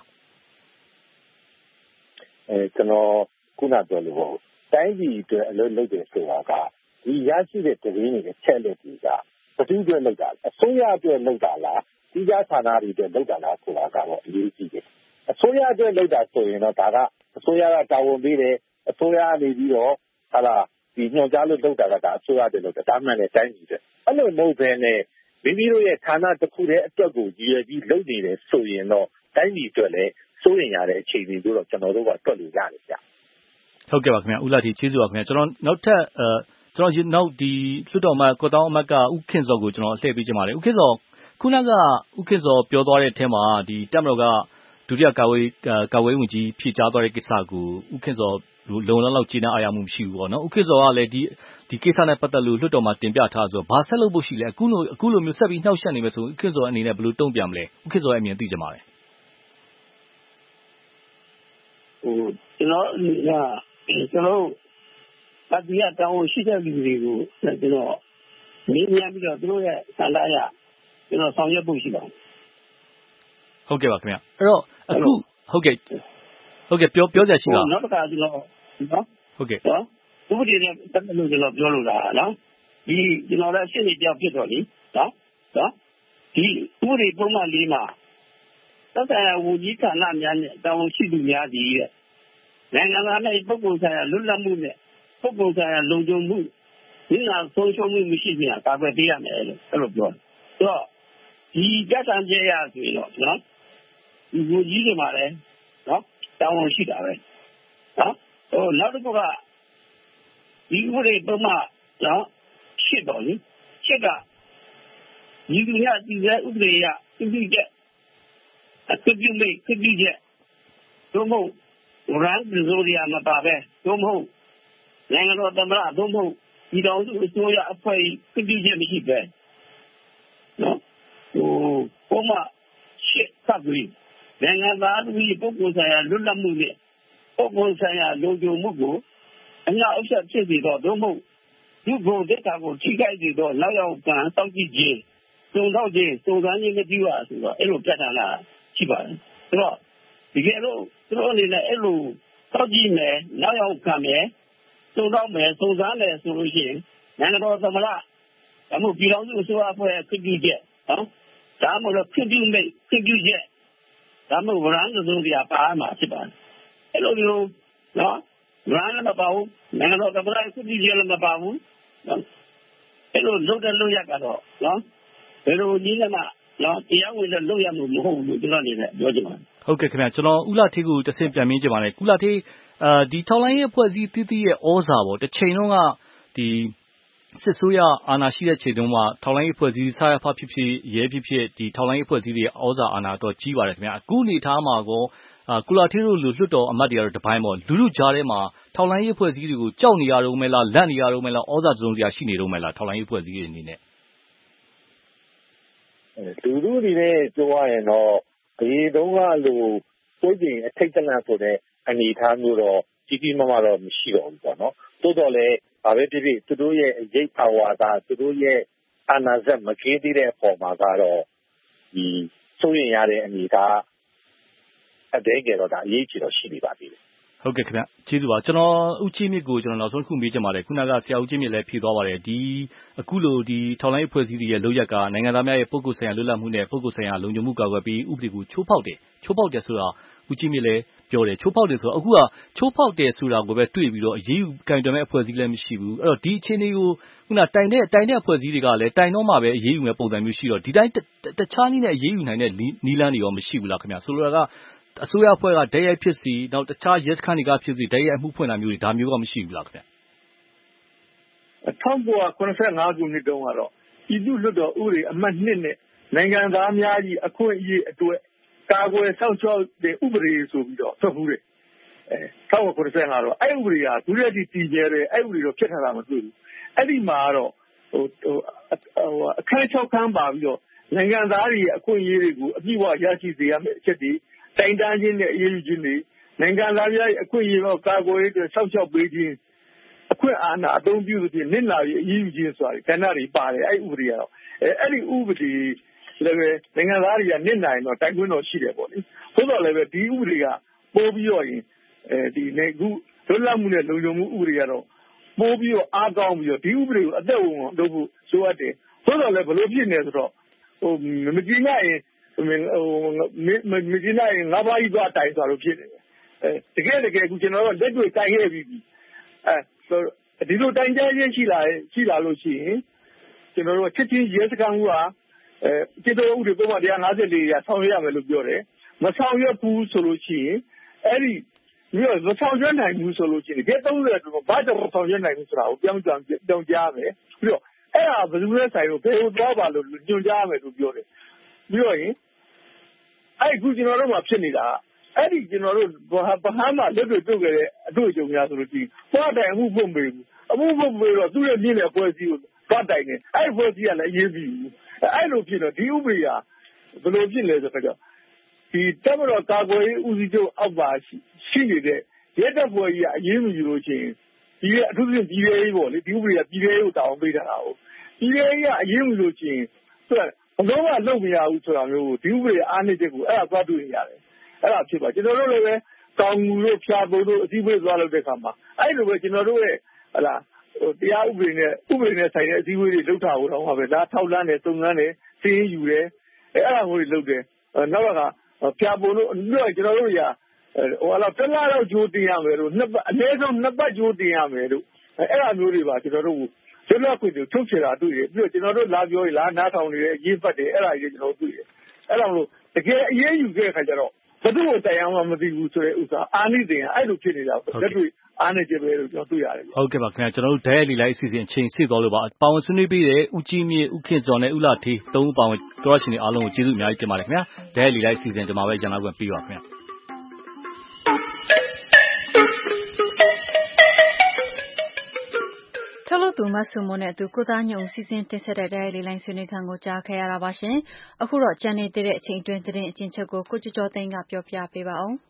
အဲကျွန်တော်ခုနပြောလို့ပေါ့တိုင်းပြည်အတွက်အလုပ်လုပ်တယ်ဆိုတာကဒီရရှိတဲ့တည်နေတဲ့ချက်လက်တွေကဘယ်သူအတွက်လုပ်တာလဲအစိုးရအတွက်လုပ်တာလားဒီကြားဌာနတွေအတွက်လုပ်တာလားဆိုတာကတော့အရေးကြီးတယ်အစိုးရအတွက်လုပ်တာဆိုရင်တော့ဒါကအစိုးရကတာဝန်ပေးတယ်အစိုးရကနေပြီးတော့ဟာလာဒီညွှန်ကြားလို့လုပ်တာကဒါအစိုးရအတွက်လုပ်တာဒါမှမဟုတ်တိုင်းပြည်အတွက်အဲ့လိုမဟုတ်ဘဲနဲ့မိမိတို့ရဲ့ဌာနတစ်ခုတည်းအတွက်ကိုရည်ရွယ်ပြီးလုပ်နေတယ်ဆိုရင်တော့တိုင်းပြည်အတွက်လည်းစိုးရင်ရတဲ့အခြေအနေတို့တော့ကျွန်တော်တို့ကတွက်လို့ရတယ်ဗျဟုတ်ကဲ့ပါခင်ဗျဦးလာတီကျေးဇူးပါခင်ဗျကျွန်တော်နောက်ထပ်အဲကျွန်တော်နောက်ဒီလွှတ်တော်မှာကော်တောင်းအမတ်ကဥခင်စောကိုကျွန်တော်လှည့်ပေးချင်ပါတယ်ဥခင်စောခုနကဥခင်စောပြောသွားတဲ့အထက်မှာဒီတက်မတော်ကဒုတိယကာဝေးကာဝေးဝန်ကြီးဖြေကြားသွားတဲ့ကိစ္စကိုဥခင်စောလုံလောက်လောက်ကျေနပ်အားရမှုမရှိဘူးပေါ့နော်ဥခင်စောကလည်းဒီဒီကိစ္စနဲ့ပတ်သက်လို့လွှတ်တော်မှာတင်ပြထားဆိုတော့ဘာဆက်လုပ်ဖို့ရှိလဲအခုလိုအခုလိုမျိုးဆက်ပြီးနှောက်ယှက်နေမယ်ဆိုဥခင်စောအနေနဲ့ဘယ်လိုတုံ့ပြန်မလဲဥခင်စောရဲ့အမြင်သိချင်ပါတယ်ဟိုကျွန်တော်ကကျွန်တော်ပါတီကတောင်းရှိတဲ့လူတွေကိုကျွန်တော်မြင်မြန်ပြီးတော့သူတို့ရဲ့ဆန္ဒအရကျွန်တော်ဆောင်ရွက်ဖို့ရှိပါတယ်ဟုတ်ကဲ့ပါခင်ဗျအဲ့တော့အခုဟုတ်ကဲ့ဟုတ်ကဲ့ပြောပြောကြရှိပါနောက်တစ်ခါကျွန်တော်နော်ဟုတ်ကဲ့နော်ဥပဒေနဲ့တက်လို့ကျွန်တော်ပြောလို့လားနော်ဒီကျွန်တော်လည်းရှင်းနေပြောက်ဖြစ်တော့လीနော်နော်ဒီဥပဒေပုံမှန်လေးမှာသက်ဆိုင်ရာဝန်ကြီးဌာနများနဲ့တာဝန်ရှိသူများဒီတဲ့နိုင်ငံသားနဲ့ပုဂ္ဂိုလ်ဆိုင်ရာလွတ်လပ်မှုနဲ့ပုဂ္ဂိုလ်ဆိုင်ရာလုံခြုံမှုဒီနာဆုံးရှုံးမှုမရှိစေရကာကွယ်ပေးရမယ်လို့အဲ့လိုပြောတယ်။ဆိုတော့ဒီကြက်တံကျဲရဆိုရင်တော့နော်ဒီဝန်ကြီးတွေမှာလည်းနော်တာဝန်ရှိတာပဲနော်ဟိုနောက်တစ်ခုကဒီဥပဒေပုံမှန်နော်ရှစ်တော်လေရှစ်ကဒီလူရဒီရဲ့ဥပဒေရသူကြည့်ချက်အတူတူမိတ်သူကြည့်ချက်တို့မဟုတ်ရန်ဒီလိုရမှာပါပဲတို့မဟုတ်နိုင်ငံတော်သမ္မတတို့မဟုတ်ဒီတော်စုအစိုးရအဖွဲ့သူကြည့်ချက်မရှိပဲနော်ဟိုပုံမှန်ရှစ်ကပ်ပြီးနိုင်ငံသားတို့ပုဂ္ဂိုလ်ဆိုင်ရာလွတ်လပ်မှုနဲ့ပုဂ္ဂိုလ်ဆိုင်ရာလုံခြုံမှုကိုအများအပြားဖြစ်ပြီးတော့တို့မဟုတ်ဒီဘုံဒေတာကိုထိခိုက်ပြီးတော့နောက်ရောက်ကံတောက်ကြည့်ခြင်းစုံတော့ခြင်းစုံစမ်းခြင်းမပြုရဆိုတော့အဲ့လိုပြတ်တာလားရှိပါတယ်ဆိုတော့ဒီကဲလို့သူတို့အနေနဲ့အဲ့လိုတောက်ကြည့်မယ်နောက်ရောက်ခံမယ်စုံတော့မယ်စုံစမ်းတယ်ဆိုလို့ရှိရင်နိုင်ငံတော်သမ္မတအမှုပြည်တော်စုအစိုးရအဖွဲ့ခွင့်ပြုချက်နော်ဒါမှမဟုတ်ခွင့်ပြုမိတ်ခွင့်ပြုချက်ဒါမှမဟုတ်ဗရန်စုံပြပါမှာဖြစ်ပါတယ်အဲ့လိုမျိုးနော်ဗရန်လည်းမပါဘူးနိုင်ငံတော်သမ္မတခွင့်ပြုချက်လည်းမပါဘူးနော်အဲ့လိုလုပ်တဲ့လုပ်ရကတော့နော်ဘယ်လိုနည်းနဲ့မှနော်တရားဝင်တဲ့လုပ်ရမှာမဟုတ်ဘူးလို့ကျွန်တော်အနေနဲ့ပြောချင်ပါတယ်ဟုတ်ကဲ့ခင်ဗျကျွန်တော်ဦးလာထေးကိုတဆင့်ပြန်မင်းချင်ပါတယ်ကုလာထေးအာဒီထောက်လိုင်းရဲ့အဖွဲ့အစည်းတည်တည်ရဲ့ဩဇာပေါ့တစ်ချိန်လုံးကဒီစစ်ဆိုးရအာဏာရှိတဲ့ချိန်တုန်းမှာထောက်လိုင်းအဖွဲ့အစည်းစားရဖဖြစ်ဖြစ်ရဲဖြစ်ဖြစ်ဒီထောက်လိုင်းအဖွဲ့အစည်းတွေဩဇာအာဏာတော့ကြီးပါတယ်ခင်ဗျအခုအနေထားမှာကောအာကုလာထေးတို့လူလွှတ်တော်အမတ်တွေကတော့တပိုင်းပေါ့လူလူကြားထဲမှာထောက်လိုင်းရေးအဖွဲ့အစည်းတွေကိုကြောက်နေရတော့မယ်လားလက်နေရတော့မယ်လားဩဇာစုံစရာရှိနေတော့မယ်လားထောက်လိုင်းရေးအဖွဲ့အစည်းတွေအနေနဲ့လူလူတွေနဲ့ပြောရရင်တော့ဒီတုန်းကလိုကိုယ်ကျင်အထိတ်တလန့်ဆိုတဲ့အနေအထားမျိုးတော့ကြီးကြီးမားမားတော့မရှိတော့ဘူးပေါ့နော်တိုးတော့လေဘာပဲဖြစ်ဖြစ်သူတို့ရဲ့ရိတ်အာဝါဒသူတို့ရဲ့အာဏာစက်မကင်းသေးတဲ့အပေါ်မှာကတော့ဒီစိုးရင်ရတဲ့အနေအထားအသေးငယ်တော့ဒါအရေးကြီးတော့ရှိနေပါသေးတယ်ဟုတ်ကဲ့ခင်ဗျကျေးဇူးပါကျွန်တော်ဦးချင်းမြင့်ကိုကျွန်တော်နောက်ဆုံးတစ်ခုမေးချင်ပါတယ်ခုနကဆရာဦးချင်းမြင့်လည်းဖြေသွားပါတယ်ဒီအခုလိုဒီထောက်လိုင်းအဖွဲ့အစည်းတွေရဲ့လုပ်ရက်ကနိုင်ငံသားများရဲ့ပုဂ္ဂိုလ်ဆိုင်ရာလွတ်လပ်မှုနဲ့ပုဂ္ဂိုလ်ဆိုင်ရာလုံခြုံမှုကာကွယ်ပြီးဥပဒေကိုချိုးဖောက်တယ်ချိုးဖောက်တယ်ဆိုတာဦးချင်းမြင့်လည်းပြောတယ်ချိုးဖောက်တယ်ဆိုတော့အခုကချိုးဖောက်တယ်ဆိုတာကိုပဲတွေ့ပြီးတော့အရေးယူကင်တွယ်မဲ့အဖွဲ့အစည်းလည်းမရှိဘူးအဲ့တော့ဒီအခြေအနေကိုခုနတိုင်တဲ့တိုင်တဲ့အဖွဲ့အစည်းတွေကလည်းတိုင်တော့မှပဲအရေးယူမဲ့ပုံစံမျိုးရှိတော့ဒီတိုင်းတခြားနည်းနဲ့အရေးယူနိုင်တဲ့နီးလန်းတွေရောမရှိဘူးလားခင်ဗျဆိုလိုတာကအစိုးရအဖွဲ့ကဓာတ်ရိုက်ဖြစ်စီနောက်တခြားရဲစခန်းတွေကဖြစ်စီဓာတ်ရိုက်မှုဖွင့်တာမျိုးတွေဒါမျိုးကမရှိဘူးလားခင်ဗျ၁၉၇၅ခုနှစ်တုန်းကတော့ပြည်သူ့လွှတ်တော်ဥပဒေအမှတ်နှစ်နဲ့နိုင်ငံသားများကြီးအခွင့်အရေးအတွက်ကာကွယ်စောင့်ရှောက်တဲ့ဥပဒေဆိုပြီးတော့ထွက်ဘူးတယ်အဲ၁၉၇၅တော့အဲ့ဥပဒေကဒုတိယတိတည်ကျဲတယ်အဲ့ဥပဒေတော့ဖြစ်ထားတာမတွေ့ဘူးအဲ့ဒီမှာတော့ဟိုဟိုအခန်း၆ခန်းပါပြီးတော့နိုင်ငံသားတွေအခွင့်အရေးတွေကိုအပြည့်အဝရရှိစေရမယ့်အချက်တွေတိုင်တန်းခြင်းနဲ့အရေးယူခြင်းတွေနိုင်ငံသားများရဲ့အခွင့်အရေးကိုကာကွယ်ရေးအတွက်စောင့်ရှောက်ပေးခြင်းအခွင့်အာဏာအသုံးပြုသဖြင့်နစ်နာပြီးအရေးယူခြင်းဆိုတာကဏ္ဍတွေပါတယ်အဲ့ဥပဒေကတော့အဲအဲ့ဒီဥပဒေလည်းပဲနိုင်ငံသားတွေကနစ်နာရင်တော့တိုင်ခွင့်တော့ရှိတယ်ပေါ့လေသို့တော်လည်းပဲဒီဥပဒေကပိုးပြီးတော့ရင်အဲဒီနေခုလွတ်လပ်မှုနဲ့လုံခြုံမှုဥပဒေကတော့ပိုးပြီးတော့အားကောင်းပြီးတော့ဒီဥပဒေကိုအသက်ဝင်အောင်လုပ်ဖို့ဆိုအပ်တယ်သို့တော်လည်းဘယ်လိုဖြစ်နေဆိုတော့ဟိုမကြည့်နိုင်ရင်ဟိုမကြည့်နိုင်ရင်ငါးပါးကြီးသွားတိုင်ဆိုတော့ဖြစ်နေတယ်အဲတကယ်တကယ်အခုကျွန်တော်တို့လက်တွေ့တိုင်ခဲ့ပြီးအဲဒီလိုတိုင်ကြားခြင်းရှိလာရှိလာလို့ရှိရင်ကျွန်တော်တို့ချက်ချင်းရဲစခန်းကအဲကျေတော်ဥပဒေပုံမှန်one fifty-fourရာဆောင်ရွက်ရမယ်လို့ပြောတယ်မဆောင်ရွက်ဘူးဆိုလို့ရှိရင်အဲ့ဒီမျိုးမဆောင်ရွက်နိုင်ဘူးဆိုလို့ရှိရင်ဒီthirtyတော့ဘာကြောင့်ဆောင်ရွက်နိုင်ဘူးဆိုတာကိုပြောင်းပြောင်းပြောင်းကြားမယ်ပြီးတော့အဲ့ဒါဘယ်သူလဲဆိုင်လို့ဘယ်လိုသွားပါလို့ညွှန်ကြားရမယ်လို့ပြောတယ်ပြီးတော့ရင်အဲ့ခုကျွန်တော်တို့မှာဖြစ်နေတာအဲ့ဒီကျွန်တော်တို့ဘာဘာမှလက်တွေ့ပြုတ်ခဲ့တဲ့အတွေ့အကြုံများဆိုလို့ရှိရင်သွားတိုင်အမှုဖွင့်ပေးဘူးအမှုဖွင့်ပေးတော့သူ့ရဲ့မြင့်တဲ့ဖွဲ့စည်းကိုသွားတိုင်တယ်အဲ့ဖွဲ့စည်းကလည်းအရေးကြီးဘူးအဲ့လိုဖြစ်တော့ဒီဥပဒေကဘယ်လိုဖြစ်လဲဆိုတော့ဒီတပ်မတော်ကာကွယ်ရေးဦးစီးချုပ်အောက်ပါရှိနေတဲ့ရဲတပ်ဖွဲ့ကြီးကအရေးမယူလို့ရှိရင်ဒီအထူးသဖြင့်ပြည်ရဲရေးပေါ့လေဒီဥပဒေကပြည်ရဲရေးကိုတောင်းပေးတာဟုတ်ပြည်ရဲရေးကအရေးမယူလို့ရှိရင်သူကဘယ်တော့မှလုပ်မရဘူးဆိုတာမျိုးကိုဒီဥပဒေအားနည်းချက်ကိုအဲ့ဒါသွားတွေ့ရတယ်အဲ့ဒါဖြစ်ပါကျွန်တော်တို့လည်းပဲတောင်ငူတို့ဖြာပုံတို့အစည်းအဝေးသွားလုပ်တဲ့အခါမှာအဲ့လိုပဲကျွန်တော်တို့ရဲ့ဟလာဟိုတရားဥပဒေနဲ့ဥပဒေနဲ့ဆိုင်တဲ့အစည်းအဝေးတွေလုပ်တာကိုတော့ဟာပဲဒါထောက်လန်းတယ်စုံစမ်းတယ်စင်းယူတယ်အဲ့အဲ့ဒါမျိုးတွေလုပ်တယ်နောက်ကဖြာပုံတို့တို့ကျွန်တော်တို့ရာဟိုအလားတစ်လားတော့ကြိုးတင်ရမယ်လို့နှစ်ပတ်အနည်းဆုံးနှစ်ပတ်ကြိုးတင်ရမယ်လို့အဲ့ဒါမျိုးတွေပါကျွန်တော်တို့ကျွန်တော်ခွင့်တွေထုတ်ချတာတွေ့တယ်ပြီးတော့ကျွန်တော်တို့လာပြောရင်လာနားထောင်နေတယ်ရေးဖတ်တယ်အဲ့ဒါကြီးကျွန်တော်တွေ့တယ်အဲ့ဒါလို့တကယ်အရေးယူခဲ့ခါကျတော့ဘယ်သူ့ကိုတရားမှမသိဘူးဆိုတဲ့ဥစ္စာအာနိသင်အဲ့လိုဖြစ်နေတာလက်တွေ့အာနိကျပဲလို့ကျွန်တော်တွေ့ရတယ်ဟုတ်ကဲ့ပါခင်ဗျာကျွန်တော်တို့ဓာတ်ရိုက်လီလိုက်အစီအစဉ်အချိန်ဆစ်သွားလို့ပါပါဝင်ဆွေးနွေးပြီးတဲ့ဦးကြီးမြင့်ဦးခင်ကျော်နဲ့ဦးလာထေးသုံးဦးပါဝင်တော်ရရှင်တွေအားလုံးကိုကျေးဇူးအများကြီးတင်ပါတယ်ခင်ဗျာဓာတ်ရိုက်လီလိုက်အစီအစဉ်ဒီမှာပဲရန်လာခွင့်ပြီးပါခင်ဗျာထုတ်လုပ်သူမဆုမွန်နဲ့အတူကိုသားညုံစီစဉ်တင်ဆက်တဲ့တဲ့လေးလိုင်းဆွေးနွေးခန်းကိုကြားခဲ့ရတာပါရှင်။အခုတော့ကြံနေတဲ့အချိန်တွင်းသတင်းအကျဉ်းချုပ်ကိုကိုကျော်ကျော်သိန်းကပြောပြပေးပါအောင်။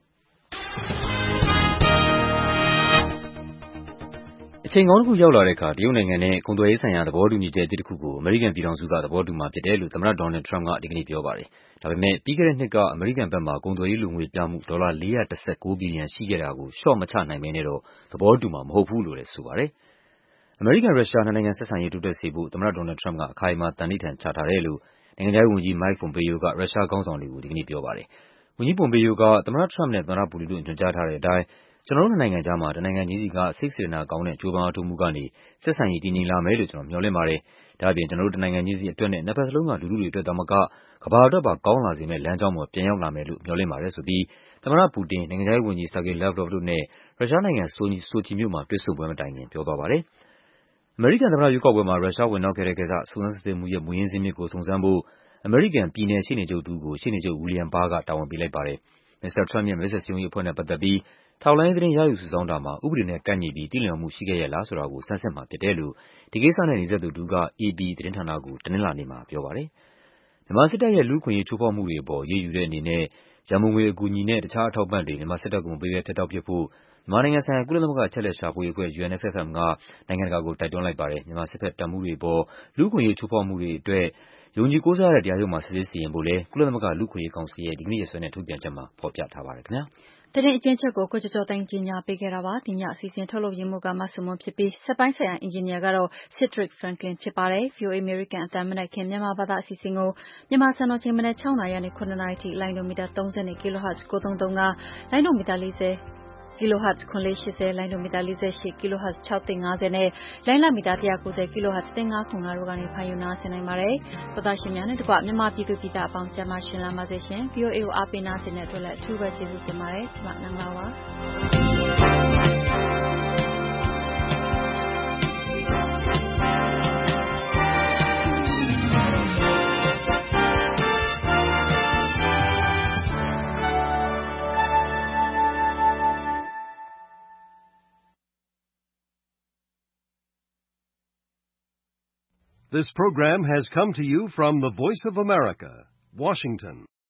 အချိန်ကောင်းတစ်ခုရောက်လာတဲ့အခါတရုတ်နိုင်ငံနဲ့ကုန်သွယ်ရေးဆိုင်ရာသဘောတူညီချက်အသစ်တစ်ခုကိုအမေရိကန်ပြည်ထောင်စုကသဘောတူမှာဖြစ်တယ်လို့သမ္မတဒေါ်နယ်ထရမ့်ကဒီကနေ့ပြောပါတယ်။ဒါပေမဲ့ပြီးခဲ့တဲ့နှစ်ကအမေရိကန်ဘက်မှကုန်သွယ်ရေးလူငွေပြမှုဒေါ်လာfour hundred nineteenဘီလီယံရှိခဲ့တာကိုလျှော့မချနိုင်ဘဲနဲ့တော့သဘောတူမှာမဟုတ်ဘူးလို့လည်းဆိုပါတယ်။အမေရိကန်-ရုရှားနှစ်နိုင်ငံဆက်ဆံရေးတိုးတက်စေဖို့သမ္မတဒေါ်နယ်ထရမ့်ကအခိုင်အမာသန္နိဋ္ဌာန်ချထားတယ်လို့နိုင်ငံခြားရေးဝန်ကြီး Mike Pompeo ကရုရှားခေါင်းဆောင်တွေကိုဒီကနေ့ပြောပါတယ်။ဝန်ကြီး Pompeo ကသမ္မတထရမ့်နဲ့သမ္မတပူတင်တို့ညွှန်ကြားထားတဲ့အတိုင်းကျွန်တော်တို့နှစ်နိုင်ငံကြားမှာတနိုင်ငံချင်းစီကစိတ်စေတနာကောင်းတဲ့ကြိုးပမ်းအားထုတ်မှုကနေဆက်ဆံရေးတည်ငြိမ်လာမယ်လို့ကျွန်တော်မျှော်လင့်ပါတယ်။ဒါ့အပြင်ကျွန်တော်တို့တနိုင်ငံချင်းစီအတွက်နဲ့နှစ်ဖက်စလုံးကလူထုတွေအတွက်သာမကကမ္ဘာအတွက်ပါကောင်းလာစေမယ့်လမ်းကြောင်းပေါ်ပြန်ရောက်လာမယ်လို့မျှော်လင့်ပါတယ်ဆိုပြီးသမ္မတပူတင်နိုင်ငံခြားရေးဝန်ကြီး Sergei Lavrov တို့နဲ့ရုရှားနိုင်ငံဆိုချီမြို့မှာတွေ့ဆုံပွဲမတိုင်ခင်ပြောသွားပါတယ်။အမေရိကန်သမ္မတရွေးကောက်ပွဲမှာရုရှားဝင်နှောက်ခဲ့တဲ့ကိစ္စစုံစမ်းစစ်ဆေးမှုရဲ့မူရင်းဇစ်မြစ်ကိုစုံစမ်းဖို့အမေရိကန်ပြည်နယ်ရှေ့နေချုပ်တူကိုရှေ့နေချုပ် William Barr ကတာဝန်ပေးလိုက်ပါတယ်။မစ္စတာထရမ့်ရဲ့မဲဆွယ်စည်းရုံးရေးအဖွဲ့နဲ့ပတ်သက်ပြီးထောက်လှမ်းရေးသတင်းရယူစုဆောင်းတာမှာဥပဒေနဲ့ကိုက်ညီပြီးသိလျော်မှုရှိခဲ့ရဲ့လားဆိုတာကိုဆန်းစစ်မှာဖြစ်တယ်လို့ဒီကိစ္စနဲ့နှိစက်သူတူက A P သတင်းဌာနကိုတနင်္လာနေ့မှာပြောပါတယ်။မြန်မာစစ်တပ်ရဲ့လူ့အခွင့်အရေးချိုးဖောက်မှုတွေအပေါ်အရေးယူတဲ့အနေနဲ့ရန်ပုံငွေအကူအညီနဲ့တခြားအထောက်အပံ့တွေမြန်မာစစ်တပ်ကိုမပေးဘဲဖြတ်တောက်ပစ်ဖို့မြန်မာနိုင်ငံဆိုင်ရာကုလသမဂ္ဂအချက်အလက်ရှာဖွေရေးအဖွဲ့ U N F F M ကနိုင်ငံတကာကိုတိုက်တွန်းလိုက်ပါတယ်။မြန်မာစစ်ဘက်တပ်မှုတွေအပေါ်လူ့အခွင့်အရေးချိုးဖောက်မှုတွေအတွက်ယုံကြည်ကိုးစားရတဲ့တရားရုံးမှာစစ်ဆေးစီရင်ဖို့လည်းကုလသမဂ္ဂလူ့အခွင့်အရေးကောင်စီရဲ့ဒီကနေ့ရက်စွဲနဲ့ထုတ်ပြန်ချက်မှာဖော်ပြထားပါတယ်ခင်ဗျာ။သတင်းအကျဉ်းချုပ်ကိုကိုကျော်ကျော်သိန်းကြီးညာပေးခဲ့တာပါ။ဒီညအစီအစဉ်ထုတ်လုပ်ရင်းမှုကမဆုမွန်ဖြစ်ပြီးစက်ပိုင်းဆိုင်ရာအင်ဂျင်နီယာကတော့ Cedric Franklin ဖြစ်ပါတယ်။ V O A American အသံမနက်ခင်းမြန်မာဘာသာအစီအစဉ်ကိုမြန်မာစံတော်ချိန်မနက်sixနာရီကနေeightနာရီထိလိုင်းဒိုမီတာthirty ကီလိုဟတ်ဇ်nine thirty-threeကလိုင်းဒိုမီတာfortyကီလိုဟတ်ဇ်nine eightyလိုင်းဒိုမီတာforty-eightကီလိုဟတ်ဇ်six fiftyနဲ့လိုင်းလမီတာone ninetyကီလိုဟတ်ဇ်fifteen fiftyတို့ကနေဖမ်းယူနားဆင်နိုင်ပါတယ်။သောသားရှင်များနဲ့တကွမြန်မာပြည်သူပြည်သားအပေါင်းကျန်းမာရှင်လာပါစေရှင်။ V O A ကိုအားပေးနားဆင်တဲ့အတွက်လည်းအထူးပဲကျေးဇူးတင်ပါတယ်။ကျွန်မနန်းလာပါ This program has come to you from the Voice of America, Washington.